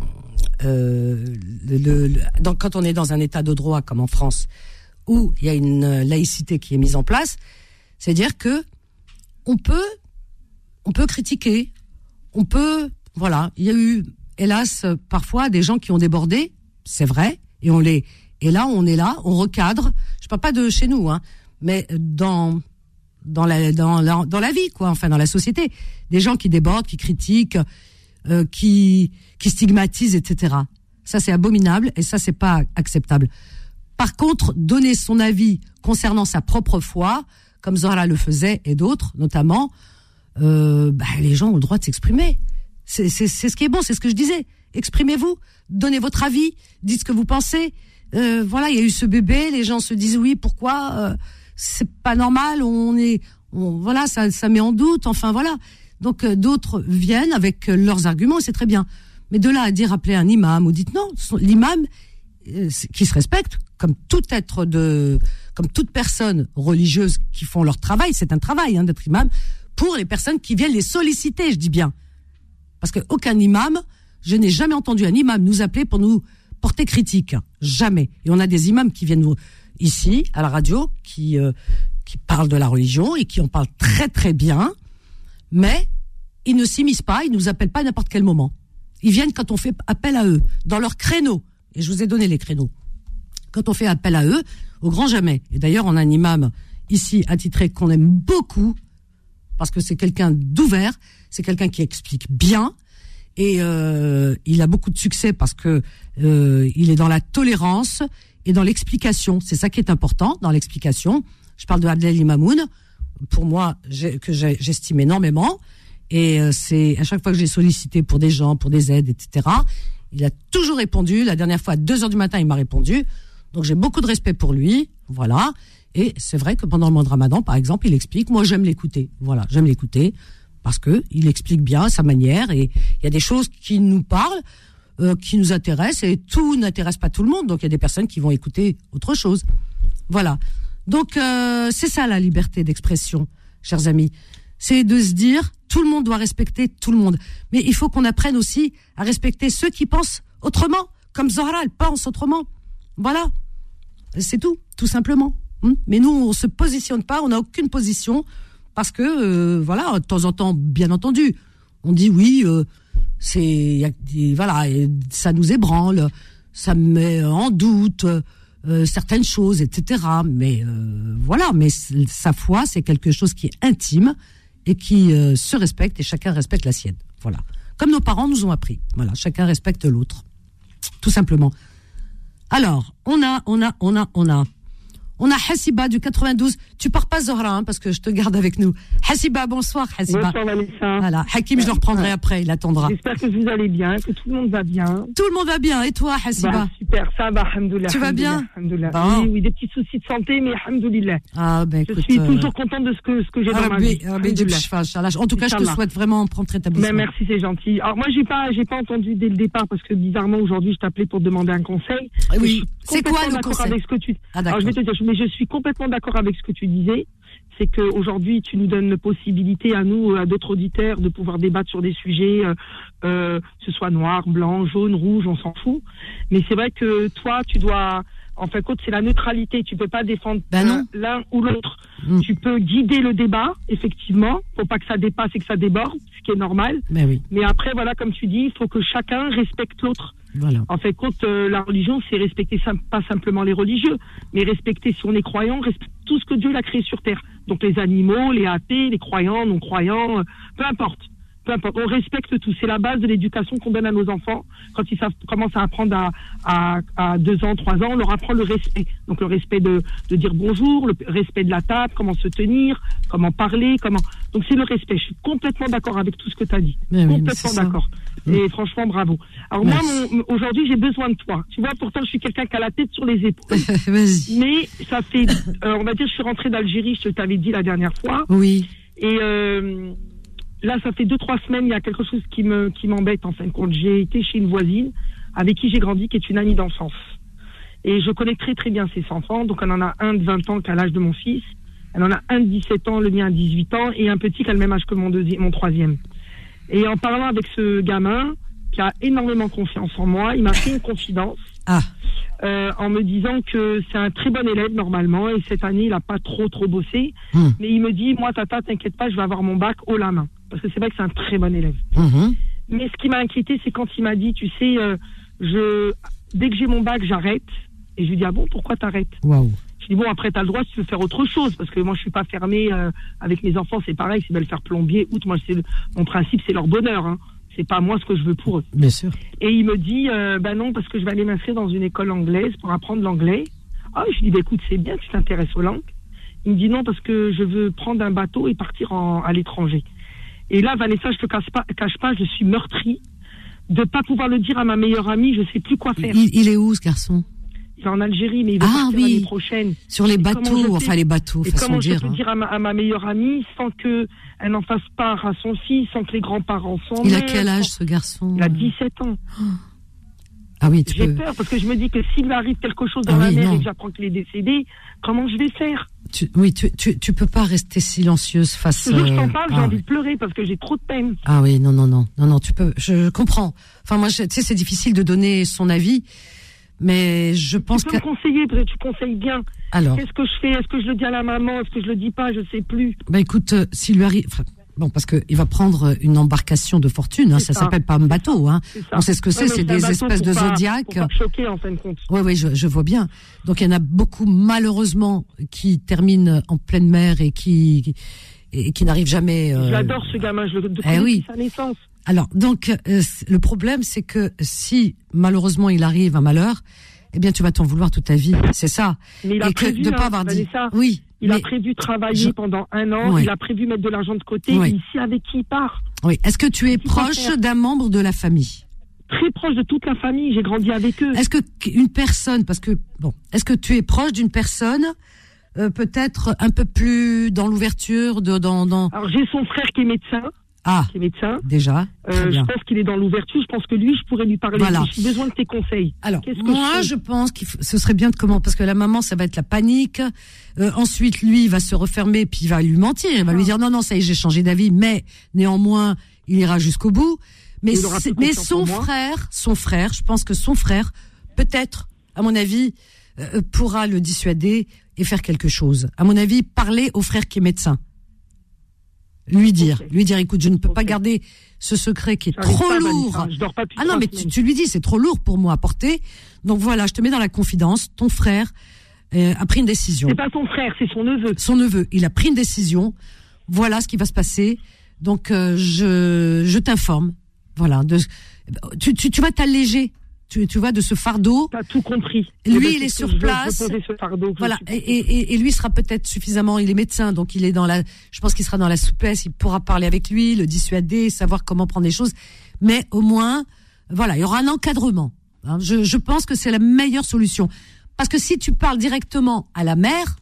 Speaker 2: euh, le, le, le, dans, quand on est dans un état de droit, comme en France, où il y a une laïcité qui est mise en place, c'est-à-dire que on peut, on peut critiquer, on peut, voilà, il y a eu, hélas, parfois des gens qui ont débordé, c'est vrai, et on les, et là, on est là, on recadre, je parle pas de chez nous, hein, mais dans, dans la, dans la, dans la vie, quoi, enfin, dans la société, des gens qui débordent, qui critiquent, euh, qui, qui stigmatisent, et cetera. Ça, c'est abominable, et ça, c'est pas acceptable. Par contre, donner son avis concernant sa propre foi, comme Zahra le faisait et d'autres, notamment, euh, bah, les gens ont le droit de s'exprimer. C'est, c'est, c'est ce qui est bon, c'est ce que je disais. Exprimez-vous, donnez votre avis, dites ce que vous pensez. Euh, voilà, il y a eu ce bébé, les gens se disent oui, pourquoi euh, c'est pas normal, on est, on, voilà, ça, ça met en doute. Enfin voilà. Donc euh, d'autres viennent avec euh, leurs arguments et c'est très bien. Mais de là à dire appeler un imam ou dites non, l'imam euh, qui se respecte, comme tout être de, comme toute personne religieuse qui font leur travail, c'est un travail hein, d'être imam pour les personnes qui viennent les solliciter, je dis bien, parce que aucun imam, je n'ai jamais entendu un imam nous appeler pour nous porter critique, jamais. Et on a des imams qui viennent nous ici à la radio, qui euh, qui parlent de la religion et qui en parlent très très bien, mais ils ne s'immiscent pas, ils nous appellent pas à n'importe quel moment. Ils viennent quand on fait appel à eux, dans leur créneau. Et je vous ai donné les créneaux. Quand on fait appel à eux, au grand jamais. Et d'ailleurs, on a un imam ici attitré qu'on aime beaucoup, parce que c'est quelqu'un d'ouvert, c'est quelqu'un qui explique bien, et euh, il a beaucoup de succès parce que euh, il est dans la tolérance et dans l'explication. C'est ça qui est important, dans l'explication. Je parle de Abdel Imamoun, pour moi, j'ai, que j'ai, j'estime énormément. Et euh, c'est à chaque fois que j'ai sollicité pour des gens, pour des aides, et cetera, il a toujours répondu. La dernière fois, à deux heures du matin, il m'a répondu. Donc j'ai beaucoup de respect pour lui. Voilà. Et c'est vrai que pendant le mois de Ramadan, par exemple, il explique. Moi, j'aime l'écouter. Voilà, j'aime l'écouter parce que il explique bien à sa manière. Et il y a des choses qui nous parlent, euh, qui nous intéressent. Et tout n'intéresse pas tout le monde. Donc il y a des personnes qui vont écouter autre chose. Voilà. Donc euh, c'est ça la liberté d'expression, chers amis. C'est de se dire tout le monde doit respecter tout le monde. Mais il faut qu'on apprenne aussi à respecter ceux qui pensent autrement, comme Zahra, elle pense autrement. Voilà. C'est tout, tout simplement. Mais nous, on se positionne pas, on n'a aucune position, parce que, euh, voilà, de temps en temps, bien entendu, on dit oui, euh, c'est, y a, y, voilà, ça nous ébranle, ça met en doute euh, certaines choses, et cetera. Mais euh, voilà, mais sa foi, c'est quelque chose qui est intime et qui euh, se respecte, et chacun respecte la sienne. Voilà, comme nos parents nous ont appris. Voilà, chacun respecte l'autre, tout simplement. Alors, on a, on a, on a, on a. On a Hassiba du quatre-vingt-douze. Tu pars pas, Zohra, hein, parce que je te garde avec nous. Hassiba, bonsoir, Hassiba.
Speaker 9: Bonsoir, Vanessa.
Speaker 2: Voilà. Hakim, je le reprendrai après, il attendra.
Speaker 9: J'espère que vous allez bien, que tout le monde va bien.
Speaker 2: Tout le monde va bien. Et toi, Hassiba?
Speaker 9: Bah, super, ça va, alhamdoulilah.
Speaker 2: Tu vas bien?
Speaker 9: Bon. Oui, oui, des petits soucis de santé, mais alhamdoulilah.
Speaker 2: Ah, ben, écoute.
Speaker 9: Je suis toujours contente de ce que, ce que j'ai
Speaker 2: ah,
Speaker 9: dans ma vie.
Speaker 2: Ah, ben, en tout cas, je te souhaite vraiment prendre rétablissement.
Speaker 9: Ben, merci, c'est gentil. Alors, moi, j'ai pas, j'ai pas entendu dès le départ, parce que bizarrement, aujourd'hui, je t'appelais pour te demander un conseil.
Speaker 2: Oui. C'est quoi le conseil?
Speaker 9: Avec ce que tu...
Speaker 2: Ah, d'accord.
Speaker 9: Alors, je vais te dire, mais je suis complètement d'accord avec ce que tu disais. C'est qu'aujourd'hui, tu nous donnes la possibilité à nous, à d'autres auditeurs, de pouvoir débattre sur des sujets, euh, euh, que ce soit noir, blanc, jaune, rouge, on s'en fout. Mais c'est vrai que toi, tu dois... En fin de compte, c'est la neutralité. Tu peux pas défendre
Speaker 2: ben non.
Speaker 9: l'un ou l'autre.
Speaker 2: Mmh.
Speaker 9: Tu peux guider le débat, effectivement. Faut pas que ça dépasse et que ça déborde, ce qui est normal.
Speaker 2: Ben oui.
Speaker 9: Mais après, voilà, comme tu dis, il faut que chacun respecte l'autre.
Speaker 2: Voilà.
Speaker 9: En fait, compte, euh, la religion, c'est respecter sim- pas simplement les religieux, mais respecter, si on est croyant, respecter tout ce que Dieu a créé sur terre. Donc les animaux, les athées, les croyants, non-croyants, euh, peu importe. Peu importe, on respecte tout. C'est la base de l'éducation qu'on donne à nos enfants. Quand ils savent, commencent à apprendre à, à, à deux ans, trois ans, on leur apprend le respect. Donc le respect de, de dire bonjour, le respect de la table, comment se tenir, comment parler, comment... Donc c'est le respect. Je suis complètement d'accord avec tout ce que tu as dit.
Speaker 2: Mais
Speaker 9: complètement
Speaker 2: oui,
Speaker 9: d'accord.
Speaker 2: Mmh.
Speaker 9: Et franchement, bravo. Alors Merci. moi, mon, aujourd'hui, j'ai besoin de toi. Tu vois, pourtant, je suis quelqu'un qui a la tête sur les épaules.
Speaker 2: Vas-y.
Speaker 9: Mais ça fait, euh, on va dire, je suis rentrée d'Algérie, je t'avais dit la dernière fois.
Speaker 2: Oui.
Speaker 9: Et... Euh, Là, ça fait deux, trois semaines, il y a quelque chose qui me, qui m'embête, en fin de compte. J'ai été chez une voisine avec qui j'ai grandi, qui est une amie d'enfance. Et je connais très, très bien ses enfants. Donc, elle en a un de vingt ans qui a l'âge de mon fils. Elle en a un de dix-sept ans, le mien a dix-huit ans, et un petit qui a le même âge que mon deuxième, mon troisième. Et en parlant avec ce gamin, qui a énormément confiance en moi, il m'a fait une confidence.
Speaker 2: Ah.
Speaker 9: Euh, en me disant que c'est un très bon élève normalement, et cette année, il a pas trop, trop bossé.
Speaker 2: Mmh.
Speaker 9: Mais il me dit, moi, tata, t'inquiète pas, je vais avoir mon bac haut la main. Parce que c'est vrai que c'est un très bon élève.
Speaker 2: Mmh.
Speaker 9: Mais ce qui m'a inquiété, c'est quand il m'a dit, tu sais, euh, je, dès que j'ai mon bac, j'arrête. Et je lui dis, ah bon, pourquoi t'arrêtes?
Speaker 2: Waouh.
Speaker 9: Je dis, bon, après, t'as le droit si tu veux faire autre chose. Parce que moi, je suis pas fermée euh, avec mes enfants, c'est pareil, s'ils veulent faire plombier, outre, moi, c'est le, mon principe, c'est leur bonheur. Hein. C'est pas moi ce que je veux pour eux.
Speaker 2: Bien sûr.
Speaker 9: Et il me dit, euh, ben non, parce que je vais aller m'inscrire dans une école anglaise pour apprendre l'anglais. Ah, je lui dis, ben écoute, c'est bien, tu t'intéresses aux langues. Il me dit, non, parce que je veux prendre un bateau et partir en, à l'étranger. Et là, Vanessa, je te cache pas, cache pas, je suis meurtrie de pas pouvoir le dire à ma meilleure amie, je sais plus quoi faire.
Speaker 2: Il, il est où, ce garçon?
Speaker 9: Il est en Algérie, mais il va
Speaker 2: ah,
Speaker 9: partir
Speaker 2: oui.
Speaker 9: l'année prochaine.
Speaker 2: Sur les bateaux, enfin les bateaux,
Speaker 9: et
Speaker 2: façon
Speaker 9: comment
Speaker 2: de dire.
Speaker 9: je peux
Speaker 2: hein.
Speaker 9: dire à ma, à ma meilleure amie sans que elle n'en fasse part à son fils, sans que les grands-parents s'en
Speaker 2: Il
Speaker 9: mêlent,
Speaker 2: a quel âge,
Speaker 9: sans...
Speaker 2: ce garçon?
Speaker 9: Il a dix-sept ans.
Speaker 2: Oh. Ah oui, tu
Speaker 9: J'ai
Speaker 2: peux...
Speaker 9: peur parce que je me dis que s'il lui arrive quelque chose dans
Speaker 2: ah
Speaker 9: la
Speaker 2: oui,
Speaker 9: mer
Speaker 2: non.
Speaker 9: et que j'apprends qu'il est décédé, comment je vais faire?
Speaker 2: Tu, oui, tu, tu, tu peux pas rester silencieuse face.
Speaker 9: Toujours, euh... je t'en parle, j'ai
Speaker 2: ah,
Speaker 9: envie
Speaker 2: oui.
Speaker 9: de pleurer parce que j'ai trop de peine.
Speaker 2: Ah oui, non, non, non, non, non, tu peux. Je comprends. Enfin, moi, tu sais, c'est difficile de donner son avis, mais je pense
Speaker 9: que. Tu peux
Speaker 2: que...
Speaker 9: me conseiller, peut-être tu conseilles bien.
Speaker 2: Alors.
Speaker 9: Qu'est-ce que je fais? Est-ce que je le dis à la maman? Est-ce que je le dis pas? Je sais plus.
Speaker 2: Bah écoute, euh, s'il lui arrive. Enfin, bon, parce que il va prendre une embarcation de fortune. Hein, ça, ça s'appelle pas un bateau. Hein. On sait ce que c'est. Ouais, c'est des espèces de zodiaques.
Speaker 9: Pour pas choquer, en fin de compte.
Speaker 2: Oui, oui, je, je vois bien. Donc il y en a beaucoup, malheureusement, qui terminent en pleine mer et qui et qui n'arrivent jamais. Euh...
Speaker 9: J'adore ce gamin. Je le connais
Speaker 2: eh oui.
Speaker 9: sa naissance.
Speaker 2: Alors donc euh, le problème, c'est que si malheureusement il arrive un malheur, eh bien tu vas t'en vouloir toute ta vie. C'est ça.
Speaker 9: Mais il a
Speaker 2: et
Speaker 9: prévu,
Speaker 2: que de
Speaker 9: hein,
Speaker 2: pas avoir dit.
Speaker 9: Ça.
Speaker 2: Oui.
Speaker 9: Il
Speaker 2: Mais
Speaker 9: a prévu travailler
Speaker 2: je...
Speaker 9: pendant un an.
Speaker 2: Oui.
Speaker 9: Il a prévu mettre de l'argent de côté.
Speaker 2: Oui.
Speaker 9: Il sait avec qui il part.
Speaker 2: Oui. Est-ce que tu es proche d'un membre de la famille?
Speaker 9: Très proche de toute la famille. J'ai grandi avec eux.
Speaker 2: Est-ce que une personne, parce que bon, est-ce que tu es proche d'une personne euh, peut-être un peu plus dans l'ouverture de dans dans.
Speaker 9: Alors j'ai son frère qui est médecin.
Speaker 2: Ah,
Speaker 9: qui est médecin.
Speaker 2: Déjà.
Speaker 9: Euh, je pense qu'il est dans l'ouverture. Je pense que lui, je pourrais lui parler.
Speaker 2: Voilà.
Speaker 9: J'ai besoin de tes conseils.
Speaker 2: Alors,
Speaker 9: Qu'est-ce que
Speaker 2: moi, je, je pense que ce serait bien de comment, parce que la maman, ça va être la panique. Euh, ensuite, lui, il va se refermer, puis il va lui mentir. Il va ah. lui dire non, non, ça y est, j'ai changé d'avis, mais néanmoins, il ira jusqu'au bout. Mais, mais son frère, son frère, je pense que son frère, peut-être, à mon avis, euh, pourra le dissuader et faire quelque chose. À mon avis, parler au frère qui est médecin. Lui dire, okay. lui dire, écoute, je ne peux okay. pas garder ce secret qui est J'arrive trop lourd.
Speaker 9: Je dors pas
Speaker 2: ah non, mais tu, tu lui dis, c'est trop lourd pour moi à porter. Donc voilà, je te mets dans la confidence. Ton frère euh, a pris une décision.
Speaker 9: C'est pas ton frère, c'est son neveu.
Speaker 2: Son neveu, il a pris une décision. Voilà ce qui va se passer. Donc euh, je, je t'informe. Voilà, de, tu, tu, tu vas t'alléger. Tu, tu vois, de ce fardeau.
Speaker 9: T'as tout compris.
Speaker 2: Lui,
Speaker 9: ben,
Speaker 2: il est sur place.
Speaker 9: Ce fardeau
Speaker 2: voilà. Et, et, et lui sera peut-être suffisamment, il est médecin, donc il est dans la, je pense qu'il sera dans la souplesse, il pourra parler avec lui, le dissuader, savoir comment prendre les choses. Mais au moins, voilà, il y aura un encadrement. Hein. Je, je pense que c'est la meilleure solution. Parce que si tu parles directement à la mère,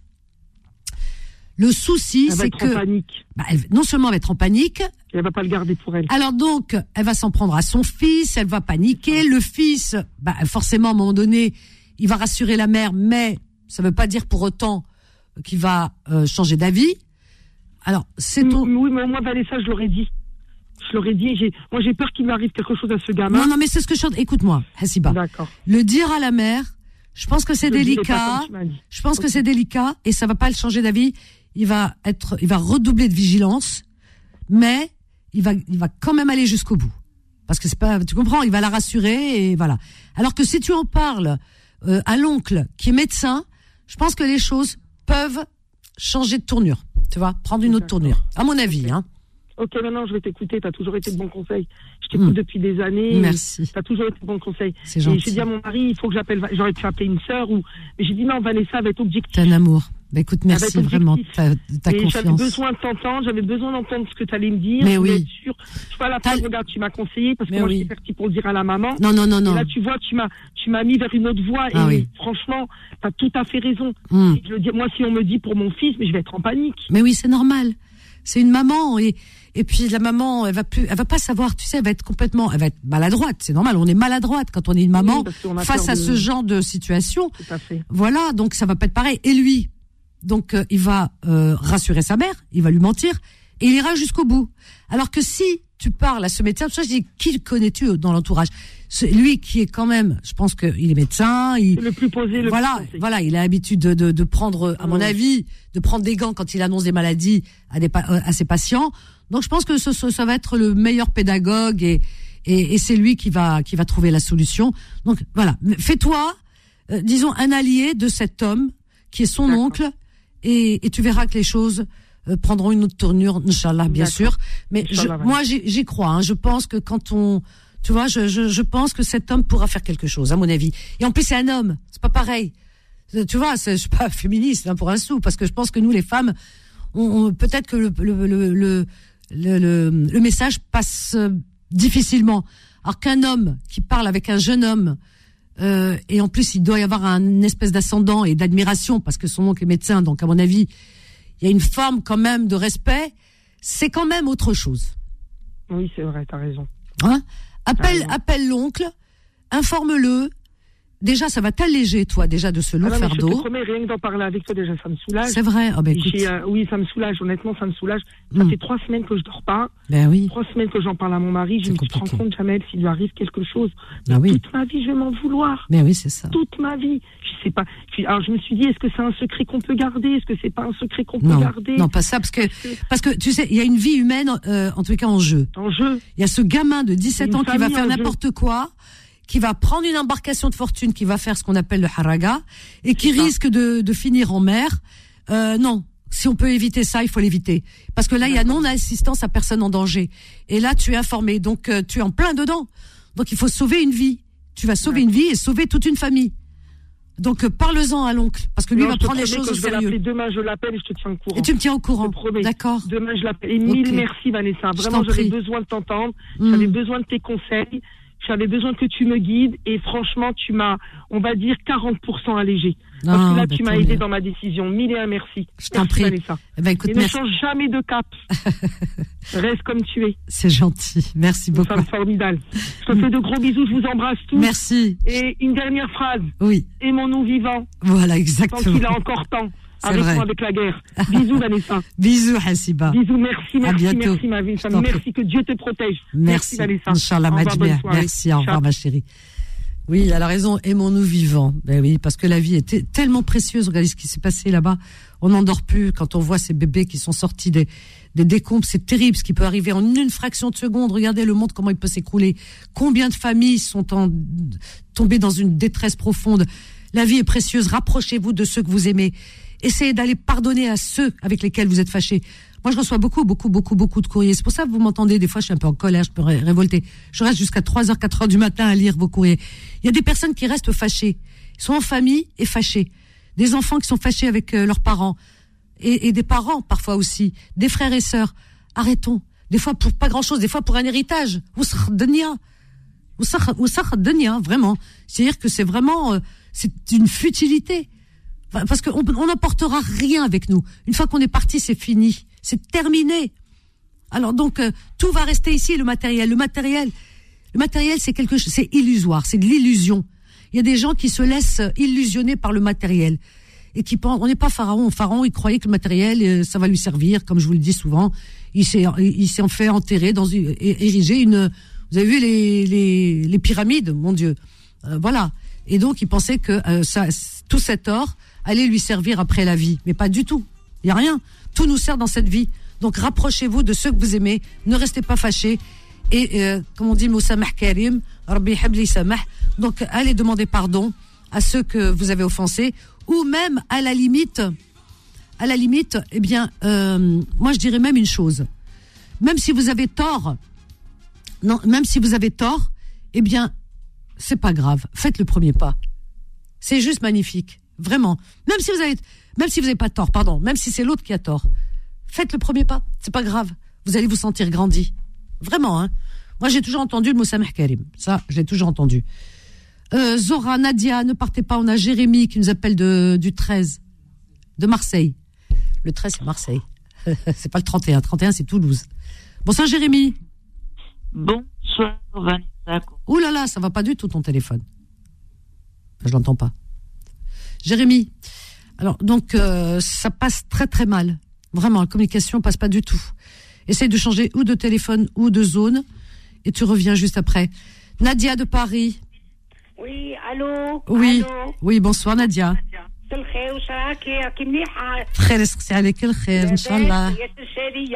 Speaker 2: le souci,
Speaker 9: elle
Speaker 2: c'est
Speaker 9: va
Speaker 2: que,
Speaker 9: être en panique.
Speaker 2: Bah, elle, non seulement elle va être en panique,
Speaker 9: elle va pas le garder pour elle.
Speaker 2: Alors donc, elle va s'en prendre à son fils, elle va paniquer. Le fils, bah forcément, à un moment donné, il va rassurer la mère, mais ça veut pas dire pour autant qu'il va euh, changer d'avis. Alors, c'est ton...
Speaker 9: Oui, mais moi, Vanessa, je l'aurais dit. Je l'aurais dit. J'ai... Moi, j'ai peur qu'il m'arrive quelque chose à ce gamin.
Speaker 2: Non, non, mais c'est ce que je... Écoute-moi, Hassiba.
Speaker 9: D'accord.
Speaker 2: Le dire à la mère, je pense que c'est
Speaker 9: je
Speaker 2: délicat. Je pense okay. que c'est délicat et ça va pas le changer d'avis. Il va être, il va redoubler de vigilance, mais il va, il va quand même aller jusqu'au bout. Parce que c'est pas, tu comprends, il va la rassurer et voilà. Alors que si tu en parles euh, à l'oncle qui est médecin, je pense que les choses peuvent changer de tournure. Tu vois, prendre une autre D'accord. tournure. À mon avis,
Speaker 9: okay.
Speaker 2: hein.
Speaker 9: Ok, maintenant je vais t'écouter. T'as toujours été de bons conseils. Je t'écoute mmh. depuis des années.
Speaker 2: Merci.
Speaker 9: T'as toujours été de bons conseils.
Speaker 2: C'est gentil.
Speaker 9: Et j'ai dit à mon mari, il faut que j'appelle. J'aurais pu appeler une sœur ou. Mais j'ai dit non, Vanessa va être objective.
Speaker 2: T'es un amour. Bah écoute, merci vraiment de ta, ta
Speaker 9: et
Speaker 2: confiance.
Speaker 9: J'avais besoin de t'entendre, j'avais besoin d'entendre ce que tu allais me dire.
Speaker 2: Mais oui.
Speaker 9: Être sûr. Tu vois, à la fin, regarde, tu m'as conseillé parce que
Speaker 2: Mais
Speaker 9: moi,
Speaker 2: oui.
Speaker 9: j'étais partie pour le dire à la maman.
Speaker 2: Non, non, non, non.
Speaker 9: Et là, tu vois, tu m'as, tu m'as mis vers une autre voie.
Speaker 2: Ah,
Speaker 9: et
Speaker 2: oui.
Speaker 9: franchement, t'as tout à fait raison.
Speaker 2: Mm.
Speaker 9: Je veux dire, moi, si on me dit pour mon fils, mais je vais être en panique.
Speaker 2: Mais oui, c'est normal. C'est une maman et, et puis la maman, elle va plus, elle va pas savoir, tu sais, elle va être complètement, elle va être maladroite. C'est normal. On est maladroite quand on est une maman
Speaker 9: oui,
Speaker 2: face à
Speaker 9: de...
Speaker 2: ce genre de situation.
Speaker 9: Tout à fait.
Speaker 2: Voilà. Donc ça va pas être pareil. Et lui. Donc euh, il va euh, rassurer sa mère, il va lui mentir et il ira jusqu'au bout. Alors que si tu parles à ce médecin, tu sais, je dis qui connais-tu dans l'entourage? C'est lui qui est quand même, je pense qu'il est médecin, il
Speaker 9: le plus posé, le
Speaker 2: voilà,
Speaker 9: plus posé. Voilà,
Speaker 2: il a l'habitude de, de, de prendre, à mon mmh. avis, de prendre des gants quand il annonce des maladies à, des, à ses patients. Donc je pense que ce, ce, ça va être le meilleur pédagogue et, et, et c'est lui qui va qui va trouver la solution. Donc voilà, fais-toi, euh, disons, un allié de cet homme qui est son D'accord. oncle. Et, et tu verras que les choses euh, prendront une autre tournure, Inch'Allah, bien D'accord. sûr. Mais je, moi, j'y, j'y crois. Hein. Je pense que quand on, tu vois, je, je, je pense que cet homme pourra faire quelque chose, à mon avis. Et en plus, c'est un homme. C'est pas pareil. Tu vois, c'est, je suis pas féministe hein, pour un sou, parce que je pense que nous, les femmes, on, on, peut-être que le, le, le, le, le, le, le message passe euh, difficilement. Alors qu'un homme qui parle avec un jeune homme. Euh, et en plus, il doit y avoir un espèce d'ascendant et d'admiration parce que son oncle est médecin. Donc, à mon avis, il y a une forme quand même de respect. C'est quand même autre chose.
Speaker 9: Oui, c'est vrai, t'as raison.
Speaker 2: Hein? Appelle,
Speaker 9: raison.
Speaker 2: appelle l'oncle, informe-le. Déjà, ça va t'alléger, toi, déjà, de ce lourd
Speaker 9: ah non,
Speaker 2: fardeau.
Speaker 9: Je te promets, rien que d'en parler avec toi, déjà, ça me soulage.
Speaker 2: C'est vrai. Oh, ben, écoute.
Speaker 9: Euh, oui, ça me soulage. Honnêtement, ça me soulage. Ça
Speaker 2: mm.
Speaker 9: fait trois semaines que je dors pas.
Speaker 2: Ben oui.
Speaker 9: Trois semaines que j'en parle à mon mari. Je me dis, tu te rends compte, Jamel, s'il lui arrive quelque chose.
Speaker 2: Ah oui.
Speaker 9: Toute ma vie, je vais m'en vouloir.
Speaker 2: Mais oui, c'est ça.
Speaker 9: Toute ma vie. Je sais pas. Alors, je me suis dit, est-ce que c'est un secret qu'on peut garder? Est-ce que c'est pas un secret qu'on
Speaker 2: non.
Speaker 9: peut garder?
Speaker 2: Non, pas ça, parce que, parce que, tu sais, il y a une vie humaine, euh, en tous les cas, en jeu.
Speaker 9: En jeu.
Speaker 2: Il y a ce gamin de dix-sept ans qui va faire n'importe quoi. Qui va prendre une embarcation de fortune, qui va faire ce qu'on appelle le haraga, et qui risque de, de finir en mer. Euh, non, si on peut éviter ça, il faut l'éviter. Parce que là, il y a non-assistance à personne en danger. Et là, tu es informé, donc euh, tu es en plein dedans. Donc il faut sauver une vie. Tu vas sauver une vie et sauver toute une famille. Donc, euh, parle-en à l'oncle, parce que lui
Speaker 9: non,
Speaker 2: va prendre les choses au
Speaker 9: je vais
Speaker 2: sérieux.
Speaker 9: l'appeler demain, je l'appelle et je te tiens au courant.
Speaker 2: Et tu me tiens au courant. D'accord.
Speaker 9: Demain, je l'appelle. Et mille
Speaker 2: okay.
Speaker 9: merci, Vanessa.
Speaker 2: Je
Speaker 9: Vraiment, j'avais
Speaker 2: prie.
Speaker 9: besoin de t'entendre.
Speaker 2: Mm.
Speaker 9: J'avais besoin de tes conseils. J'avais besoin que tu me guides. Et franchement, tu m'as, on va dire, quarante pour cent allégé. Parce
Speaker 2: non,
Speaker 9: que là,
Speaker 2: bah,
Speaker 9: tu m'as aidé dans ma décision. Mille et un merci.
Speaker 2: Je t'en prie.
Speaker 9: Vanessa.
Speaker 2: Eh ben, écoute,
Speaker 9: et
Speaker 2: merci.
Speaker 9: ne change jamais de cap. Reste comme tu es.
Speaker 2: C'est gentil. Merci
Speaker 9: Une
Speaker 2: beaucoup.
Speaker 9: femme formidable. Je te fais de gros bisous. Je vous embrasse tous.
Speaker 2: Merci.
Speaker 9: Et une dernière phrase.
Speaker 2: Oui.
Speaker 9: Aimons-nous vivants.
Speaker 2: Voilà, exactement.
Speaker 9: Tant qu'il a encore temps. Avec
Speaker 2: vrai.
Speaker 9: moi, avec la guerre. Bisous, Vanessa.
Speaker 2: Bisous, Hassiba.
Speaker 9: Bisous, merci, merci,
Speaker 2: à bientôt.
Speaker 9: merci, ma vie. Merci, que Dieu te protège.
Speaker 2: Merci,
Speaker 9: merci Vanessa.
Speaker 2: Inch'Allah, Majbia. Merci, au revoir, ma chérie. Oui, elle a raison, aimons-nous vivants. Ben oui, parce que la vie est tellement précieuse. Regardez ce qui s'est passé là-bas. On n'en dort plus quand on voit ces bébés qui sont sortis des, des décombres. C'est terrible ce qui peut arriver en une fraction de seconde. Regardez le monde, comment il peut s'écrouler. Combien de familles sont en, tombées dans une détresse profonde. La vie est précieuse. Rapprochez-vous de ceux que vous aimez. Essayez d'aller pardonner à ceux avec lesquels vous êtes fâchés. Moi, je reçois beaucoup, beaucoup, beaucoup, beaucoup de courriers. C'est pour ça que vous m'entendez. Des fois, je suis un peu en colère, je peux ré- révolter. Je reste jusqu'à trois heures, quatre heures du matin à lire vos courriers. Il y a des personnes qui restent fâchées. Ils sont en famille et fâchés. Des enfants qui sont fâchés avec euh, leurs parents. Et, et des parents, parfois aussi. Des frères et sœurs. Arrêtons. Des fois, pour pas grand chose. Des fois, pour un héritage. Vraiment. C'est-à-dire que c'est vraiment, euh, c'est une futilité. Parce qu'on on n'emportera rien avec nous. Une fois qu'on est parti, c'est fini. C'est terminé. Alors donc, euh, tout va rester ici, le matériel. Le matériel, le matériel, c'est quelque chose, c'est illusoire, c'est de l'illusion. Il y a des gens qui se laissent illusionner par le matériel. Et qui pensent, on n'est pas pharaon. Pharaon, il croyait que le matériel, euh, ça va lui servir, comme je vous le dis souvent. Il s'est, il s'est en fait enterrer dans une, ériger une, vous avez vu les, les, les pyramides, mon Dieu. Euh, voilà. Et donc, il pensait que euh, ça, tout cet or allait lui servir après la vie. Mais pas du tout. Il n'y a rien. Tout nous sert dans cette vie. Donc, rapprochez-vous de ceux que vous aimez. Ne restez pas fâchés. Et, euh, comme on dit, Moussamah Karim, Rabbi Habli Samah. Donc, allez demander pardon à ceux que vous avez offensés. Ou même, à la limite, à la limite, eh bien, euh, moi, je dirais même une chose. Même si vous avez tort, non, même si vous avez tort, eh bien, c'est pas grave. Faites le premier pas. C'est juste magnifique. Vraiment. Même si vous avez, même si vous n'avez pas tort, pardon, même si c'est l'autre qui a tort, faites le premier pas. C'est pas grave. Vous allez vous sentir grandi. Vraiment, hein. Moi, j'ai toujours entendu le mot Samah Karim. Ça, je l'ai toujours entendu. Euh, Zora, Nadia, ne partez pas. On a Jérémy qui nous appelle de, du treize. De Marseille. Le treize, c'est Marseille. C'est pas le trente et un. trente et un, c'est Toulouse. Bonsoir, Jérémy.
Speaker 10: Bonsoir, Vanessa.
Speaker 2: Ouh là là, ça va pas du tout, ton téléphone. Je l'entends pas. Jérémy, alors donc euh, ça passe très très mal. Vraiment, la communication passe pas du tout. Essaye de changer ou de téléphone ou de zone et tu reviens juste après. Nadia de Paris.
Speaker 11: Oui, allô.
Speaker 2: Oui,
Speaker 11: allô.
Speaker 2: oui, bonsoir Nadia. خير يسقسي عليك الخير ان شاء الله.
Speaker 11: يا الشرشارية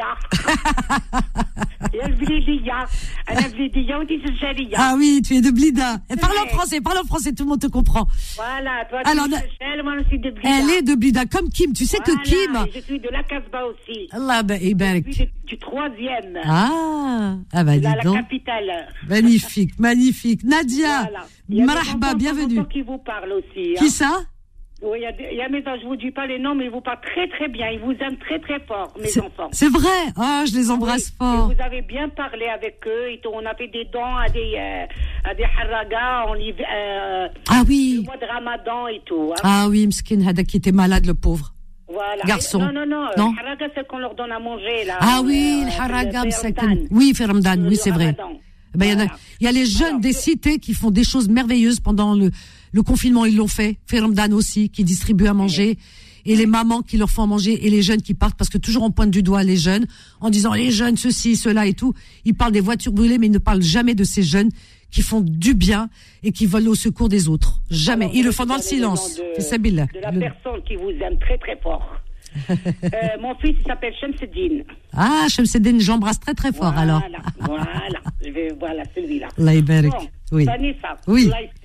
Speaker 11: يا البليدية أنا بليدية وأنت الشرشارية.
Speaker 2: Ah oui, tu es de Blida. Et parle en français, parle en français, tout le monde te comprend.
Speaker 11: Voilà, toi
Speaker 2: Alors,
Speaker 11: tu es de Seychelles, moi je suis de Blida.
Speaker 2: Elle est de Blida, comme Kim. Tu sais
Speaker 11: voilà,
Speaker 2: que Kim.
Speaker 11: Je suis de la Casbah aussi.
Speaker 2: Allah barik.
Speaker 11: Je suis du troisième.
Speaker 2: Ah, ah bah dis
Speaker 11: la,
Speaker 2: donc.
Speaker 11: La capitale.
Speaker 2: Magnifique, magnifique. Nadia,
Speaker 11: voilà.
Speaker 2: marhaba, bienvenue.
Speaker 11: Qui vous parle aussi.
Speaker 2: Qui
Speaker 11: hein.
Speaker 2: ça?
Speaker 11: Oui, il y a, des, y a mes enfants, je vous dis pas les noms, mais ils vous parlent très très bien. Ils vous aiment très très fort, mes
Speaker 2: c'est,
Speaker 11: enfants.
Speaker 2: C'est vrai. Ah, je les embrasse
Speaker 11: oui,
Speaker 2: fort.
Speaker 11: Et vous avez bien parlé avec eux. Et on a fait des dons à des euh, à des haragas en euh,
Speaker 2: ah oui.
Speaker 11: Le mois de Ramadan et tout. Hein.
Speaker 2: Ah oui, Mskin Hada qui était malade, le pauvre.
Speaker 11: Voilà.
Speaker 2: Garçon.
Speaker 11: Non, non, non.
Speaker 2: non?
Speaker 11: Le haraga, c'est qu'on leur donne à manger là.
Speaker 2: Ah oui,
Speaker 11: euh,
Speaker 2: le haraga, oui, fait Ramadan, oui, c'est vrai. Ben, il voilà. y, y a les jeunes Alors, des je... cités qui font des choses merveilleuses pendant le, le confinement, ils l'ont fait. Fermdan aussi, qui distribue à manger. Oui. Et les mamans qui leur font à manger et les jeunes qui partent, parce que toujours on pointe du doigt les jeunes, en disant les jeunes, ceci, cela et tout. Ils parlent des voitures brûlées, mais ils ne parlent jamais de ces jeunes qui font du bien et qui volent au secours des autres. Jamais. Alors, ils le font dans le silence.
Speaker 11: De, de la le... personne qui vous aime très très fort. euh, mon fils il s'appelle Shamseddine.
Speaker 2: Ah, Shamseddine, j'embrasse très très fort
Speaker 11: voilà,
Speaker 2: alors.
Speaker 11: Voilà, je vais, voilà celui-là.
Speaker 2: Allah يبارك.
Speaker 11: Bon,
Speaker 2: oui.
Speaker 11: Vanessa,
Speaker 2: oui.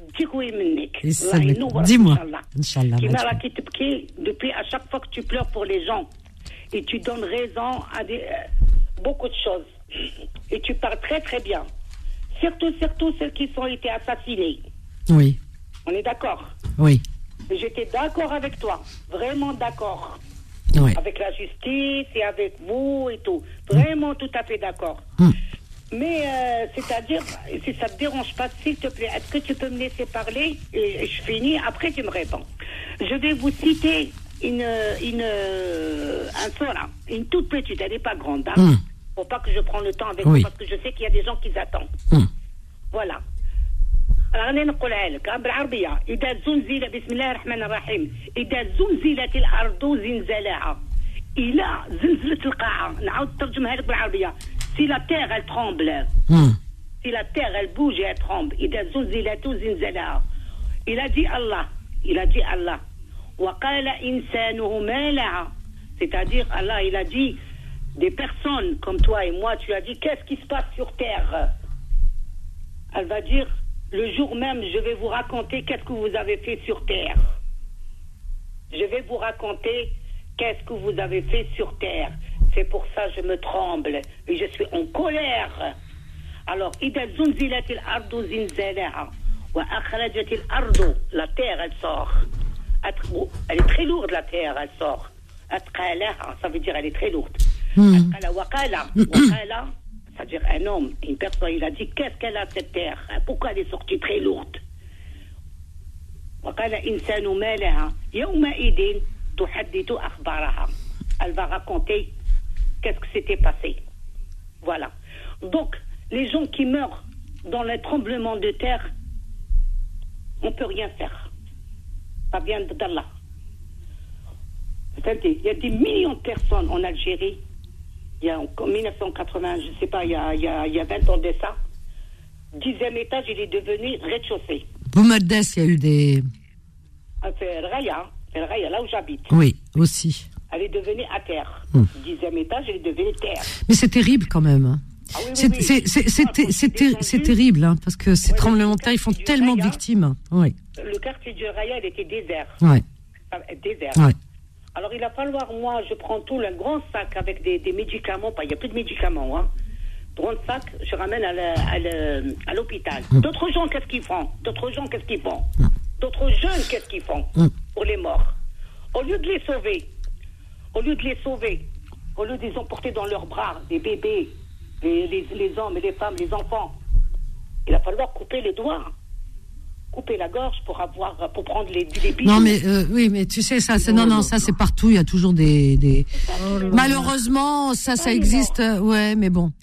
Speaker 11: Dis-moi.
Speaker 2: Inch'Allah.
Speaker 11: Depuis à chaque fois que tu pleures pour les gens et tu donnes raison à des, euh, beaucoup de choses et tu parles très très bien. Surtout, surtout celles qui ont été assassinées.
Speaker 2: Oui.
Speaker 11: On est d'accord?
Speaker 2: Oui.
Speaker 11: J'étais d'accord avec toi, vraiment d'accord.
Speaker 2: Ouais.
Speaker 11: Avec la justice et avec vous et tout. Vraiment tout à fait d'accord.
Speaker 2: Mm.
Speaker 11: Mais euh, c'est-à-dire, si ça ne te dérange pas, s'il te plaît, est-ce que tu peux me laisser parler et, et je finis, après tu me réponds. Je vais vous citer une, une, un sora, une toute petite, elle n'est pas grande. Hein. Mm. Faut pas que je prenne le temps avec oui. vous parce que je sais qu'il y a des gens qui attendent. Mm. Voilà. راني نقولها لك بالعربيه اذا زلزل بسم الله الرحمن الرحيم اذا زلزلت الارض زلزالها الى زلزلت القاعه نعاود نترجمها لك بالعربيه si la terre elle tremble mm. si la terre elle bouge et elle tremble اذا زلزلت زلزالها il a dit Allah il a dit Allah وقال انسانه ما لها c'est-à-dire Allah il a dit des personnes comme toi et moi tu as dit qu'est-ce qui se passe sur terre elle va dire le jour même, je vais vous raconter qu'est-ce que vous avez fait sur terre. Je vais vous raconter qu'est-ce que vous avez fait sur terre. C'est pour ça que je me tremble et je suis en colère. Alors, إذا زلزلت الأرض زلزالها وأخرجت الأرض, la terre, elle sort. Elle est très lourde, la terre, elle sort. أثقالها, ça veut dire elle est très lourde. أثقالها وقال وقال c'est-à-dire un homme, une personne, il a dit qu'est-ce qu'elle a cette terre, pourquoi elle est sortie très lourde. Elle va raconter qu'est-ce que s'était passé. Voilà. Donc, les gens qui meurent dans les tremblements de terre, on ne peut rien faire. Ça vient d'Allah. Il y a des millions de personnes en Algérie. Il y a en dix-neuf cent quatre-vingts, je ne sais pas, il y, a, il, y a, il y a vingt ans de ça, dixième étage, il est devenu rez-de-chaussée.
Speaker 2: Boumerdès, il y a eu des...
Speaker 11: Ah, c'est le Raya, c'est le Raya, là où j'habite.
Speaker 2: Oui, aussi.
Speaker 11: Elle est devenue à terre.
Speaker 2: Hum.
Speaker 11: Dixième étage, elle est devenue terre.
Speaker 2: Mais c'est terrible quand même. Hein.
Speaker 11: Ah, oui, oui,
Speaker 2: c'est,
Speaker 11: oui.
Speaker 2: c'est, c'est, c'est, c'est, c'est, ter- c'est terrible, hein, parce que ces ouais, tremblements de terre, ils font tellement Raya, de victimes. Oui.
Speaker 11: Le quartier du Raya, il était désert.
Speaker 2: Oui.
Speaker 11: Désert.
Speaker 2: Ouais.
Speaker 11: Alors, il va falloir, moi, je prends tout, un grand sac avec des, des médicaments. Il n'y a plus de médicaments, hein. Grand sac, je ramène à, la, à, le, à l'hôpital. Mmh. D'autres gens, qu'est-ce qu'ils font D'autres gens, qu'est-ce qu'ils font mmh. D'autres jeunes, qu'est-ce qu'ils font mmh. pour les morts? Au lieu de les sauver, au lieu de les sauver, au lieu de les emporter dans leurs bras, les bébés, les, les, les hommes et les femmes, les enfants, il va falloir couper les doigts. Couper la gorge pour avoir pour prendre les, les billes.
Speaker 2: Non mais euh, oui mais tu sais ça c'est non non ça c'est partout, il y a toujours des des oh, malheureusement ça ça existe euh, ouais mais bon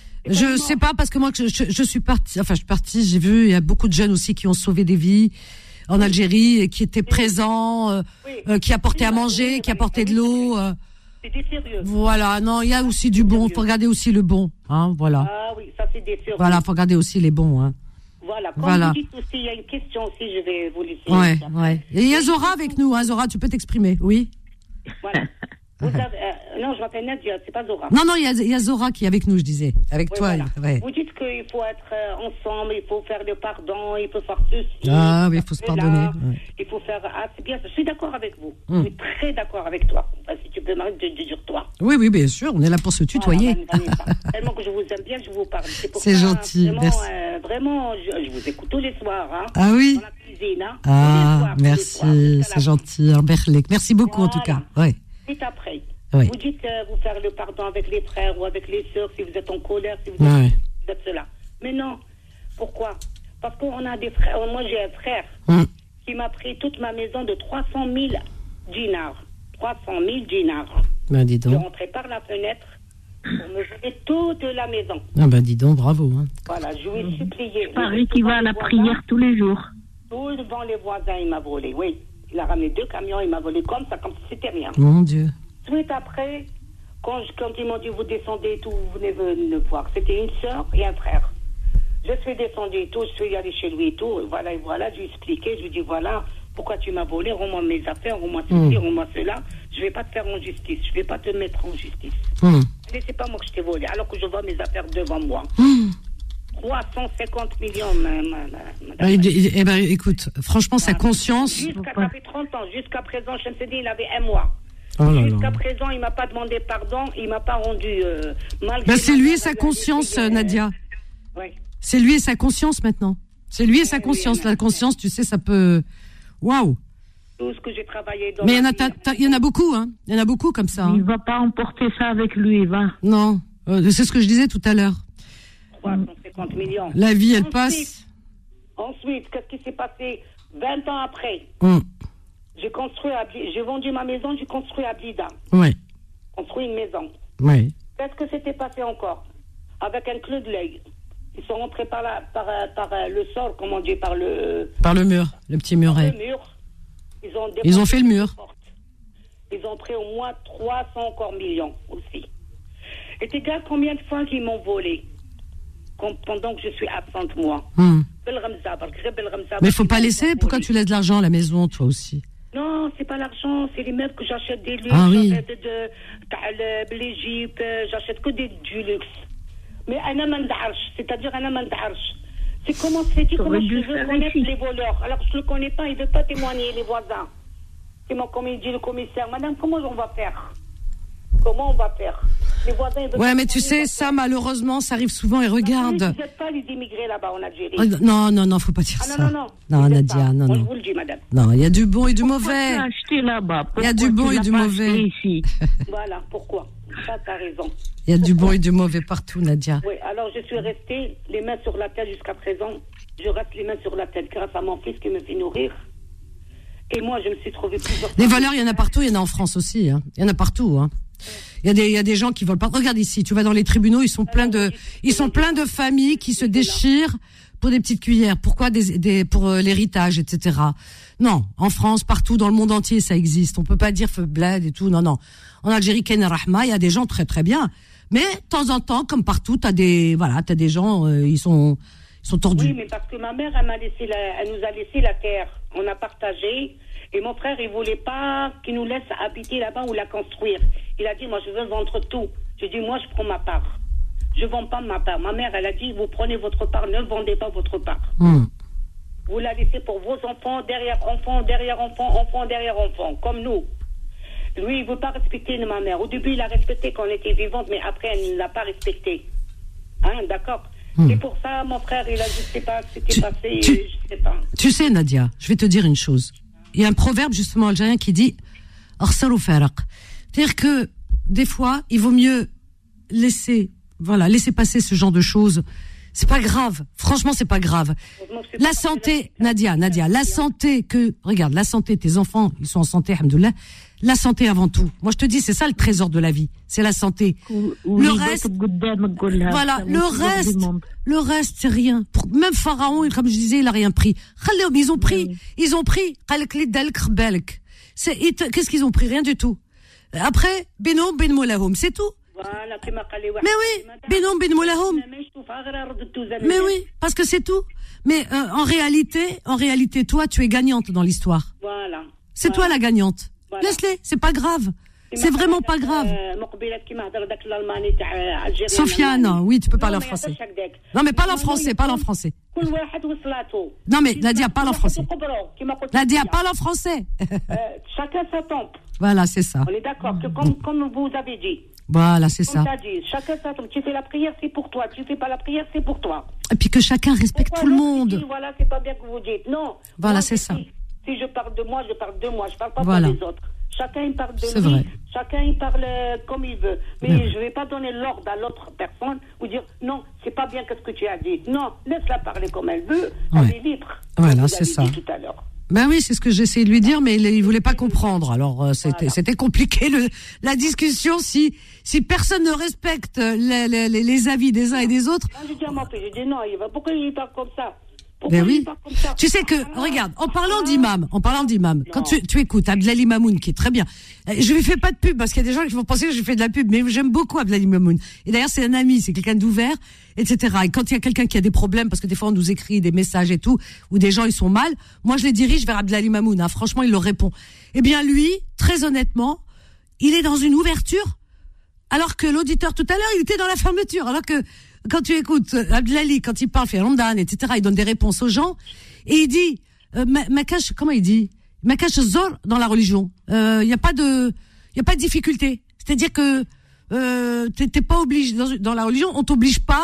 Speaker 2: je sais pas parce que moi je, je, je suis partie enfin je suis partie j'ai vu il y a beaucoup de jeunes aussi qui ont sauvé des vies en Algérie et qui étaient présents euh, euh, qui apportaient à manger qui apportaient de l'eau euh,
Speaker 11: c'est des sérieux.
Speaker 2: Voilà non il y a aussi du bon, faut regarder aussi le bon hein voilà.
Speaker 11: Ah oui ça c'est des sérieux.
Speaker 2: Voilà faut regarder aussi les bons hein.
Speaker 11: Voilà, comme
Speaker 2: voilà.
Speaker 11: vous dites aussi, il y a une question aussi, je vais vous laisser.
Speaker 2: Ouais, ouais. Et il y a Zora avec nous, hein, Zora, tu peux t'exprimer, oui.
Speaker 11: Voilà. Vous avez, euh, non, je m'appelle Nadia, c'est pas Zora.
Speaker 2: Non, non, il y a, il y a Zora qui est avec nous, je disais, avec ouais, toi.
Speaker 11: Voilà.
Speaker 2: Ouais.
Speaker 11: Vous dites qu'il faut être euh, ensemble, il faut faire le pardon, il faut faire ceci.
Speaker 2: Ah oui, il faut se pardonner. Ouais.
Speaker 11: Il faut faire. Ah, c'est bien, je suis d'accord avec vous. Hum. Je suis très d'accord avec toi. Enfin, si tu peux m'arrêter de dire toi.
Speaker 2: Oui, oui, bien sûr, on est là pour se tutoyer.
Speaker 11: Voilà, tellement que je vous aime bien, je vous parle. C'est, pour
Speaker 2: c'est
Speaker 11: ça,
Speaker 2: gentil,
Speaker 11: vraiment,
Speaker 2: merci.
Speaker 11: Euh, vraiment, je, je vous écoute tous les soirs. Hein,
Speaker 2: ah oui.
Speaker 11: Dans la cuisine. Hein,
Speaker 2: ah,
Speaker 11: soirs,
Speaker 2: merci, c'est gentil, Berlek. Merci beaucoup voilà. en tout cas. Ouais.
Speaker 11: C'est après.
Speaker 2: Oui.
Speaker 11: Vous dites euh, vous faire le pardon avec les frères ou avec les sœurs si vous êtes en colère, si vous êtes,
Speaker 2: ouais.
Speaker 11: vous êtes cela. Mais non. Pourquoi? Parce qu'on a des frères. Moi, j'ai un frère
Speaker 2: hum.
Speaker 11: qui m'a pris toute ma maison de trois cent mille dinars. trois cent mille dinars.
Speaker 2: Ben, dis donc.
Speaker 11: Je rentrais par la fenêtre pour me voler toute la maison.
Speaker 2: Ah ben, dis donc, bravo. Hein.
Speaker 11: Voilà, je lui ai supplié.
Speaker 5: Paris qui va à la prière tous les jours.
Speaker 11: Tout devant les voisins, il m'a volé, oui. Il a ramené deux camions, il m'a volé comme ça, comme si c'était rien.
Speaker 2: Mon Dieu.
Speaker 11: Suite après, quand, je, quand ils m'ont dit vous descendez et tout, vous venez me voir. C'était une sœur et un frère. Je suis descendue et tout, je suis allée chez lui et tout. Et voilà, et voilà, je lui ai expliqué, je lui ai dit voilà, pourquoi tu m'as volé, rends-moi mes affaires, rends-moi ceci, mmh. rends-moi cela. Je ne vais pas te faire en justice, je ne vais pas te mettre en justice.
Speaker 2: Mmh.
Speaker 11: Mais c'est pas moi que je t'ai volé, alors que je vois mes affaires devant moi.
Speaker 2: Mmh.
Speaker 11: trois cent cinquante millions, madame.
Speaker 2: Bah, eh ben, écoute, franchement, voilà. Sa conscience.
Speaker 11: Jusqu'à, ça fait trente ans, jusqu'à présent, Chemseddine, il avait un mois.
Speaker 2: Oh là
Speaker 11: Jusqu'à
Speaker 2: là.
Speaker 11: présent, il m'a pas demandé pardon, il m'a pas rendu euh, mal.
Speaker 2: Bah, c'est lui et sa conscience, euh, Nadia.
Speaker 11: Oui.
Speaker 2: C'est lui et sa conscience maintenant. C'est lui et sa
Speaker 11: oui,
Speaker 2: conscience.
Speaker 11: oui,
Speaker 2: la conscience, tu sais, ça peut. Waouh.
Speaker 11: tout ce que j'ai travaillé dans
Speaker 2: Mais il y en
Speaker 11: la
Speaker 2: a,
Speaker 11: vie.
Speaker 2: t'as- t'as- il y en a beaucoup, hein. Il y en a beaucoup comme ça.
Speaker 5: Il
Speaker 2: Hein.
Speaker 5: va pas emporter ça avec lui, va.
Speaker 2: Non, euh, c'est ce que je disais tout à l'heure.
Speaker 11: trois cent cinquante millions.
Speaker 2: La vie, elle
Speaker 11: Ensuite-
Speaker 2: passe.
Speaker 11: Ensuite, qu'est-ce qui s'est passé vingt ans après?
Speaker 2: Hum.
Speaker 11: J'ai construit, à Bli- j'ai vendu ma maison, j'ai construit à Blida.
Speaker 2: Ouais,
Speaker 11: Construit une maison.
Speaker 2: ouais.
Speaker 11: Qu'est-ce que s'était passé encore? Avec un clou de l'œil. Ils sont rentrés par, la, par, euh, par euh, le sol, comment on dit, par le,
Speaker 2: Par le mur, le petit muret.
Speaker 11: le mur. Ils ont,
Speaker 2: Ils ont fait le mur.
Speaker 11: Ils ont pris au moins trois cents encore millions aussi. Et tu regardes combien de fois qu'ils m'ont volé com- pendant que je suis absente, moi.
Speaker 2: Hum.
Speaker 11: Mais
Speaker 2: Mais il faut pas laisser. Pourquoi tu laisses de l'argent à la maison, toi aussi?
Speaker 11: Non, c'est pas l'argent, c'est les meubles que j'achète des luxe,
Speaker 2: Ah oui.
Speaker 11: j'achète de, de, de l'Égypte, j'achète que des, du luxe. Mais un homme c'est-à-dire un homme c'est comment c'est dit, comment je veux connaître les voleurs. Alors je le connais pas, il veut pas témoigner, les voisins. C'est mon, comme il dit le commissaire, madame, comment on va faire? Comment on va faire? Les voisins, ils veulent
Speaker 2: Ouais,
Speaker 11: pas
Speaker 2: mais tu
Speaker 11: témoigner,
Speaker 2: sais, ça, malheureusement, ça arrive souvent et regarde.
Speaker 11: Vous n'êtes pas les immigrés là-bas en Algérie.
Speaker 2: Oh, non, non, non, faut pas dire
Speaker 11: Ah non,
Speaker 2: ça.
Speaker 11: non, non.
Speaker 2: Non,
Speaker 11: Vous êtes
Speaker 2: Nadia,
Speaker 11: pas.
Speaker 2: non,
Speaker 11: Moi,
Speaker 2: non.
Speaker 11: je vous le dis, madame.
Speaker 2: Non, il y a du bon et du
Speaker 5: Pourquoi
Speaker 2: mauvais.
Speaker 5: tu as acheté là-bas?
Speaker 2: Il y a du
Speaker 5: Pourquoi
Speaker 2: bon
Speaker 5: tu
Speaker 2: et
Speaker 5: l'as
Speaker 2: du
Speaker 5: pas
Speaker 2: mauvais.
Speaker 5: acheté ici?
Speaker 11: Voilà, pourquoi? Ça, t'as raison.
Speaker 2: Il y a du bon et du mauvais partout, Nadia.
Speaker 11: Oui, alors je suis restée les mains sur la tête jusqu'à présent. Je reste les mains sur la tête grâce à mon fils qui me fait nourrir. Et moi, je me suis trouvée plusieurs
Speaker 2: Les
Speaker 11: fois-
Speaker 2: voleurs, il y en a partout, il y en a en France aussi. Hein. Il y en a partout. Hein. Il y a des, il y a des gens qui volent pas. Regarde ici, tu vas dans les tribunaux, ils sont pleins de, ils sont pleins de familles qui se déchirent pour des petites cuillères. Pourquoi des, des, pour euh, l'héritage, et cetera. Non, en France, partout, dans le monde entier, ça existe. On peut pas dire feu bled et tout. Non, non. En Algérie, Ken Rahma, il y a des gens très très bien. Mais de temps en temps, comme partout, t'as des, voilà, t'as des gens, euh, ils sont, ils sont tordus.
Speaker 11: Oui, mais parce que ma mère, elle m'a laissé la, elle nous a laissé la terre. On a partagé. Et mon frère, il voulait pas qu'il nous laisse habiter là-bas ou la construire. Il a dit, moi, je veux vendre tout. J'ai dit, moi, je prends ma part. Je vends pas ma part. Ma mère, elle a dit, vous prenez votre part, ne vendez pas votre part.
Speaker 2: Mmh.
Speaker 11: Vous la laissez pour vos enfants, derrière enfants, derrière enfants, enfants, derrière enfants, comme nous. Lui, il veut pas respecter ma mère. Au début, il a respecté quand on était vivante, mais après, elle ne l'a pas respecté. Hein, d'accord?
Speaker 2: Mmh.
Speaker 11: Et pour ça, mon frère, il a dit, je sais pas ce qui
Speaker 2: Tu-
Speaker 11: s'est passé,
Speaker 2: tu-
Speaker 11: je sais pas.
Speaker 2: Tu sais, Nadia, je vais te dire une chose. Il y a un proverbe, justement, algérien qui dit « Arsal ou faraq ». C'est-à-dire que, des fois, il vaut mieux laisser, voilà, laisser passer ce genre de choses. C'est pas grave. Franchement, c'est pas grave. La santé, Nadia, Nadia, la santé que, regarde, la santé, tes enfants, ils sont en santé, alhamdoulilah. La santé avant tout. Moi, je te dis, c'est ça le trésor de la vie. C'est la santé. Le reste, voilà, le reste, le reste, c'est rien. Pour- même Pharaon, comme je disais, il a rien pris. Khalléhom, ils ont pris, ils ont pris. Qalek li dalek khbalek. C'est, ils te- qu'est-ce qu'ils ont pris? Rien du tout. Après, Benom ben moulahom, c'est tout.
Speaker 11: Voilà, كما قال لي واحد.
Speaker 2: Mais oui, Benom ben moulahom.
Speaker 11: أنا ما نشوفها غير رددتو زمان.
Speaker 2: Mais oui, parce que c'est tout. Mais euh, en réalité, en réalité, toi, tu es gagnante dans l'histoire.
Speaker 11: Voilà.
Speaker 2: C'est toi la gagnante.
Speaker 11: Voilà.
Speaker 2: Laisse-les, c'est pas grave. C'est vraiment pas grave.
Speaker 11: مقبلات كيما هضر داك الالماني تاع الجيريان.
Speaker 2: Sofiane, oui, tu peux parler en
Speaker 11: Non, mais
Speaker 2: français.
Speaker 11: يهضرش هكذاك.
Speaker 2: Non, mais parle en
Speaker 11: Non,
Speaker 2: français,
Speaker 11: non,
Speaker 2: parle en
Speaker 11: يكون
Speaker 2: français.
Speaker 11: كل واحد وصلاته.
Speaker 2: Non, mais Nadia, parle en français.
Speaker 11: قبرو كيما قلت.
Speaker 2: Nadia, parle en français.
Speaker 11: Euh, Chacun sa tempe.
Speaker 2: Voilà, c'est ça.
Speaker 11: On est d'accord que comme comme vous avez dit.
Speaker 2: Voilà, c'est
Speaker 11: Comme
Speaker 2: ça.
Speaker 11: t'as dit, chacun sa tempe. Tu fais la prière, c'est pour toi. Tu fais pas la prière, c'est pour toi.
Speaker 2: Et puis que chacun respecte
Speaker 11: Pourquoi
Speaker 2: tout le
Speaker 11: l'autre, il
Speaker 2: monde.
Speaker 11: dit, voilà, c'est pas bien que vous dites. Non.
Speaker 2: Voilà,
Speaker 11: Moi,
Speaker 2: c'est
Speaker 11: je
Speaker 2: ça.
Speaker 11: dis, Si je parle de moi, je parle de moi. Je parle pas
Speaker 2: Voilà.
Speaker 11: pour les autres. Chacun il parle de
Speaker 2: C'est
Speaker 11: lui.
Speaker 2: vrai.
Speaker 11: Chacun il parle euh, comme il veut. Mais
Speaker 2: Mais-
Speaker 11: je vais pas donner l'ordre à l'autre personne ou dire non, c'est pas bien qu'est-ce que tu as dit. Non, laisse-la parler comme elle veut. Elle
Speaker 2: Ouais.
Speaker 11: est libre.
Speaker 2: Voilà,
Speaker 11: Comme vous
Speaker 2: c'est
Speaker 11: avez
Speaker 2: ça.
Speaker 11: dit tout à l'heure.
Speaker 2: Ben oui, c'est ce que j'essayais de lui dire, mais il, il voulait pas comprendre. Alors euh, c'était c'était compliqué le la discussion si si personne ne respecte les, les, les- les avis des uns et des autres.
Speaker 11: Quand j'ai dit à mon fils, j'ai dit non, il va. Pourquoi il parle comme ça? Pourquoi
Speaker 2: Ben
Speaker 11: il
Speaker 2: oui.
Speaker 11: parle comme ça?
Speaker 2: Tu sais que, regarde, en parlant d'imam, en parlant d'imam, quand tu, tu écoutes Abdelali Mamoun, qui est très bien, euh, je lui fais pas de pub, parce qu'il y a des gens qui vont penser que je fais de la pub, mais j'aime beaucoup Abdelali Mamoun. Et d'ailleurs, c'est un ami, c'est quelqu'un d'ouvert, et cetera. Et quand il y a quelqu'un qui a des problèmes, parce que des fois on nous écrit des messages et tout, ou des gens ils sont mal, moi je les dirige vers Abdelali Mamoun, hein. Franchement, il leur répond. Eh bien lui, très honnêtement, il est dans une ouverture, alors que l'auditeur tout à l'heure, il était dans la fermeture, alors que quand tu écoutes euh, Abdelali, quand il parle, fait Ramadan, et cetera, il donne des réponses aux gens, et il dit, euh, ma, ma cache, comment il dit, ma cache zor dans la religion. Il euh, y a pas de, il y a pas de difficulté. C'est-à-dire que euh, t'es t'es pas obligé dans, dans la religion, on t'oblige pas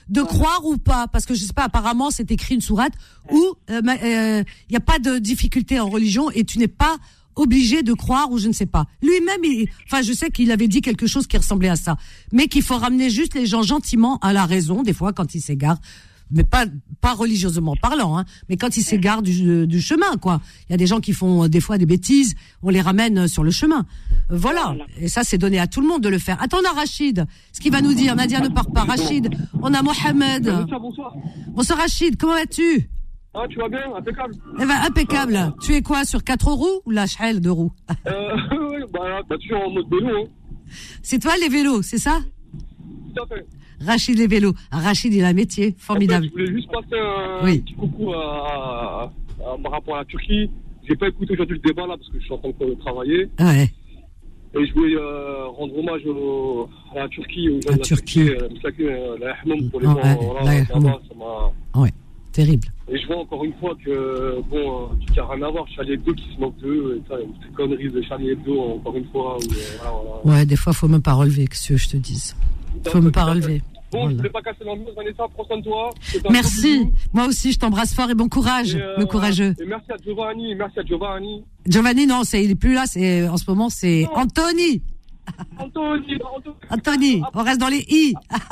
Speaker 2: de croire ou pas, parce que je sais pas, apparemment c'est écrit une sourate où il euh, euh, y a pas de difficulté en religion et tu n'es pas obligé de croire ou je ne sais pas. Lui-même, il, enfin je sais qu'il avait dit quelque chose qui ressemblait à ça, mais qu'il faut ramener juste les gens gentiment à la raison des fois quand ils s'égarent. Mais pas pas religieusement parlant, hein, mais quand ils s'égarent du, du chemin, quoi. Il y a des gens qui font euh, des fois des bêtises, on les ramène sur le chemin. Euh, voilà. Et ça, c'est donné à tout le monde de le faire. Attends, on a Rachid. Ce qu'il va nous dire, Nadia ne part pas. Rachid, on a Mohamed.
Speaker 12: Bonsoir, bonsoir.
Speaker 2: Bonsoir Rachid, comment vas-tu?
Speaker 12: Ah, tu vas bien, impeccable.
Speaker 2: Eh ben, impeccable. Euh... Tu es quoi, sur quatre roues ou la ch'elle de roues?
Speaker 12: Euh, oui, bah, bah, toujours en mode vélo, hein.
Speaker 2: C'est toi les vélos, c'est ça?
Speaker 12: Tout à fait.
Speaker 2: Rachid les vélos. Rachid, il a un métier formidable.
Speaker 12: En fait, je voulais juste passer un
Speaker 2: oui.
Speaker 12: petit coucou à, à, à, par rapport à la Turquie. J'ai pas écouté aujourd'hui le débat là parce que je suis en train de travailler.
Speaker 2: Ouais.
Speaker 12: Et je voulais euh, rendre hommage au, à la Turquie, aux gens
Speaker 2: la
Speaker 12: de la
Speaker 2: Turquie.
Speaker 12: Turquie, euh, la Yahmoum pour les
Speaker 2: oh,
Speaker 12: gens.
Speaker 2: ouais,
Speaker 12: voilà,
Speaker 2: la
Speaker 12: là-bas, ça m'a.
Speaker 2: Ouais, terrible.
Speaker 12: Et je vois encore une fois que, bon, tu n'as rien à voir, Charlie Hebdo qui se moque d'eux, et ça, ces conneries de Charlie Hebdo, encore une fois. Où, euh, voilà, voilà.
Speaker 2: Ouais, des fois, faut même pas relever, que ce que je te dise. Faut même pas relever.
Speaker 12: Bon,
Speaker 2: voilà.
Speaker 12: Je ne voulais pas casser l'ambiance, Vanessa, prends soin de toi.
Speaker 2: Merci. Moi aussi, je t'embrasse fort et bon courage, et euh, le courageux.
Speaker 12: Et merci à Giovanni, merci à Giovanni.
Speaker 2: Giovanni, non, c'est, il est plus là, c'est, en ce moment, c'est non. Anthony.
Speaker 12: Anthony, Anthony.
Speaker 2: Anthony, on reste dans les i.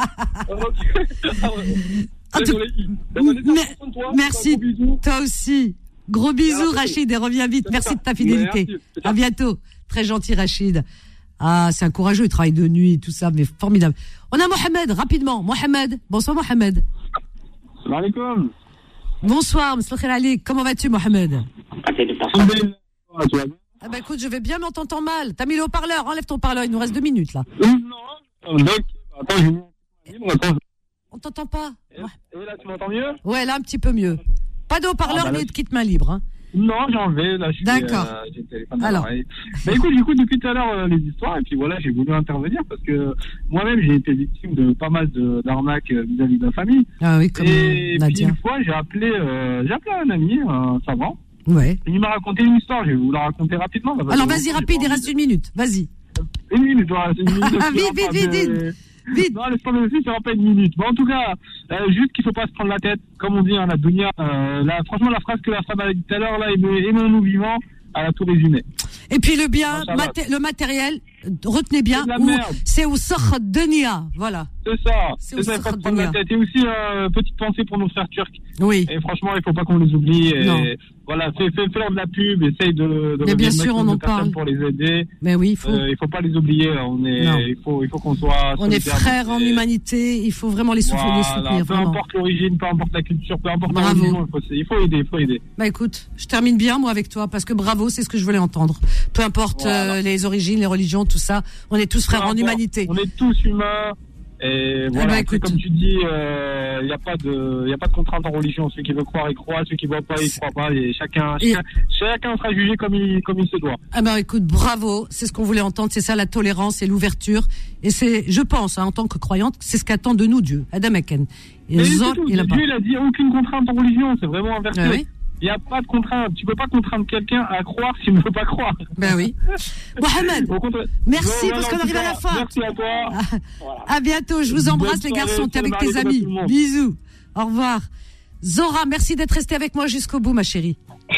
Speaker 2: Tout... Mais, toi, merci, toi aussi. Gros bisous, Rachid, et reviens vite. Merci de ta fidélité. Merci. À bientôt. Très gentil, Rachid. Ah, c'est un courageux, il travaille de nuit, tout ça, mais formidable. On a Mohamed, rapidement. Mohamed, bonsoir Mohamed.
Speaker 13: Salam alaikum.
Speaker 2: Bonsoir, Monsieur Ali. Comment vas-tu, Mohamed? Ah bah écoute, je vais bien, mais on t'entend mal. T'as mis le haut-parleur, enlève ton haut-parleur, il nous reste deux minutes là.
Speaker 13: Non, donc, attends, je...
Speaker 2: On t'entend pas.
Speaker 13: Et, et là, tu m'entends mieux?
Speaker 2: Ouais, là, un petit peu mieux. Pas de haut-parleur, ah, bah, ni de kit main libre. Hein.
Speaker 13: Non, j'ai enlevé, là, je suis...
Speaker 2: D'accord.
Speaker 13: Euh, j'ai le téléphone
Speaker 2: alors.
Speaker 13: Bah écoute, j'écoute depuis tout à l'heure euh, les histoires, et puis voilà, j'ai voulu intervenir, parce que moi-même, j'ai été victime de pas mal de, d'arnaques euh, vis-à-vis de la famille.
Speaker 2: Ah oui, comme
Speaker 13: et
Speaker 2: Nadia.
Speaker 13: puis une fois, j'ai appelé, euh, j'ai appelé un ami, un savant.
Speaker 2: Ouais.
Speaker 13: Il m'a raconté une histoire, je vais vous la raconter rapidement.
Speaker 2: Alors vas-y, rapide, il reste une minute, vas-y.
Speaker 13: Une minute, voilà, c'est une minute.
Speaker 2: vite, vite, vite, vite. Vite.
Speaker 13: Non, laisse pas me laisser, ça va pas une minute. Bon, en tout cas, euh, juste qu'il faut pas se prendre la tête. Comme on dit, hein, la dunya, euh, là, franchement, la phrase que la femme a dit tout à l'heure, là, aimons-nous vivants, elle a tout résumé.
Speaker 2: Et puis le bien, maté- le matériel, retenez bien, où, c'est au sakh dunya, voilà.
Speaker 13: C'est ça, c'est, c'est ça, il faut pas se prendre la tête. Et aussi, euh, petite pensée pour nos frères turcs.
Speaker 2: Oui.
Speaker 13: Et franchement, il faut pas qu'on les oublie. Et
Speaker 2: non.
Speaker 13: Voilà, fais, fais, fais leur de la pub, essaye de, de
Speaker 2: mais bien sûr, on en parle
Speaker 13: pour les aider.
Speaker 2: Mais oui, il faut.
Speaker 13: Euh, il faut pas les oublier. On est, non. il faut, il faut qu'on soit.
Speaker 2: On est frères en humanité. Il faut vraiment les soutenir, voilà, les soutenir.
Speaker 13: Peu
Speaker 2: vraiment.
Speaker 13: importe l'origine, peu importe la culture, peu importe
Speaker 2: bravo.
Speaker 13: la religion, il faut, il faut aider, il faut aider.
Speaker 2: Bah écoute, je termine bien moi avec toi parce que bravo, c'est ce que je voulais entendre. Peu importe voilà. euh, les origines, les religions, tout ça, on est tous frères peu en importe. Humanité.
Speaker 13: On est tous humains. Et voilà,
Speaker 2: bah, écoute.
Speaker 13: Comme tu dis, il euh, n'y a pas de, il a pas de contrainte en religion. Celui qui veut croire, il croit. Celui qui ne veut pas, il ne croit pas. Et chacun, et... chacun, chacun sera jugé comme il, comme il se doit.
Speaker 2: Ah ben écoute, bravo. C'est ce qu'on voulait entendre. C'est ça la tolérance et l'ouverture. Et c'est, je pense, hein, en tant que croyante, c'est ce qu'attend de nous Dieu. Adam Aken.
Speaker 13: Et Zor, il a Dieu, il a dit aucune contrainte en religion. C'est vraiment inversé.
Speaker 2: Ah oui.
Speaker 13: Il n'y a pas de contrainte. Tu ne peux pas contraindre quelqu'un à croire s'il ne veut pas croire.
Speaker 2: Ben oui. Mohamed, contre... merci
Speaker 13: non,
Speaker 2: parce qu'on arrive à la fin.
Speaker 13: Merci à toi.
Speaker 2: À, voilà. à bientôt. Je vous embrasse les garçons. T'es avec tes amis. Bisous. Au revoir. Zora, merci d'être restée avec moi jusqu'au bout, ma chérie.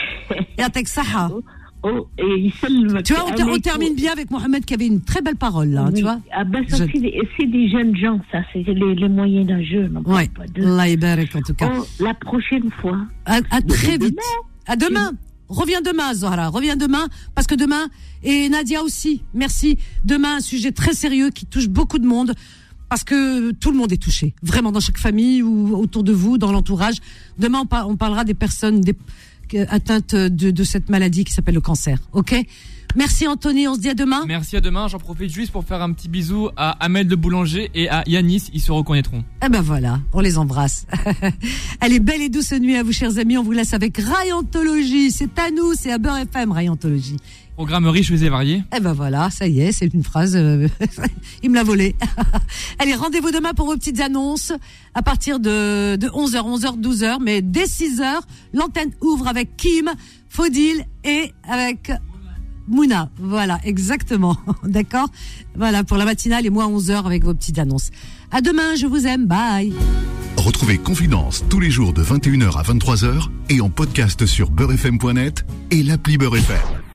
Speaker 2: Et à Texaha.
Speaker 5: Oh, et
Speaker 2: tu vois, on, on termine bien avec Mohamed qui avait une très belle parole là, oui. Tu vois.
Speaker 5: Ah ben ça, c'est, des, c'est des jeunes gens, ça, c'est les, les moyens d'un jeune.
Speaker 2: Ouais. Allah en tout cas.
Speaker 5: Oh, la prochaine fois.
Speaker 2: À, à très vite. À demain. Reviens demain, Zahra. Reviens demain parce que demain et Nadia aussi. Merci. Demain, un sujet très sérieux qui touche beaucoup de monde. Parce que tout le monde est touché, vraiment dans chaque famille ou autour de vous, dans l'entourage. Demain, on, par, on parlera des personnes des, atteintes de, de cette maladie qui s'appelle le cancer. Ok ? Merci Anthony, on se dit à demain.
Speaker 3: Merci à demain. J'en profite juste pour faire un petit bisou à Ahmed le boulanger et à Yanis, ils se reconnaîtront.
Speaker 2: Eh ben voilà, on les embrasse. Allez, belle et douce nuit à vous, chers amis. On vous laisse avec Rayantologie. C'est à nous, c'est à Beurre F M, Rayantologie.
Speaker 3: Programme riche et varié.
Speaker 2: Eh ben voilà, ça y est, c'est une phrase. Euh, il me l'a volé. Allez, rendez-vous demain pour vos petites annonces à partir de, de onze heures, onze heures, douze heures. Mais dès six heures, l'antenne ouvre avec Kim, Faudil et avec Mouna. Voilà, exactement. D'accord ? Voilà, pour la matinale et moi à onze heures avec vos petites annonces. À demain, je vous aime. Bye.
Speaker 1: Retrouvez Confidence tous les jours de vingt et une heures à vingt-trois heures et en podcast sur beurre f m point net et l'appli Beurre F M.